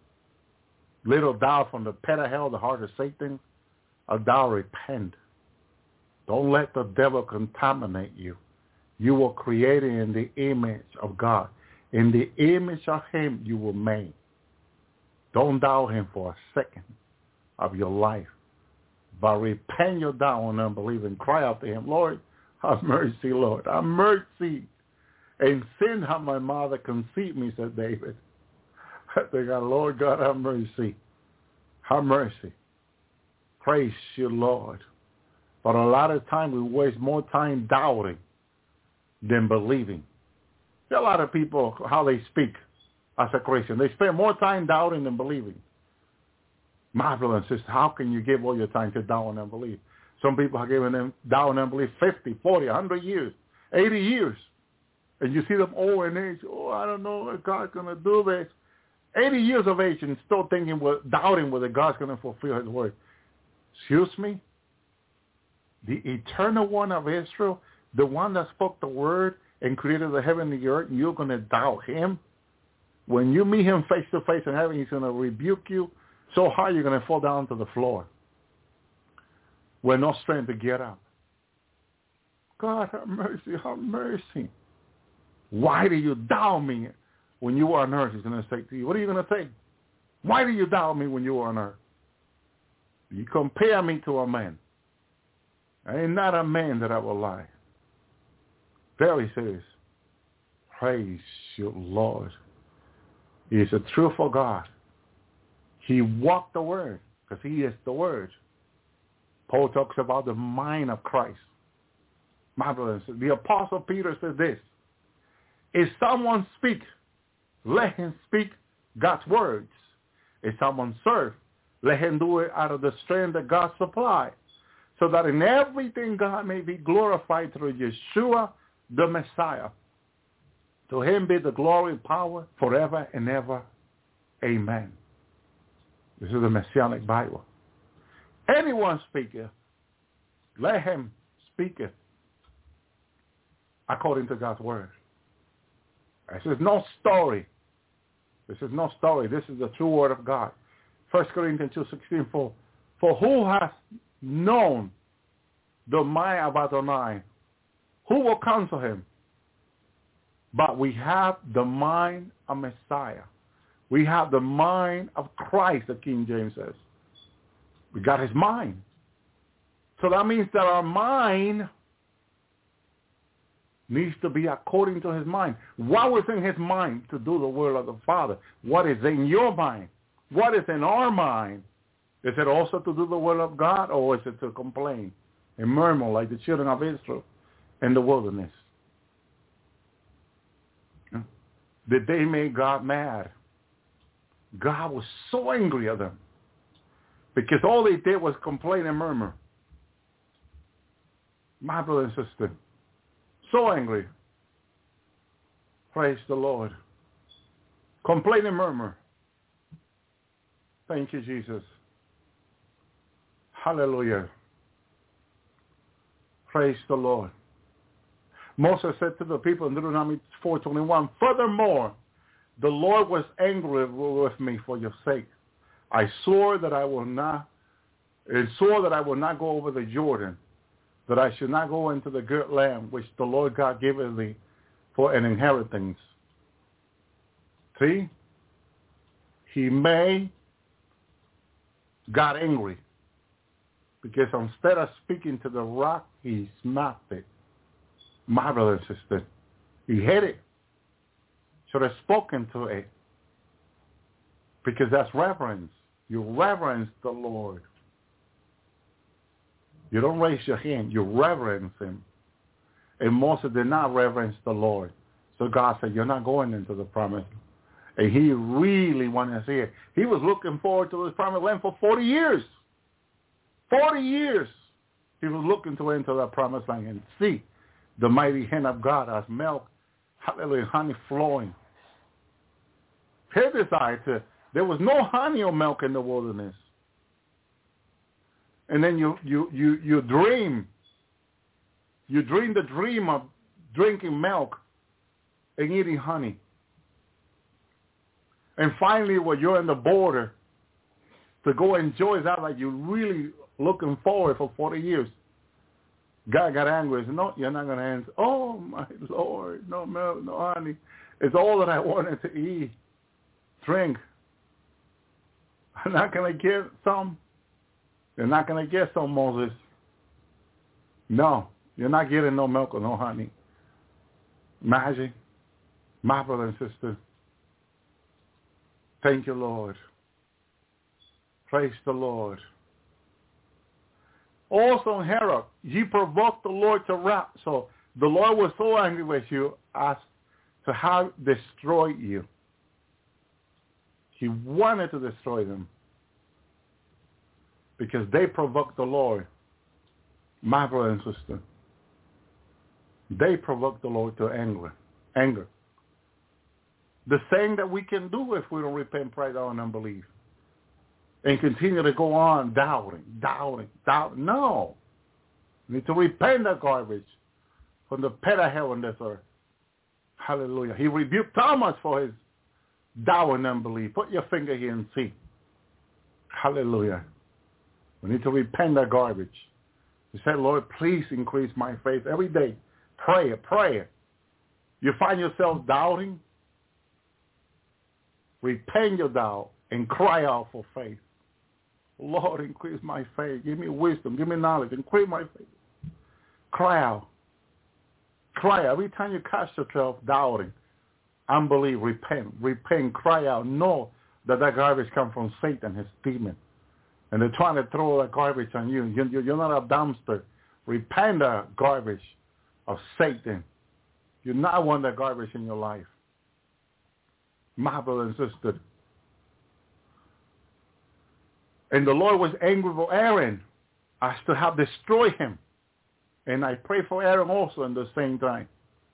little doubt from the pit of hell, the heart of Satan, a thou repent. Don't let the devil contaminate you. You were created in the image of God. In the image of him you were made. Don't doubt him for a second of your life. But repent your doubt and unbelief and cry out to him, Lord, have mercy, Lord. Have mercy. In sin have my mother conceived me, said David. They got, Lord God, have mercy. Have mercy. Praise you, Lord. But a lot of time we waste more time doubting than believing. There are a lot of people, how they speak as a Christian. They spend more time doubting than believing. My brother and sister, how can you give all your time to doubt and unbelief? Some people are giving them doubt and unbelief fifty, forty, one hundred years, eighty years. And you see them old in age. Oh, I don't know if God's going to do this. eighty years of age and still thinking, doubting whether God's going to fulfill his word. Excuse me? The eternal one of Israel, the one that spoke the word and created the heaven and the earth, and you're going to doubt him? When you meet him face to face in heaven, he's going to rebuke you so hard you're going to fall down to the floor with no strength to get up. God, have mercy, have mercy. Why do you doubt me? When you were on earth, he's going to say to you, what are you going to say? Why do you doubt me when you were on earth? You compare me to a man. I am not a man that I will lie. Very serious. Praise you, Lord. He is a truthful God. He walked the word because he is the word. Paul talks about the mind of Christ. My brothers, the Apostle Peter says this. If someone speaks, let him speak God's words. If someone serves, let him do it out of the strength that God supplies, so that in everything God may be glorified through Yeshua, the Messiah. To him be the glory and power forever and ever. Amen. This is the Messianic Bible. Anyone speaketh, let him speak it according to God's word. This is no story. This is no story. This is the true word of God. First Corinthians two sixteen, for, for who has known the mind of Adonai? Who will counsel him? But we have the mind of Messiah. We have the mind of Christ, the King James says. We got his mind. So that means that our mind needs to be according to his mind. What was in his mind to do the will of the Father? What is in your mind? What is in our mind Is it also to do the will of God, or is it to complain and murmur like the children of Israel in the wilderness? Did they make God mad? God was so angry at them because all they did was complain and murmur. My brother and sister, so angry. Praise the Lord. Complain and murmur. Thank you, Jesus. Hallelujah. Praise the Lord. Moses said to the people in Deuteronomy four twenty-one, furthermore, the Lord was angry with me for your sake. I swore that I will not, and swore that I will not go over the Jordan, that I should not go into the good land which the Lord God giveth thee for an inheritance. See? He may got angry because instead of speaking to the rock, he smacked it. My brother and sister, he hit it. Should have spoken to it because that's reverence. You reverence the Lord. You don't raise your hand. You reverence him. And Moses did not reverence the Lord. So God said, you're not going into the promised land. And he really wanted to see it. He was looking forward to his promised land for forty years. forty years. He was looking to enter that promised land and see the mighty hand of God as milk, hallelujah, honey flowing. He decided to, there was no honey or milk in the wilderness. And then you, you, you, you dream. You dream the dream of drinking milk and eating honey. And finally, when you're in the border to go enjoy that, like you're really looking forward for forty years, God got angry and said, no, you're not going to answer. Oh, my Lord, no milk, no honey. It's all that I wanted to eat, drink. I'm not going to get some. You're not going to get some, Moses. No, you're not getting no milk or no honey. Imagine, my brother and sister. Thank you, Lord. Praise the Lord. Also in Herod, ye provoked the Lord to wrath. So the Lord was so angry with you as to have destroyed you. He wanted to destroy them because they provoked the Lord. My brother and sister, they provoked the Lord to anger. Anger. The thing that we can do if we don't repent, pride, and unbelief. And continue to go on doubting, doubting, doubting. No. We need to repent that garbage from the pit of hell on this earth. Hallelujah. He rebuked Thomas for his doubt and unbelief. Put your finger here and see. Hallelujah. We need to repent that garbage. He said, Lord, please increase my faith every day. Prayer, prayer. You find yourself doubting? Repent your doubt and cry out for faith. Lord, increase my faith. Give me wisdom. Give me knowledge. Increase my faith. Cry out. Cry out. Every time you catch yourself doubting, unbelief, repent. Repent. Cry out. Know that that garbage comes from Satan, his demon. And they're trying to throw that garbage on you. You're not a dumpster. Repent that garbage of Satan. You not want that garbage in your life. My brother and sister. And the Lord was angry with Aaron as to have destroyed him. And I pray for Aaron also in the same time.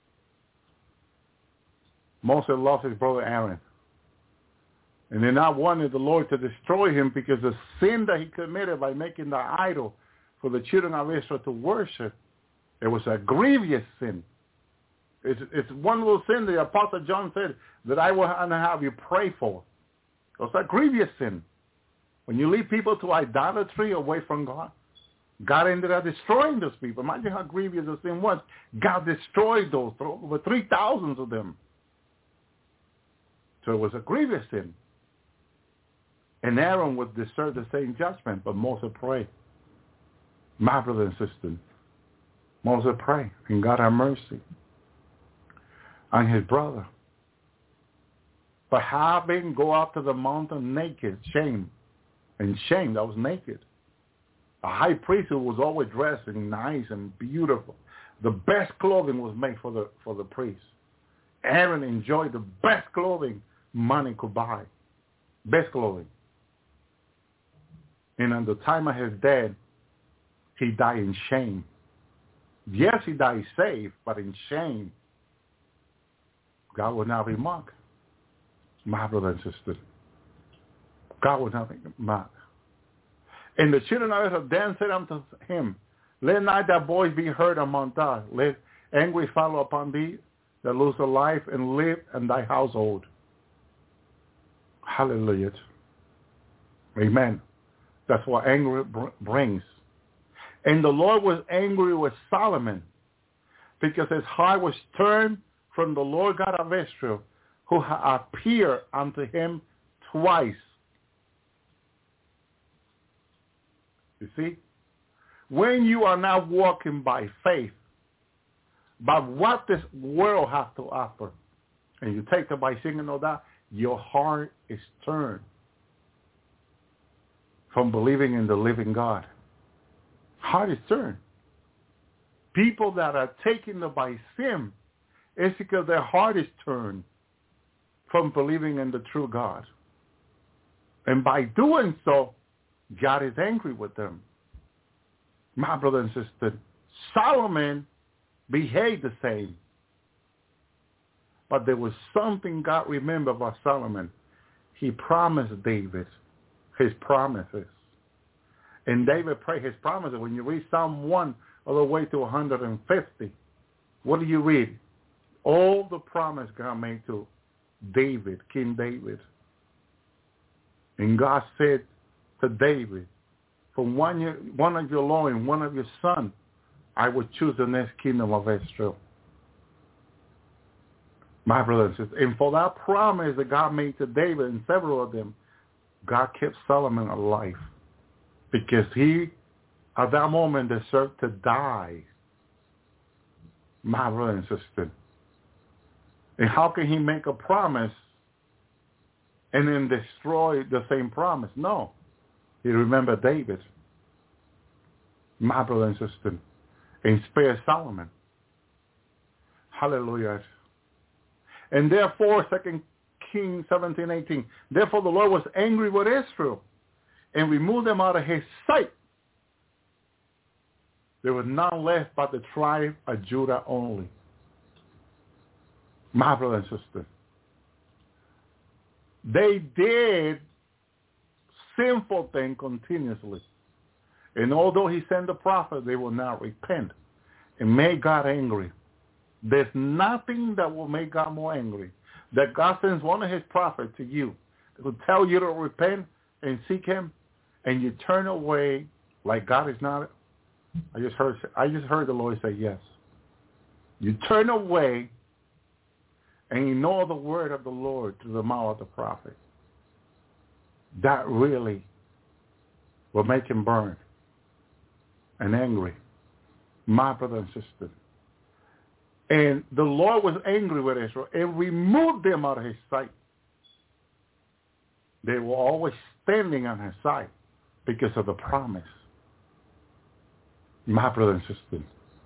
Moses lost his brother Aaron. And they not wanted the Lord to destroy him because the sin that he committed by making the idol for the children of Israel to worship, it was a grievous sin. It's, it's one little sin the Apostle John said that I will have you pray for. It's a grievous sin. When you lead people to idolatry away from God, God ended up destroying those people. Imagine how grievous the sin was. God destroyed those, over three thousand of them. So it was a grievous sin. And Aaron would deserve the same judgment, but Moses prayed. My brother and sister, Moses prayed, and God have mercy on his brother. But having go out to the mountain naked, shame, and shame, that was naked. A high priest who was always dressed and nice and beautiful. The best clothing was made for the for the priest. Aaron enjoyed the best clothing money could buy. Best clothing. And at the time of his death, he died in shame. Yes, he died safe, but in shame. God will not be mocked. My brother and sister. God will not be mocked. And the children of Israel then said unto him, let not thy voice be heard among us. Let angry follow upon thee that lose a life and live in thy household. Hallelujah. Amen. That's what anger brings. And the Lord was angry with Solomon because his heart was turned from the Lord God of Israel, who had appeared unto him twice. You see? When you are not walking by faith, by what this world has to offer, and you take it by singing all that, your heart is turned from believing in the living God. Heart is turned. People that are taken by sin, it's because their heart is turned from believing in the true God. And by doing so, God is angry with them. My brother and sister, Solomon behaved the same. But there was something God remembered about Solomon. He promised David his promises. And David prayed his promises. When you read Psalm one all the way to one hundred fifty, what do you read? All the promise God made to David, King David. And God said to David, from one, year, one of your loins, one of your sons, I will choose the next kingdom of Israel. My brothers and sisters. And for that promise that God made to David and several of them, God kept Solomon alive. Because he, at that moment, deserved to die. My brother and sister. And how can he make a promise and then destroy the same promise? No. He remembered David, my brother and sister, and spared Solomon. Hallelujah. And therefore, Second Kings seventeen eighteen, therefore the Lord was angry with Israel and removed them out of his sight. There was none left but the tribe of Judah only. My brother and sister. They did sinful thing continuously. And although he sent the prophet, they will not repent and make God angry. There's nothing that will make God more angry. That God sends one of his prophets to you to tell you to repent and seek him, and you turn away like God is not. I just heard I just heard the Lord say yes. You turn away and ignore the word of the Lord through the mouth of the prophet. That really will make him burn and angry. My brother and sister. And the Lord was angry with Israel and removed them out of his sight. They were always standing on his side because of the promise. My brother and sister.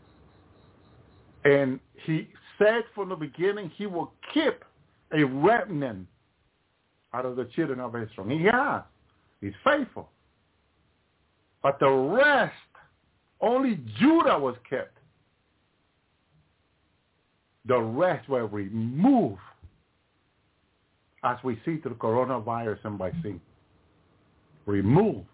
And he said from the beginning he will keep a remnant out of the children of Israel. He has. He's faithful. But the rest, only Judah was kept. The rest were removed, as we see through coronavirus and vaccine. Removed.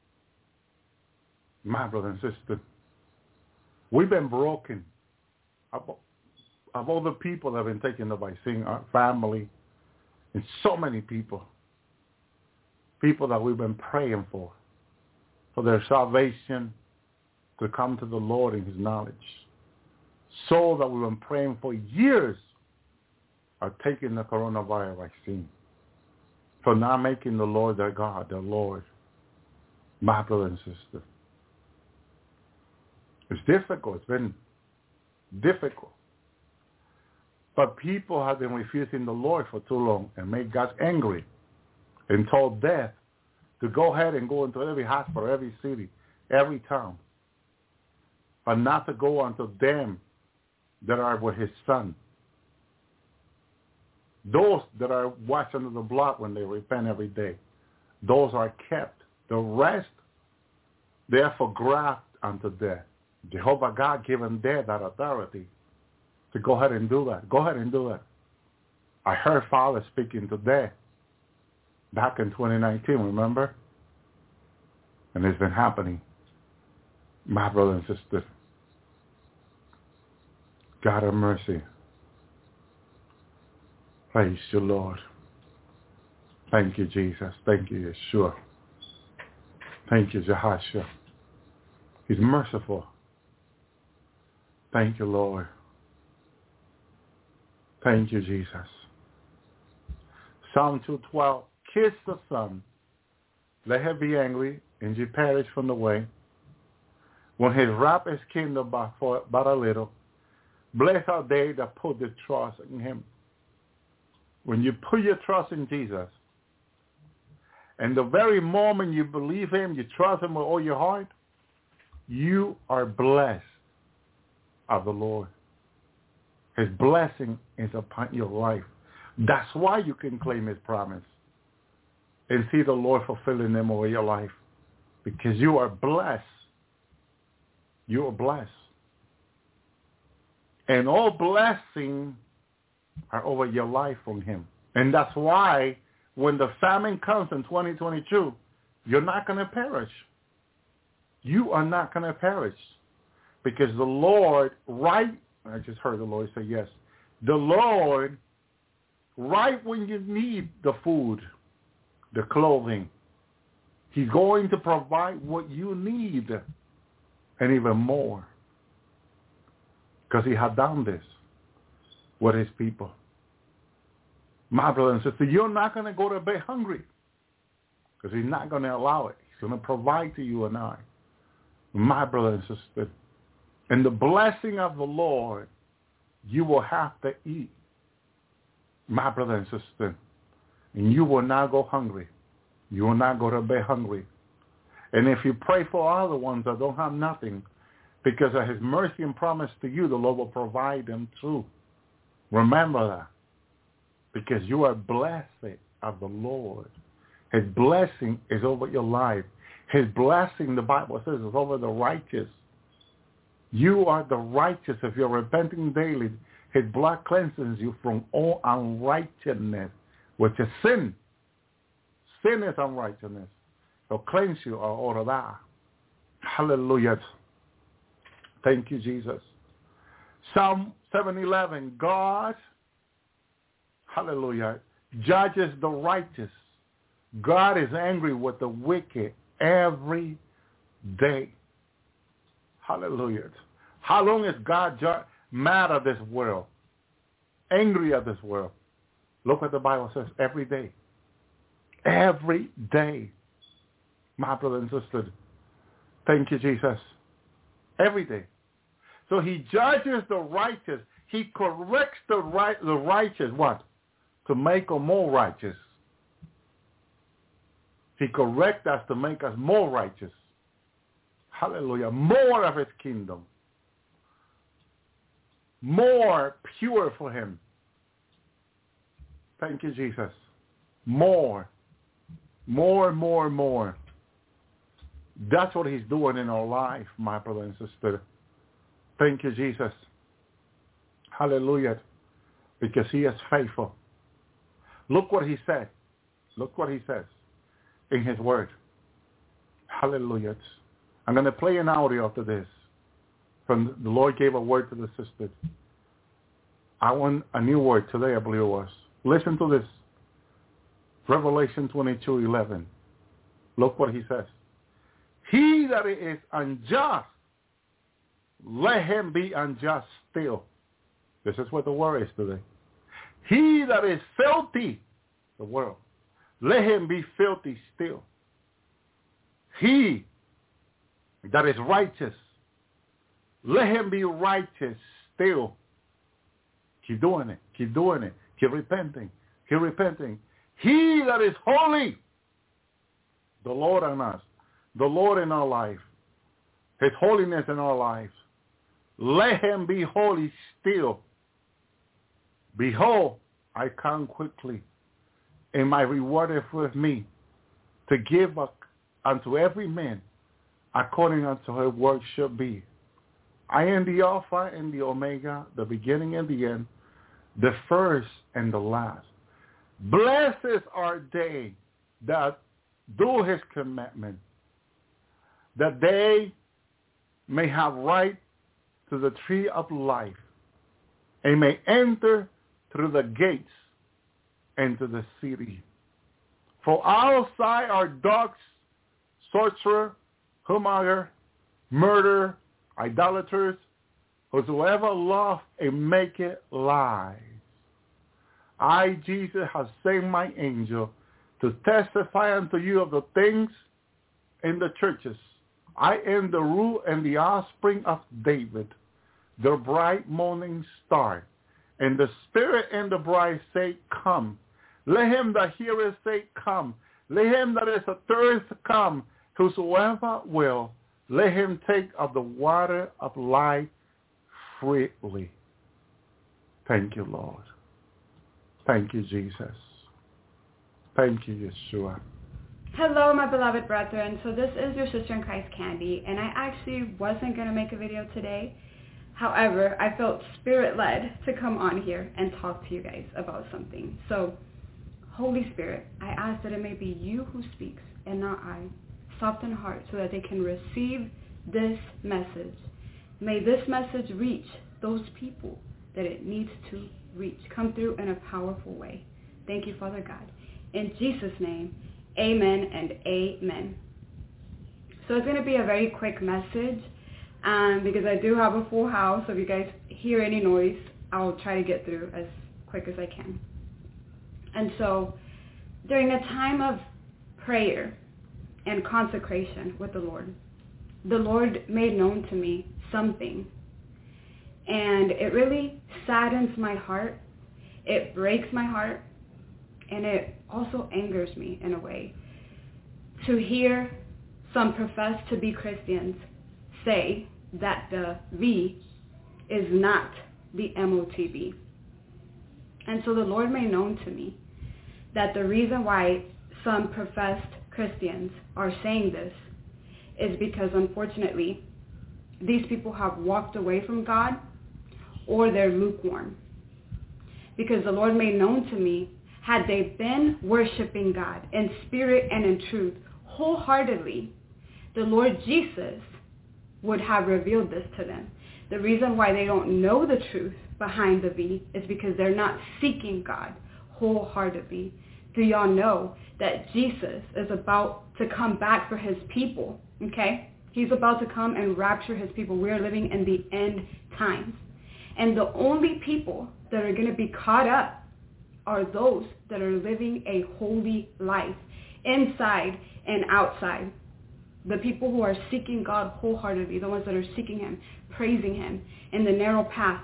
My brother and sister, we've been broken. Of, of all the people that have been taking the vaccine, our family, and so many people, people that we've been praying for, for their salvation, to come to the Lord in his knowledge. Souls that we've been praying for years are taking the coronavirus vaccine, for not making the Lord their God, their Lord. My brother and sister. It's difficult. It's been difficult. But people have been refusing the Lord for too long and made God angry and told death to go ahead and go into every hospital, every city, every town, but not to go unto them that are with his son. Those that are washed under the blood when they repent every day, those are kept. The rest, they are for graft unto death. Jehovah God given them that authority to go ahead and do that. Go ahead and do that. I heard Father speaking today, back in twenty nineteen, remember? And it's been happening. My brother and sister, God have mercy. Praise you, Lord. Thank you, Jesus. Thank you, Yeshua. Thank you, Jehoshua. He's merciful. Thank you, Lord. Thank you, Jesus. Psalm two twelve, kiss the Son, let him be angry, and ye perish from the way. When his wrath is kindled but, for, but a little, blessed are they that put their trust in him. When you put your trust in Jesus, and the very moment you believe him, you trust him with all your heart, you are blessed of the Lord. His blessing is upon your life. That's why you can claim his promise and see the Lord fulfilling them over your life, because you are blessed. You are blessed. And all blessings are over your life from him. And that's why when the famine comes in twenty twenty-two, you're not going to perish. You are not going to perish, because the Lord, right, I just heard the Lord say yes, the Lord, right when you need the food, the clothing, he's going to provide what you need and even more, because he had done this with his people. My brother and sister, you're not going to go to bed hungry, because he's not going to allow it. He's going to provide to you and I. My brother and sister, and the blessing of the Lord, you will have to eat. My brother and sister, and you will not go hungry. You will not go to bed hungry. And if you pray for other ones that don't have nothing, because of his mercy and promise to you, the Lord will provide them too. Remember that, because you are blessed of the Lord. His blessing is over your life. His blessing, the Bible says, is over the righteous. You are the righteous. If you're repenting daily, his blood cleanses you from all unrighteousness, which is sin. Sin is unrighteousness. He'll cleanse you of all of that. Hallelujah. Thank you, Jesus. Psalm seven eleven, God, hallelujah, judges the righteous. God is angry with the wicked every day. Hallelujah. How long is God ju- mad at this world? Angry at this world? Look what the Bible says, every day. Every day. My brother and sister, thank you, Jesus. Every day. So he judges the righteous. He corrects the right, the righteous, what? To make them more righteous. He corrects us to make us more righteous. Hallelujah. More of his kingdom. More pure for him. Thank you, Jesus. More. More, more, more. That's what he's doing in our life, my brother and sister. Thank you, Jesus. Hallelujah. Because he is faithful. Look what he said. Look what he says in his word. Hallelujah. I'm going to play an audio after this. From the Lord gave a word to the sister. I want a new word today, I believe it was. Listen to this. Revelation twenty-two eleven. Look what he says. He that is unjust, let him be unjust still. This is what the word is today. He that is filthy, the world, let him be filthy still. He that is righteous, let him be righteous still. Keep doing it. Keep doing it. Keep repenting. Keep repenting. He that is holy, the Lord on us, the Lord in our life, his holiness in our lives. Let him be holy still. Behold, I come quickly, and my reward is with me, to give unto every man according unto her work should be. I am the Alpha and the Omega, the beginning and the end, the first and the last. Blessed are they that do his commandment, that they may have right to the tree of life, and may enter through the gates into the city. For outside are dogs, sorcerer, whomever, murder, idolaters, whosoever love and make it lies. I, Jesus, have sent my angel to testify unto you of the things in the churches. I am the root and the offspring of David, the bright morning star. And the Spirit and the bride say, come. Let him that heareth say, come. Let him that is athirst come. Whosoever will, let him take of the water of life freely. Thank you, Lord. Thank you, Jesus. Thank you, Yeshua. Hello, my beloved brethren. So this is your sister in Christ, Candy, and I actually wasn't going to make a video today. However, I felt spirit-led to come on here and talk to you guys about something. So, Holy Spirit, I ask that it may be you who speaks and not I. Soften heart so that they can receive this message. May this message reach those people that it needs to reach. Come through in a powerful way. Thank you, Father God. In Jesus' name, amen and amen. So it's going to be a very quick message um, because I do have a full house. So if you guys hear any noise, I'll try to get through as quick as I can. And so during a time of prayer and consecration with the Lord, the Lord made known to me something. And it really saddens my heart. It breaks my heart. And it also angers me in a way to hear some profess to be Christians say that the V is not the M O T B. And so the Lord made known to me that the reason why some professed Christians are saying this is because, unfortunately, these people have walked away from God or they're lukewarm. Because the Lord made known to me, had they been worshiping God in spirit and in truth, wholeheartedly, the Lord Jesus would have revealed this to them. The reason why they don't know the truth behind the V is because they're not seeking God wholeheartedly. Do y'all know that Jesus is about to come back for his people, okay? He's about to come and rapture his people. We're living in the end times. And the only people that are going to be caught up are those that are living a holy life, inside and outside. The people who are seeking God wholeheartedly, the ones that are seeking him, praising him in the narrow path,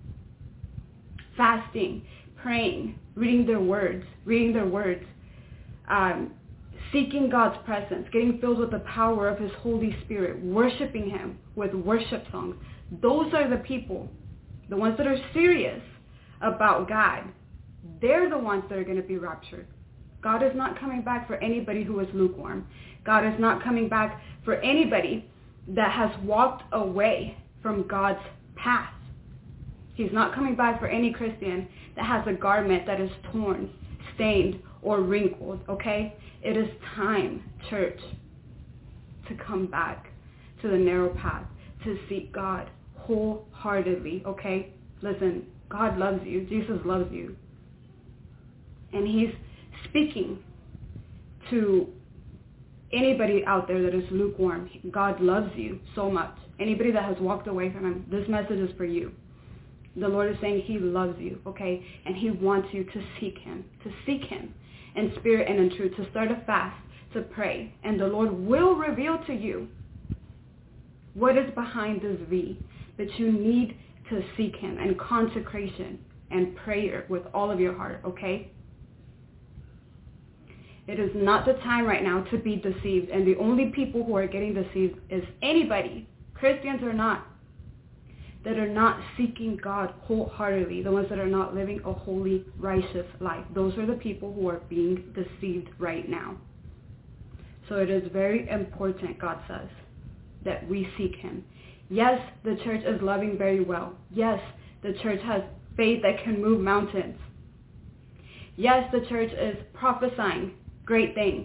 fasting, praying, reading their words, reading their words, um, seeking God's presence, getting filled with the power of his Holy Spirit, worshiping him with worship songs. Those are the people, the ones that are serious about God. They're the ones that are going to be raptured. God is not coming back for anybody who is lukewarm. God is not coming back for anybody that has walked away from God's path. He's not coming back for any Christian that has a garment that is torn, stained, or wrinkled, okay? It is time, church, to come back to the narrow path, to seek God wholeheartedly, okay? Listen, God loves you. Jesus loves you. And he's speaking to anybody out there that is lukewarm. God loves you so much. Anybody that has walked away from him, this message is for you. The Lord is saying he loves you, okay? And he wants you to seek him, to seek him in spirit and in truth, to start a fast, to pray. And the Lord will reveal to you what is behind this V, that you need to seek him in consecration and prayer with all of your heart, okay? It is not the time right now to be deceived. And the only people who are getting deceived is anybody, Christians or not, that are not seeking God wholeheartedly, the ones that are not living a holy, righteous life. Those are the people who are being deceived right now. So it is very important, God says, that we seek him. Yes, the church is loving very well. Yes, the church has faith that can move mountains. Yes, the church is prophesying great things.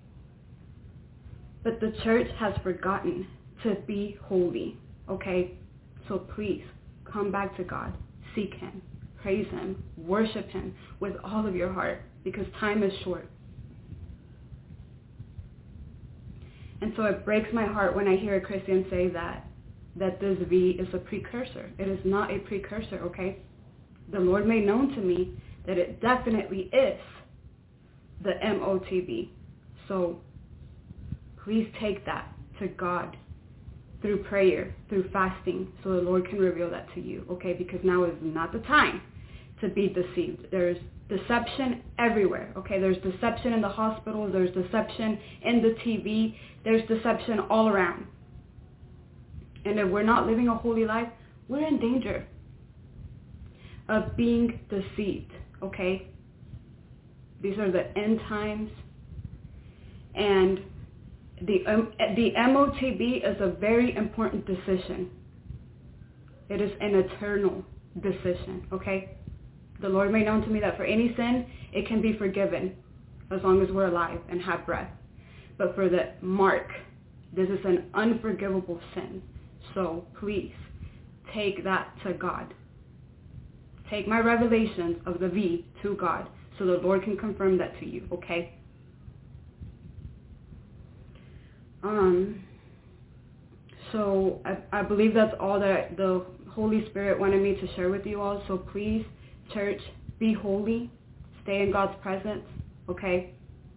But the church has forgotten to be holy, okay? So please, come back to God. Seek him. Praise him. Worship him with all of your heart, because time is short. And so it breaks my heart when I hear a Christian say that, that this V is a precursor. It is not a precursor, okay? The Lord made known to me that it definitely is the M O T B. So please take that to God through prayer, through fasting, so the Lord can reveal that to you, okay? Because now is not the time to be deceived. There's deception everywhere, okay? There's deception in the hospital. There's deception in the T V. There's deception all around. And if we're not living a holy life, we're in danger of being deceived, okay? These are the end times. And the, um, the M O T B is a very important decision. It is an eternal decision, okay? The Lord made known to me that for any sin, it can be forgiven as long as we're alive and have breath. But for the mark, this is an unforgivable sin. So please, take that to God. Take my revelations of the V to God so the Lord can confirm that to you, okay? Um. So I, I believe that's all that the Holy Spirit wanted me to share with you all. So please, church, be holy. Stay in God's presence, okay?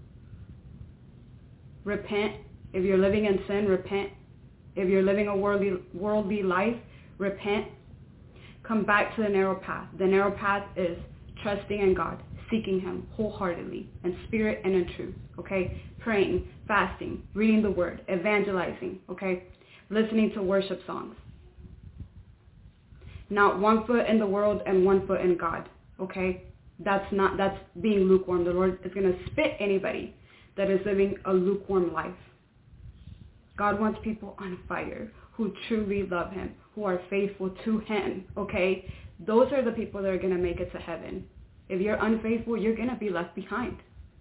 Repent. If you're living in sin, repent. If you're living a worldly, worldly life, repent. Come back to the narrow path. The narrow path is trusting in God, seeking him wholeheartedly, in spirit and in truth, okay? Praying, fasting, reading the word, evangelizing, okay? Listening to worship songs. Not one foot in the world and one foot in God, okay? That's not, that's being lukewarm. The Lord is going to spit anybody that is living a lukewarm life. God wants people on fire who truly love him, who are faithful to him, okay? Those are the people that are going to make it to heaven. If you're unfaithful, you're going to be left behind.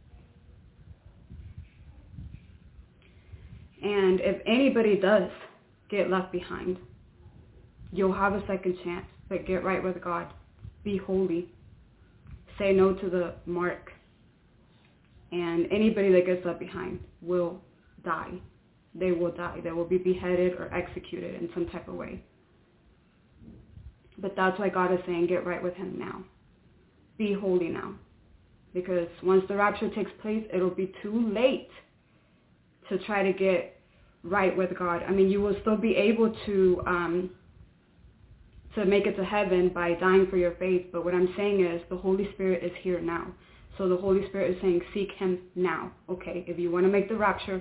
And if anybody does get left behind, you'll have a second chance, but get right with God. Be holy. Say no to the mark. And anybody that gets left behind will die. They will die. They will be beheaded or executed in some type of way. But that's why God is saying, get right with him now. Be holy now. Because once the rapture takes place, it'll be too late to try to get right with God. I mean, you will still be able to um, to make it to heaven by dying for your faith. But what I'm saying is the Holy Spirit is here now. So the Holy Spirit is saying, seek him now. Okay, if you want to make the rapture,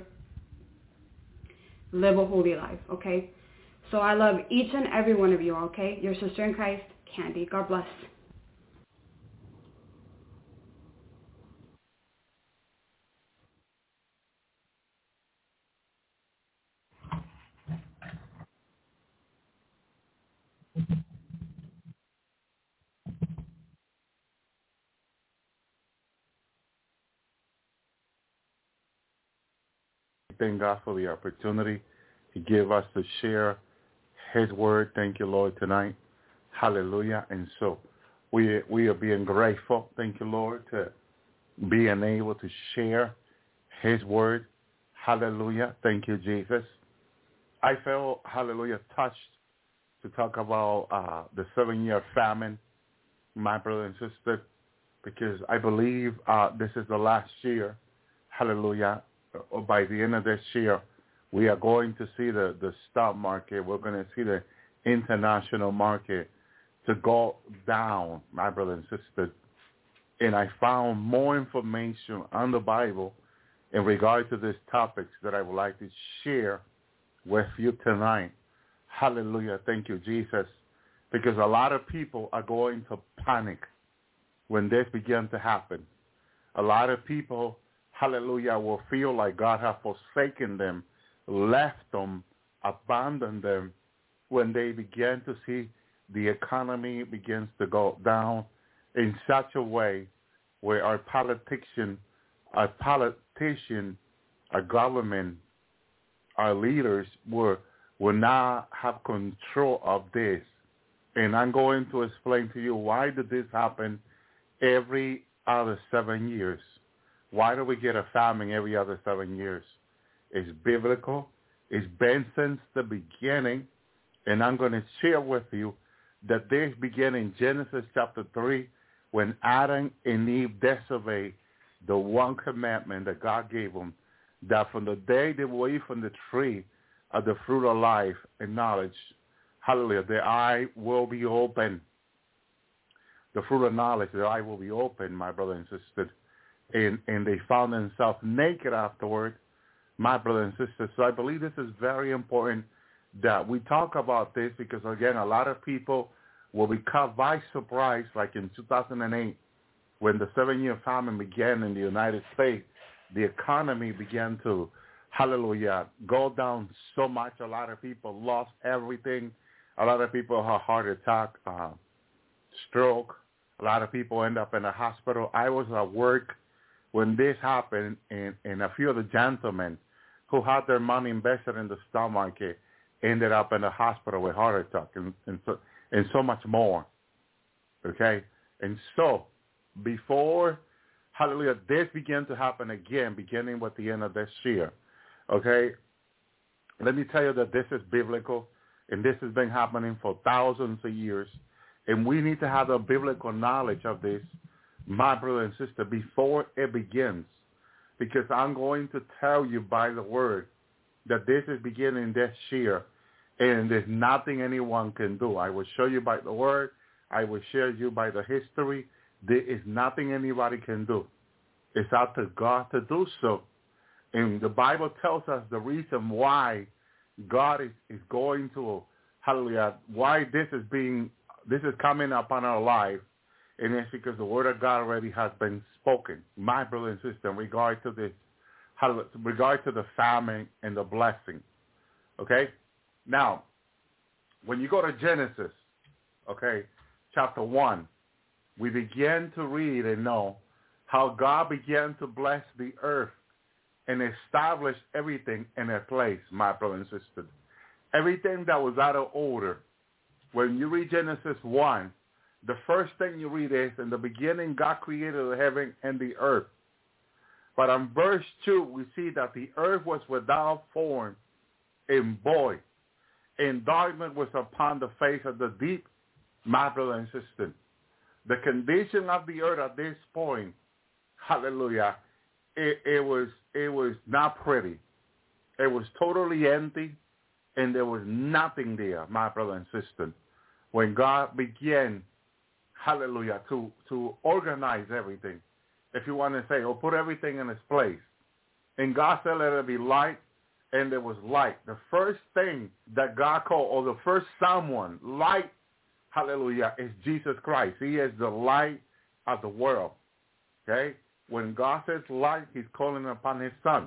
live a holy life, okay? So I love each and every one of you, okay? Your sister in Christ, Candy. God bless. Thank God for the opportunity He gave us to share His word. Thank you, Lord, tonight. Hallelujah. And so we we are being grateful, thank you, Lord, to being able to share His word. Hallelujah. Thank you, Jesus. I felt, hallelujah, touched to talk about uh, the seven-year famine, my brother and sister, because I believe uh, this is the last year, hallelujah. Or by the end of this year, we are going to see the, the stock market. We're going to see the international market to go down, my brother and sister. And I found more information on the Bible in regard to these topics that I would like to share with you tonight. Hallelujah. Thank you, Jesus. Because a lot of people are going to panic when this begins to happen. A lot of people, hallelujah, will feel like God has forsaken them, left them, abandoned them when they begin to see the economy begins to go down in such a way where our politician, our politician, our government, our leaders will, will not have control of this. And I'm going to explain to you why did this happen every other seven years. Why do we get a famine every other seven years? It's biblical. It's been since the beginning. And I'm going to share with you that this began in Genesis chapter three when Adam and Eve disobeyed the one commandment that God gave them, that from the day they were eat from the tree of the fruit of life and knowledge, hallelujah, their eye will be open. The fruit of knowledge, their eye will be open, my brother and sister. And, and they found themselves naked afterward, my brother and sister. So I believe this is very important that we talk about this because, again, a lot of people will be caught by surprise, like in two thousand eight, when the seven-year famine began in the United States. The economy began to, hallelujah, go down so much. A lot of people lost everything. A lot of people had heart attack, uh, stroke. A lot of people end up in the hospital. I was at work when this happened, and, and a few of the gentlemen who had their money invested in the stock market ended up in the hospital with heart attack and, and, so, and so much more, okay? And so before, hallelujah, this began to happen again, beginning with the end of this year, okay? Let me tell you that this is biblical, and this has been happening for thousands of years. And we need to have the biblical knowledge of this, my brother and sister, before it begins. Because I'm going to tell you by the word that this is beginning this year, and there's nothing anyone can do. I will show you by the word. I will share you by the history. There is nothing anybody can do. It's up to God to do so. And the Bible tells us the reason why God is, is going to, hallelujah, why this is being This is coming upon our life, and it's because the word of God already has been spoken. My brother and sister, in regard to this, in regard to the famine and the blessing. Okay? Now, when you go to Genesis, okay, chapter one, we begin to read and know how God began to bless the earth and establish everything in its place, my brother and sister. Everything that was out of order. When you read Genesis one, the first thing you read is, in the beginning, God created the heaven and the earth. But in verse two, we see that the earth was without form and void, and darkness was upon the face of the deep, my brother and sister. The condition of the earth at this point, hallelujah, it, it was it was not pretty. It was totally empty, and there was nothing there, my brother and sister. When God began, hallelujah, to, to organize everything, if you want to say, or put everything in its place. And God said, let it be light, and there was light. The first thing that God called, or the first someone, light, hallelujah, is Jesus Christ. He is the light of the world, okay? When God says light, he's calling upon his son.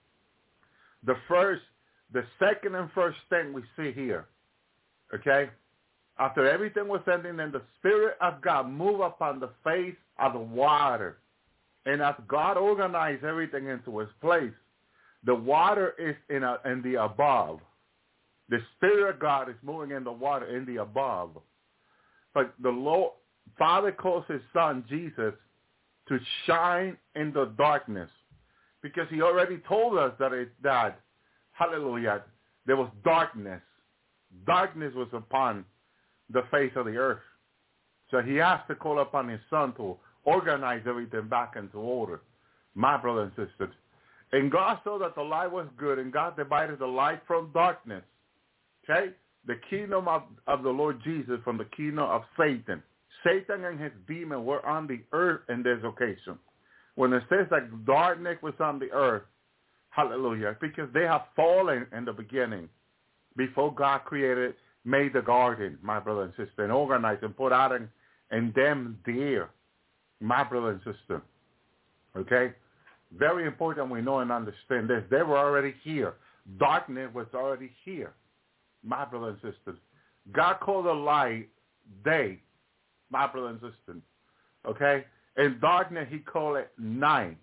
The first, the second and first thing we see here, okay? After everything was ending, and the Spirit of God moved upon the face of the water. And as God organized everything into its place, the water is in, a, in the above. The Spirit of God is moving in the water in the above. But the Lord, Father calls his son, Jesus, to shine in the darkness. Because he already told us that, it, that hallelujah, there was darkness. Darkness was upon the face of the earth. So he has to call upon his son to organize everything back into order. My brother and sisters. And God saw that the light was good, and God divided the light from darkness. Okay? The kingdom of, of the Lord Jesus from the kingdom of Satan. Satan and his demon were on the earth in this occasion. When it says that darkness was on the earth, Hallelujah. Because they have fallen in the beginning before God created, made the garden, my brother and sister, and organized and put Adam and them there, my brother and sister. Okay? Very important we know and understand this. They were already here. Darkness was already here, my brother and sisters. God called the light day, my brother and sister. Okay? In darkness, he called it night.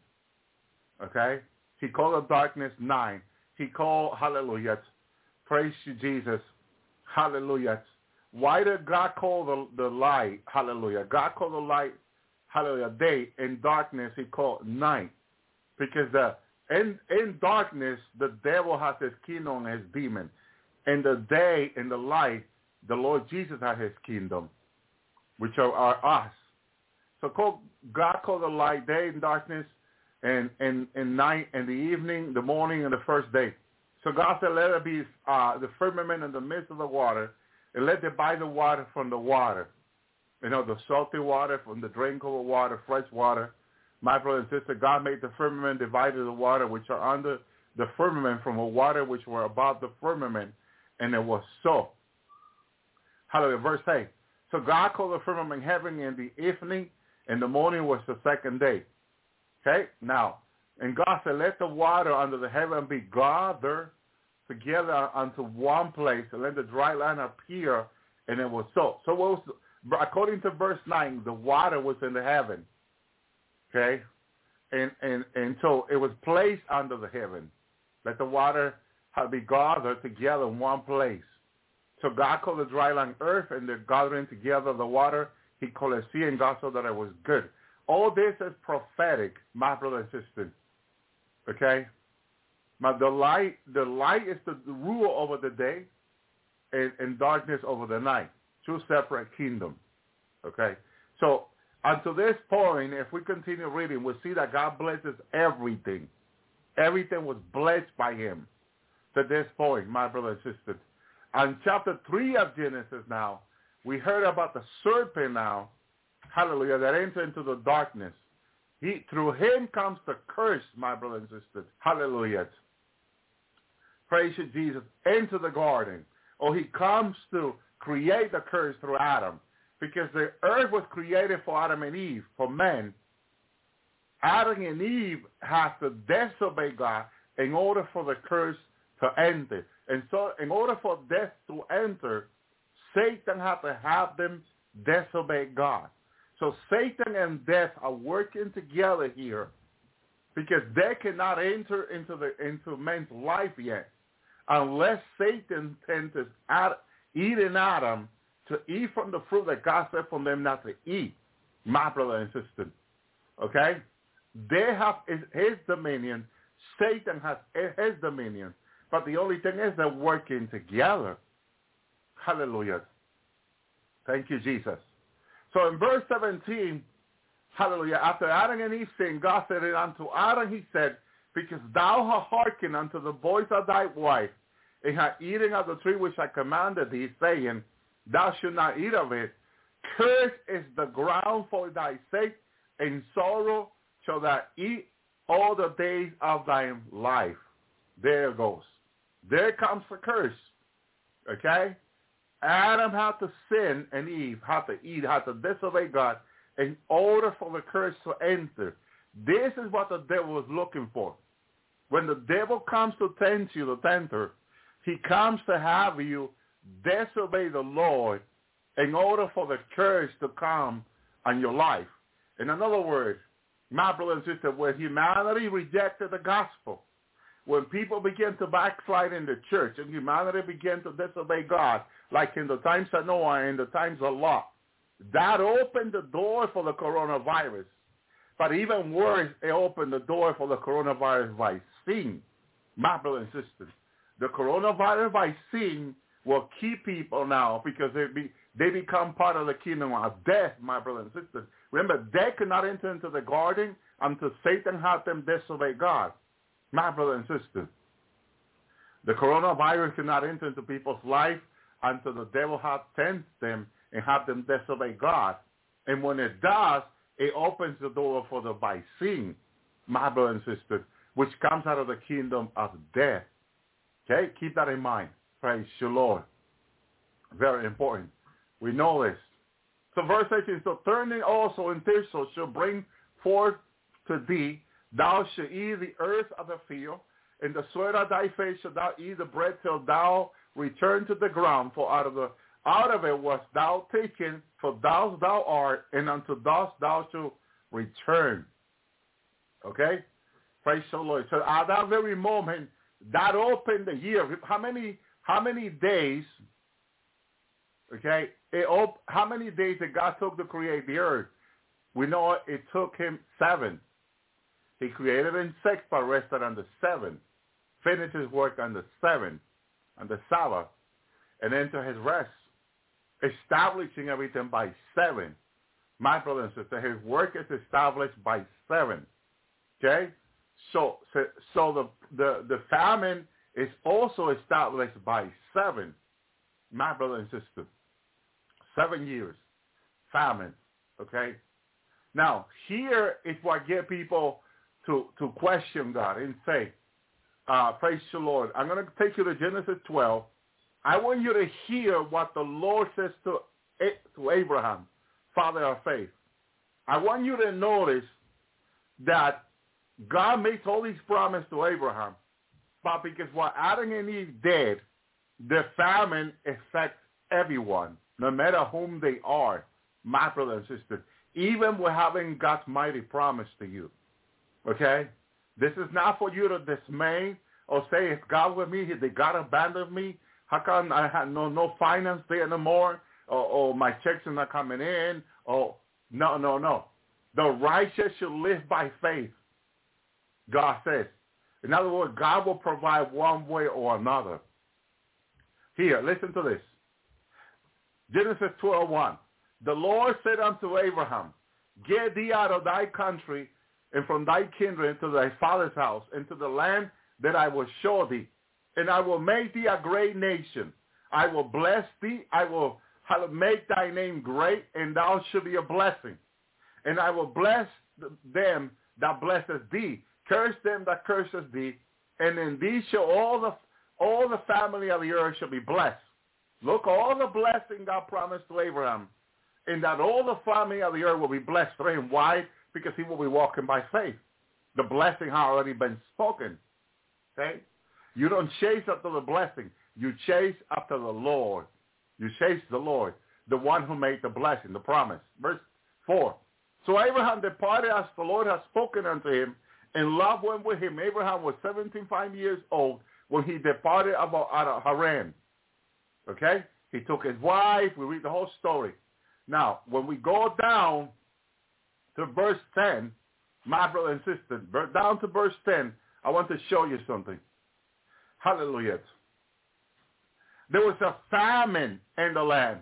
Okay? He called the darkness night. He called, hallelujah, praise you, Jesus, hallelujah. Why did God call the, the light, hallelujah? God called the light, hallelujah, day. In darkness, he called night. Because the, in, in darkness, the devil has his kingdom and his demon. In the day, in the light, the Lord Jesus has his kingdom, which are, are us. So call, God called the light day and darkness, and, and, and night and the evening, the morning, and the first day. So God said, let it be uh, the firmament in the midst of the water, and let divide the water from the water. You know, the salty water from the drinkable water, fresh water. My brother and sister, God made the firmament, divided the water which are under the firmament from the water which were above the firmament, and it was so. Hallelujah. Verse eight. So God called the firmament heaven in the evening, and the morning was the second day. Okay? Now, and God said, let the water under the heaven be gathered together unto one place, and let the dry land appear, and it was so. So what was, according to verse nine, the water was in the heaven. Okay? And, and, and so it was placed under the heaven. Let the water have be gathered together in one place. So God called the dry land earth, and the gathering together the water, he called it sea, and God saw that it was good. All this is prophetic, my brother and sister. Okay? But the light, the light is the rule over the day, and, and darkness over the night. Two separate kingdoms. Okay? So until this point, if we continue reading, we'll see that God blesses everything. Everything was blessed by him to this point, my brother and sister. On chapter three of Genesis now, we heard about the serpent now, hallelujah, that entered into the darkness. He, through him comes the curse, my brother and sister. Hallelujah. Praise you, Jesus, into the garden. Or he comes to create the curse through Adam. Because the earth was created for Adam and Eve, for men. Adam and Eve have to disobey God in order for the curse to enter. And so in order for death to enter, Satan had to have them disobey God. So Satan and death are working together here because they cannot enter into the into man's life yet unless Satan tempts eating Adam to eat from the fruit that God said for them not to eat, my brother and sister. Okay? They have his dominion. Satan has his dominion. But the only thing is they're working together. Hallelujah. Thank you, Jesus. So in verse seventeen, hallelujah, after Adam and Eve sinned, God said it unto Adam, he said, because thou hast hearkened unto the voice of thy wife, and hast eaten of the tree which I commanded thee, saying, thou shalt not eat of it. Cursed is the ground for thy sake, and sorrow shalt thou eat all the days of thy life. There it goes. There comes the curse. Okay? Adam had to sin and Eve had to eat, had to disobey God in order for the curse to enter. This is what the devil is looking for. When the devil comes to tempt you, the tempter, he comes to have you disobey the Lord in order for the curse to come on your life. In other words, my brother and sister, when humanity rejected the gospel, when people begin to backslide in the church and humanity began to disobey God, like in the times of Noah and the times of Lot, that opened the door for the coronavirus. But even worse, it opened the door for the coronavirus vaccine. My brother and sister, the coronavirus vaccine will keep people now because they be they become part of the kingdom of death, my brother and sister. Remember, they could not enter into the garden until Satan had them disobey God. My brother and sister, the coronavirus cannot enter into people's life until the devil has tempted them and have them disobey God. And when it does, it opens the door for the vaccine, my brother and sister. which comes out of the kingdom of death. Okay, keep that in mind. Praise the Lord. Very important. We know this. So verse eighteen, so turning also in thistles shall bring forth to thee, thou shalt eat the earth of the field, in the sweat of thy face shalt thou eat the bread till thou return to the ground, for out of the out of it wast thou taken, for thou thou art, and unto dust thou shalt return. Okay? Praise the Lord. So at that very moment, that opened the year. How many how many days, okay, it op- how many days that God took to create the earth? We know it took him seven. He created in six, but rested on the seventh. Finished his work on the seventh, on the Sabbath, and entered his rest, establishing everything by seven. My brother and sister, his work is established by seven. Okay? So so, so the, the, the famine is also established by seven. My brother and sister. Seven years. Famine. Okay? Now, here is what get people to, to question God and say, uh, praise the Lord. I'm going to take you to Genesis twelve. I want you to hear what the Lord says to, to Abraham, father of faith. I want you to notice that God makes all these promises to Abraham, but because while Adam and Eve dead, the famine affects everyone, no matter whom they are, my brother and sister, even with having God's mighty promise to you. Okay? This is not for you to dismay or say, if God with me, did God abandon me? How come I have no, no finance there anymore? Or, or my checks are not coming in? Or no, no, no. The righteous shall live by faith, God says. In other words, God will provide one way or another. Here, listen to this. Genesis twelve one. The Lord said unto Abraham, get thee out of thy country and from thy kindred into thy father's house, into the land that I will show thee. And I will make thee a great nation. I will bless thee. I will make thy name great, and thou shalt be a blessing. And I will bless them that blesseth thee. Curse them that curseth thee. And in thee shall all the all the family of the earth shall be blessed. Look, all the blessing God promised to Abraham, and that all the family of the earth will be blessed through him. Why? Because he will be walking by faith. The blessing has already been spoken. Okay? You don't chase after the blessing. You chase after the Lord. You chase the Lord, the one who made the blessing, the promise. Verse four. So Abraham departed as the Lord had spoken unto him, and love went with him. Abraham was seventy-five years old when he departed out of Haran. Okay? He took his wife. We read the whole story. Now, when we go down to verse ten, my brother and sister, down to verse ten, I want to show you something. Hallelujah. There was a famine in the land.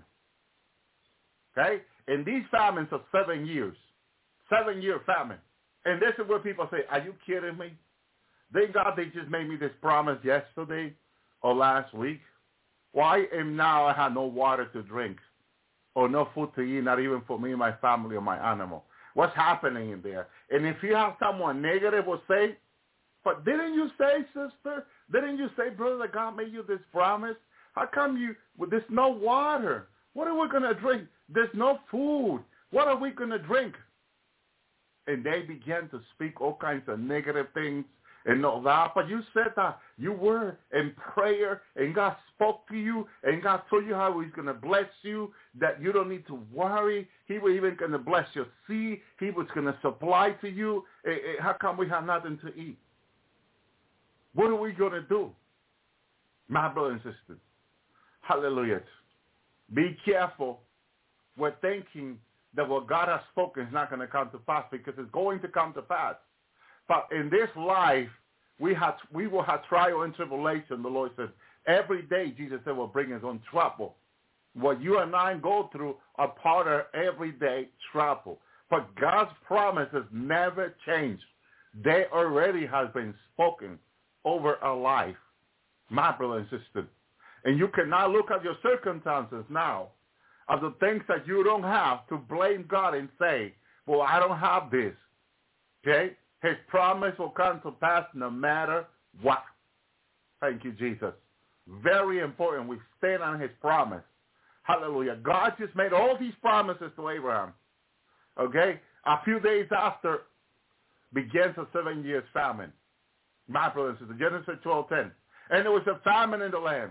Okay? And these famines are seven years. Seven-year famine. And this is where people say, are you kidding me? Thank God they just made me this promise yesterday or last week. Why am now I have no water to drink or no food to eat, not even for me, my family, or my animal? What's happening in there? And if you have someone negative will say, but didn't you say, sister? Didn't you say, brother, that God made you this promise? How come you, well, there's no water? What are we going to drink? There's no food. What are we going to drink? And they began to speak all kinds of negative things and all that. But you said that you were in prayer and God spoke to you and God told you how he's going to bless you, that you don't need to worry. He was even going to bless your seed. He was going to supply to you. How come we have nothing to eat? What are we going to do? My brother and sister, hallelujah. Be careful with thinking that what God has spoken is not going to come to pass, because it's going to come to pass. But in this life, we have we will have trial and tribulation, the Lord says. Every day, Jesus said, will bring his own trouble. What you and I go through are part of everyday trouble. But God's promises never change. They already have been spoken over our life, my brother and sister. And you cannot look at your circumstances now, of the things that you don't have, to blame God and say, well, I don't have this. Okay? His promise will come to pass no matter what. Thank you, Jesus. Very important. We stand on his promise. Hallelujah. God just made all these promises to Abraham. Okay? A few days after begins a seven years famine. My brothers and sisters, Genesis twelve ten. And there was a famine in the land.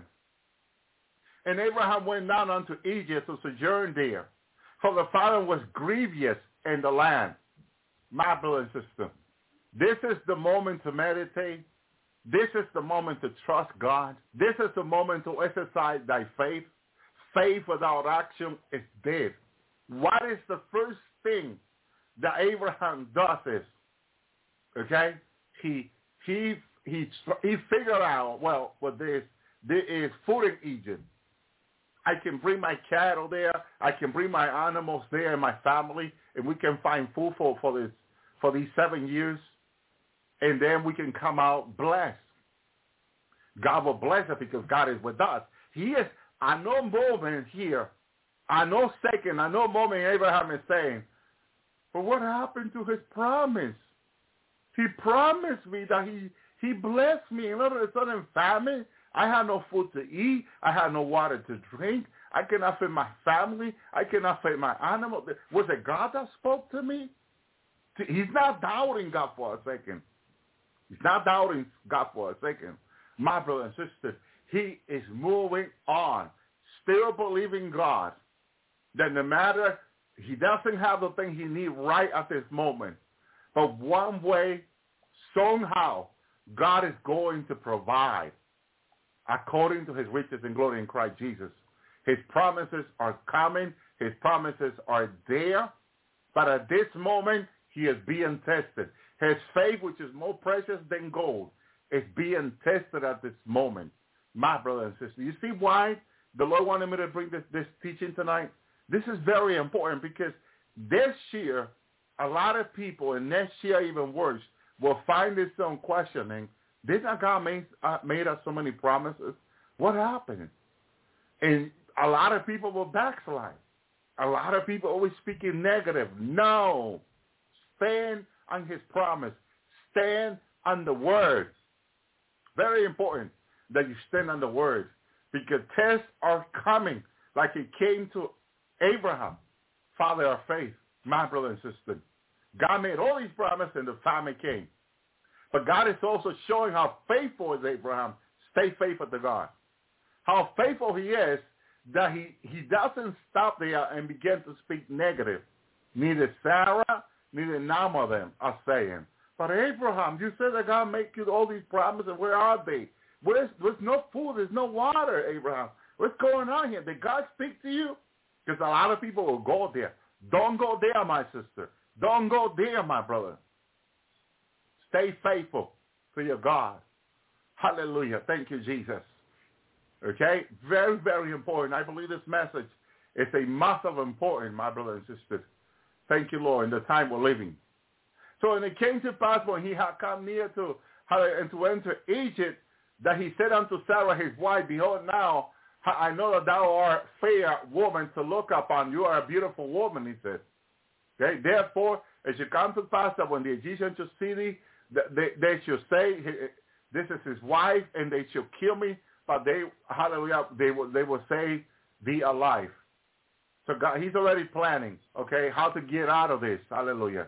And Abraham went down unto Egypt to sojourn there. For the famine was grievous in the land. My brother and sister, this is the moment to meditate. This is the moment to trust God. This is the moment to exercise thy faith. Faith without action is dead. What is the first thing that Abraham does is, okay, he he he he figured out, well, what there is, there is food in Egypt. I can bring my cattle there. I can bring my animals there and my family, and we can find food for, for this for these seven years, and then we can come out blessed. God will bless us because God is with us. He is, I no moment here, I no second, I no moment Abraham is saying, but what happened to his promise? He promised me that he, he blessed me. In other sudden famine, I had no food to eat. I had no water to drink. I cannot feed my family. I cannot feed my animal. Was it God that spoke to me? He's not doubting God for a second. He's not doubting God for a second. My brother and sister, he is moving on, still believing God that no matter, he doesn't have the thing he needs right at this moment, but one way, somehow, God is going to provide according to his riches and glory in Christ Jesus. His promises are coming. His promises are there. But at this moment, he is being tested. His faith, which is more precious than gold, is being tested at this moment. My brother and sister, you see why the Lord wanted me to bring this, this teaching tonight? This is very important because this year, a lot of people, and next year even worse, will find themselves questioning, did not God make, uh, made us so many promises? What happened? And a lot of people will backslide. A lot of people always speaking negative. No. Stand on his promise. Stand on the word. Very important that you stand on the word because tests are coming like it came to Abraham, father of faith, my brother and sister. God made all these promises and the famine came. But God is also showing how faithful is Abraham. Stay faithful to God. How faithful he is that he, he doesn't stop there and begin to speak negative. Neither Sarah, neither none of them are saying, but Abraham, you said that God make you all these promises. Where are they? Where's, there's no food. There's no water, Abraham. What's going on here? Did God speak to you? Because a lot of people will go there. Don't go there, my sister. Don't go there, my brother. Stay faithful to your God. Hallelujah. Thank you, Jesus. Okay? Very, very important. I believe this message is a massive important, my brother and sister. Thank you, Lord, in the time we're living. So when it came to pass when he had come near to and to enter Egypt, that he said unto Sarah his wife, behold, now I know that thou art a fair woman to look upon. You are a beautiful woman, he said. Okay? Therefore, it should come to pass that when the Egyptians shall see thee, they, they shall say, this is his wife, and they shall kill me, but they, hallelujah, they will, they will say, thee alive. So God, he's already planning, okay, how to get out of this. Hallelujah.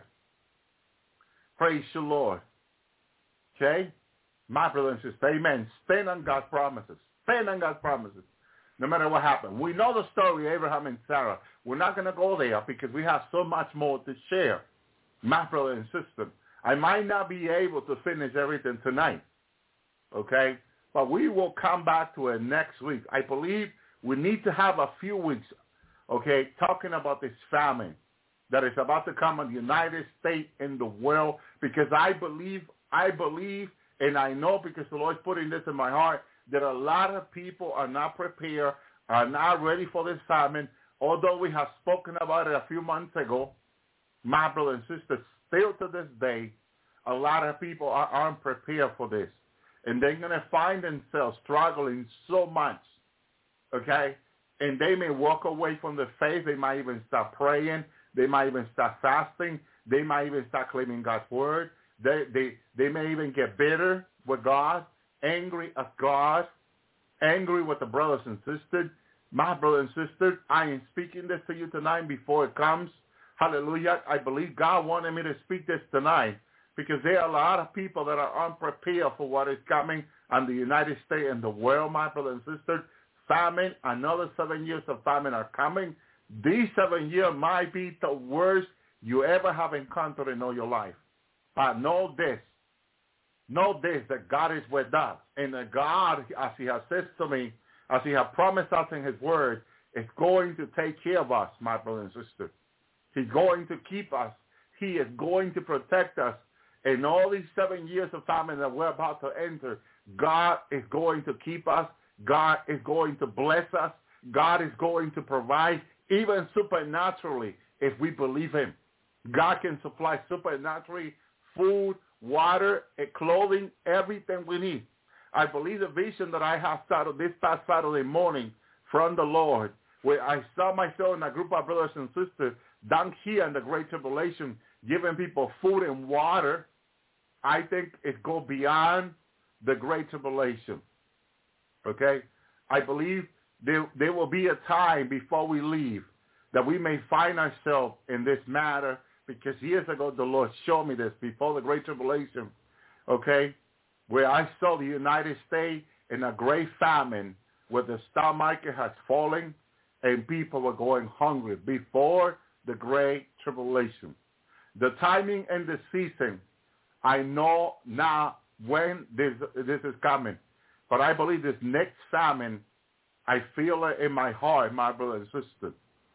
Praise the Lord. Okay? My brother and sister, amen. Stand on God's promises. Stand on God's promises. No matter what happened. We know the story, Abraham and Sarah. We're not going to go there because we have so much more to share. My brother and sister, I might not be able to finish everything tonight, okay? But we will come back to it next week. I believe we need to have a few weeks, okay, talking about this famine that is about to come in the United States and the world because I believe, I believe, and I know because the Lord's putting this in my heart, that a lot of people are not prepared, are not ready for this famine. Although we have spoken about it a few months ago, my brothers and sisters, still to this day, a lot of people are, aren't prepared for this. And they're going to find themselves struggling so much, okay? And they may walk away from the faith. They might even start praying. They might even start fasting. They might even start claiming God's word. They, they, they may even get bitter with God, angry at God, angry with the brothers and sisters. My brother and sister, I am speaking this to you tonight before it comes. Hallelujah. I believe God wanted me to speak this tonight because there are a lot of people that are unprepared for what is coming on the United States and the world, my brother and sister. Famine, another seven years of famine are coming. These seven years might be the worst you ever have encountered in all your life. But know this. Know this, that God is with us. And that God, as he has said to me, as he has promised us in his word, is going to take care of us, my brother and sister. He's going to keep us. He is going to protect us. In all these seven years of famine that we're about to enter, God is going to keep us. God is going to bless us. God is going to provide, even supernaturally, if we believe him. God can supply supernaturally food, water, and clothing, everything we need. I believe the vision that I have started this past Saturday morning from the Lord, where I saw myself and a group of brothers and sisters down here in the Great Tribulation, giving people food and water. I think it goes beyond the Great Tribulation. Okay? I believe there, there will be a time before we leave that we may find ourselves in this matter, because years ago the Lord showed me this before the Great Tribulation, okay, where I saw the United States in a great famine where the stock market has fallen and people were going hungry before the Great Tribulation. The timing and the season, I know now when this, this is coming. But I believe this next famine, I feel it in my heart, my brother and sister.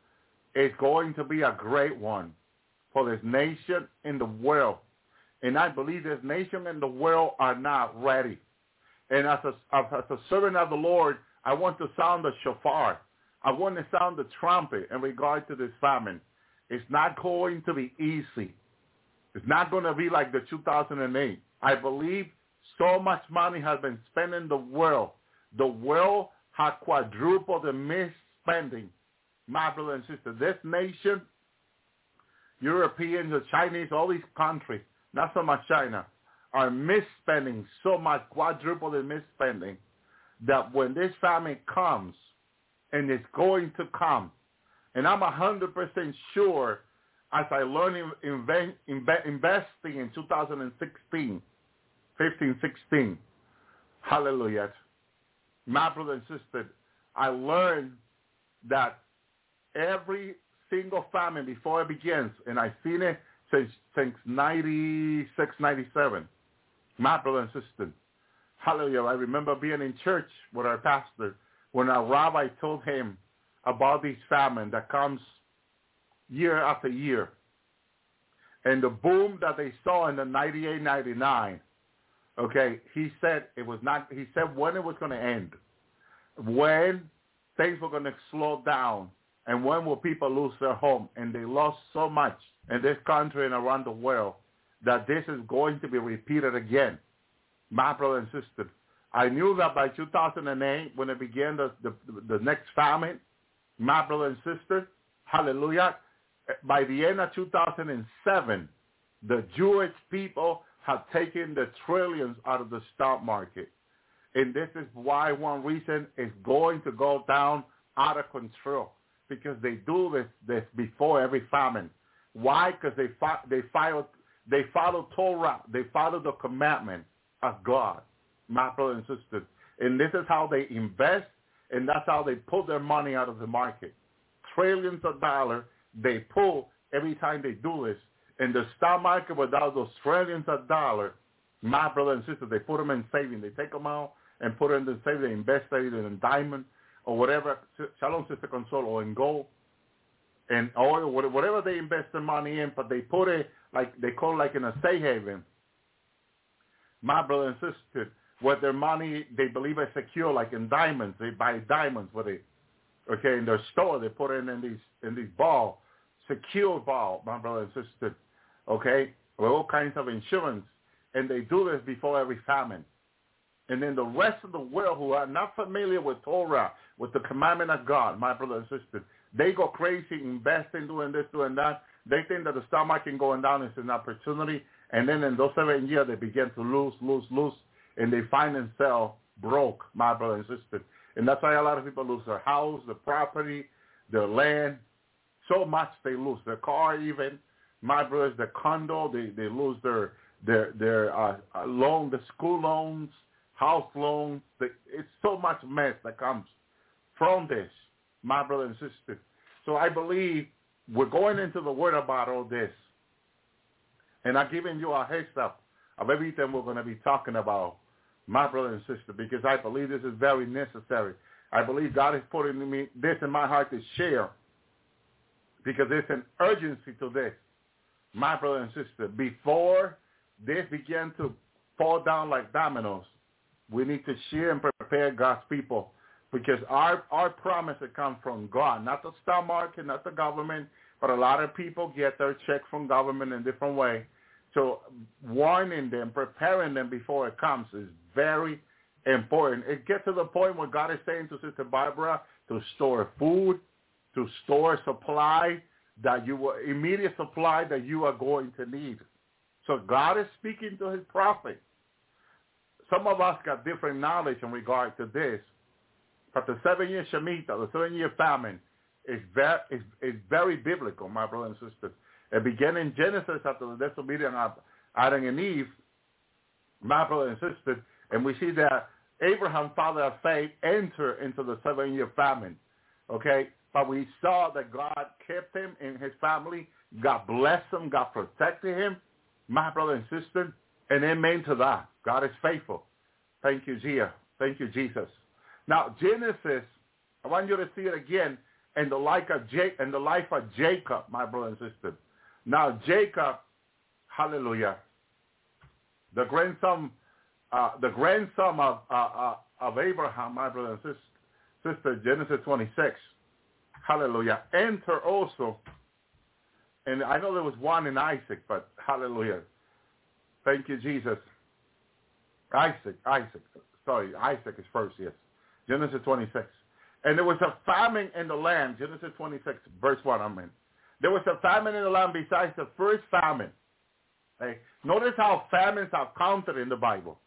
It's going to be a great one for this nation in the world. And I believe this nation and the world are not ready. And as a, as a servant of the Lord, I want to sound the shofar. I want to sound the trumpet in regard to this famine. It's not going to be easy. It's not going to be like the two thousand eight. I believe so much money has been spent in the world. The world has quadrupled the misspending. My brother and sister, this nation, Europeans, the Chinese, all these countries, not so much China, are misspending so much, quadruple the misspending, that when this famine comes, and it's going to come, and I'm one hundred percent sure, as I learned in, in, in, investing in two thousand sixteen, fifteen, sixteen, hallelujah, my brother and sister, I learned that every single famine before it begins, and I've seen it since, since ninety-six, ninety-seven, my brother and sister, hallelujah. I remember being in church with our pastor when our rabbi told him about this famine that comes year after year. And the boom that they saw in the ninety-eight, ninety-nine, okay, he said it was not, he said when it was going to end, when things were going to slow down, and when will people lose their home? And they lost so much in this country and around the world that this is going to be repeated again. My brother and sister, I knew that by two thousand eight, when it began the, the, the next famine, my brother and sister, hallelujah, by the end of two thousand seven, the Jewish people have taken the trillions out of the stock market. And this is why one reason is going to go down out of control, because they do this, this before every famine. Why? Because they, they, follow, they follow Torah. They follow the commandment of God, my brother and sister. And this is how they invest, and that's how they pull their money out of the market. Trillions of dollars they pull every time they do this. In the stock market, without those trillions of dollars, my brother and sister, they put them in savings. They take them out and put them in savings. They invest it in diamond or whatever, Shalom Sister Console, or in gold and oil, whatever they invest their money in, but they put it, like they call it like in a safe haven. My brother and sister, where their money, they believe is secure, like in diamonds. They buy diamonds with it. Okay, in their store, they put it in these in these balls, secure ball, my brother and sister. Okay, with all kinds of insurance, and they do this before every famine. And then the rest of the world who are not familiar with Torah, with the commandment of God, my brother and sister, they go crazy, investing, doing this, doing that. They think that the stock market going down is an opportunity, And then in those seven years, they begin to lose, lose, lose, and they find themselves broke, my brother and sister. And that's why a lot of people lose their house, their property, their land. So much they lose. Their car even, my brothers, their condo, they, they lose their their their uh, loan, the school loans, house loans. They, it's so much mess that comes from this, my brother and sister. So I believe we're going into the word about all this. And I'm giving you a heads up of everything we're going to be talking about, my brother and sister, because I believe this is very necessary. I believe God is putting me this in my heart to share, because there's an urgency to this, my brother and sister. Before this begin to fall down like dominoes, we need to share and prepare God's people, because our, our promise has come from God, not the stock market, not the government, but a lot of people get their check from government in a different way. So warning them, preparing them before it comes is very important. It gets to the point where God is saying to Sister Barbara to store food, to store supply, that you will, immediate supply that you are going to need. So God is speaking to his prophet. Some of us got different knowledge in regard to this, but the seven-year Shemitah, the seven-year famine, is very, is, is very biblical, my brother and sister. It began in Genesis after the disobedience of Adam and Eve, my brother and sister, and we see that Abraham, father of faith, entered into the seven-year famine, okay? But we saw that God kept him and his family, God blessed him, God protected him, my brother and sister, and amen to that. God is faithful. Thank you, Jesus. Thank you, Jesus. Now, Genesis, I want you to see it again in the life of, J- in the life of Jacob, my brother and sister. Now, Jacob, hallelujah, the grandson, uh, the grandson of, uh, uh, of Abraham, my brother and sister, sister, Genesis twenty-six, hallelujah, enter also, and I know there was one in Isaac, but hallelujah, thank you, Jesus. Isaac, Isaac, sorry, Isaac is first, yes, Genesis twenty-six. And there was a famine in the land, Genesis twenty-six, verse one, I mean. There was a famine in the land besides the first famine. Okay? Notice how famines are counted in the Bible.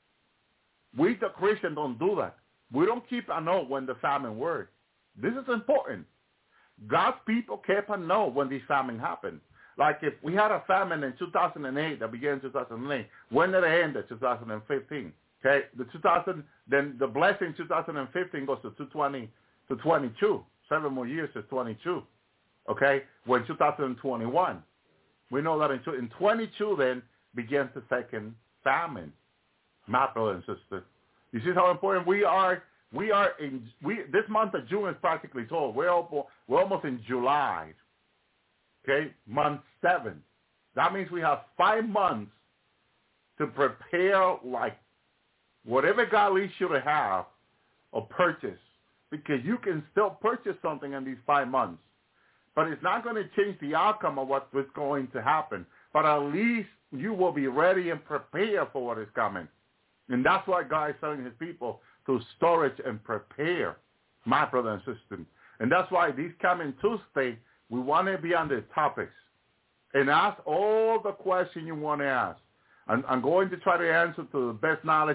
We, the Christians, don't do that. We don't keep a note when the famine were. This is important. God's people kept a note when this famine happened. Like if we had a famine in two thousand eight that began in two thousand eight, when did it end in two thousand fifteen? Okay, the two thousand, then the blessing two thousand fifteen goes to two twenty to twenty-two. Seven more years is twenty-two. Okay, when two thousand twenty-one, we know that in, in twenty-two then begins the second famine. My brother and sister, you see how important we are. We are in we this month of June is practically told. We're almost, we're almost in July. Okay, month seven. That means we have five months to prepare, like whatever God leads you to have or purchase, because you can still purchase something in these five months. But it's not going to change the outcome of what is going to happen. But at least you will be ready and prepared for what is coming. And that's why God is telling his people to storage and prepare, my brother and sister. And that's why this coming Tuesday, we want to be on the topics and ask all the questions you want to ask. I'm, I'm going to try to answer to the best knowledge,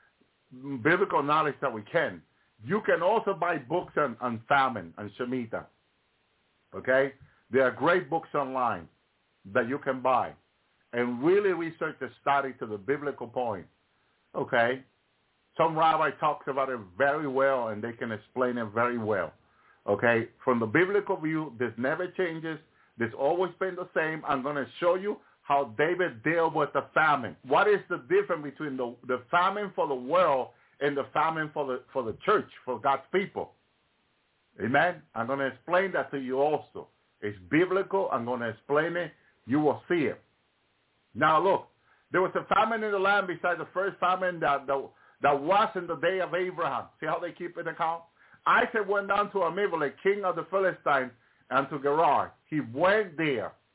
biblical knowledge that we can. You can also buy books on, on famine and Shemitah. Okay? There are great books online that you can buy and really research and study to the biblical point. Okay? Some rabbi talks about it very well, and they can explain it very well. Okay? From the biblical view, this never changes. This always been the same. I'm going to show you how David dealt with the famine. What is the difference between the, the famine for the world and the famine for the for the church, for God's people? Amen? I'm going to explain that to you also. It's biblical. I'm going to explain it. You will see it. Now, look. There was a famine in the land besides the first famine that, that, that was in the day of Abraham. See how they keep it account? Isaac went down to Abimelech, king of the Philistines, and to Gerar. He went there.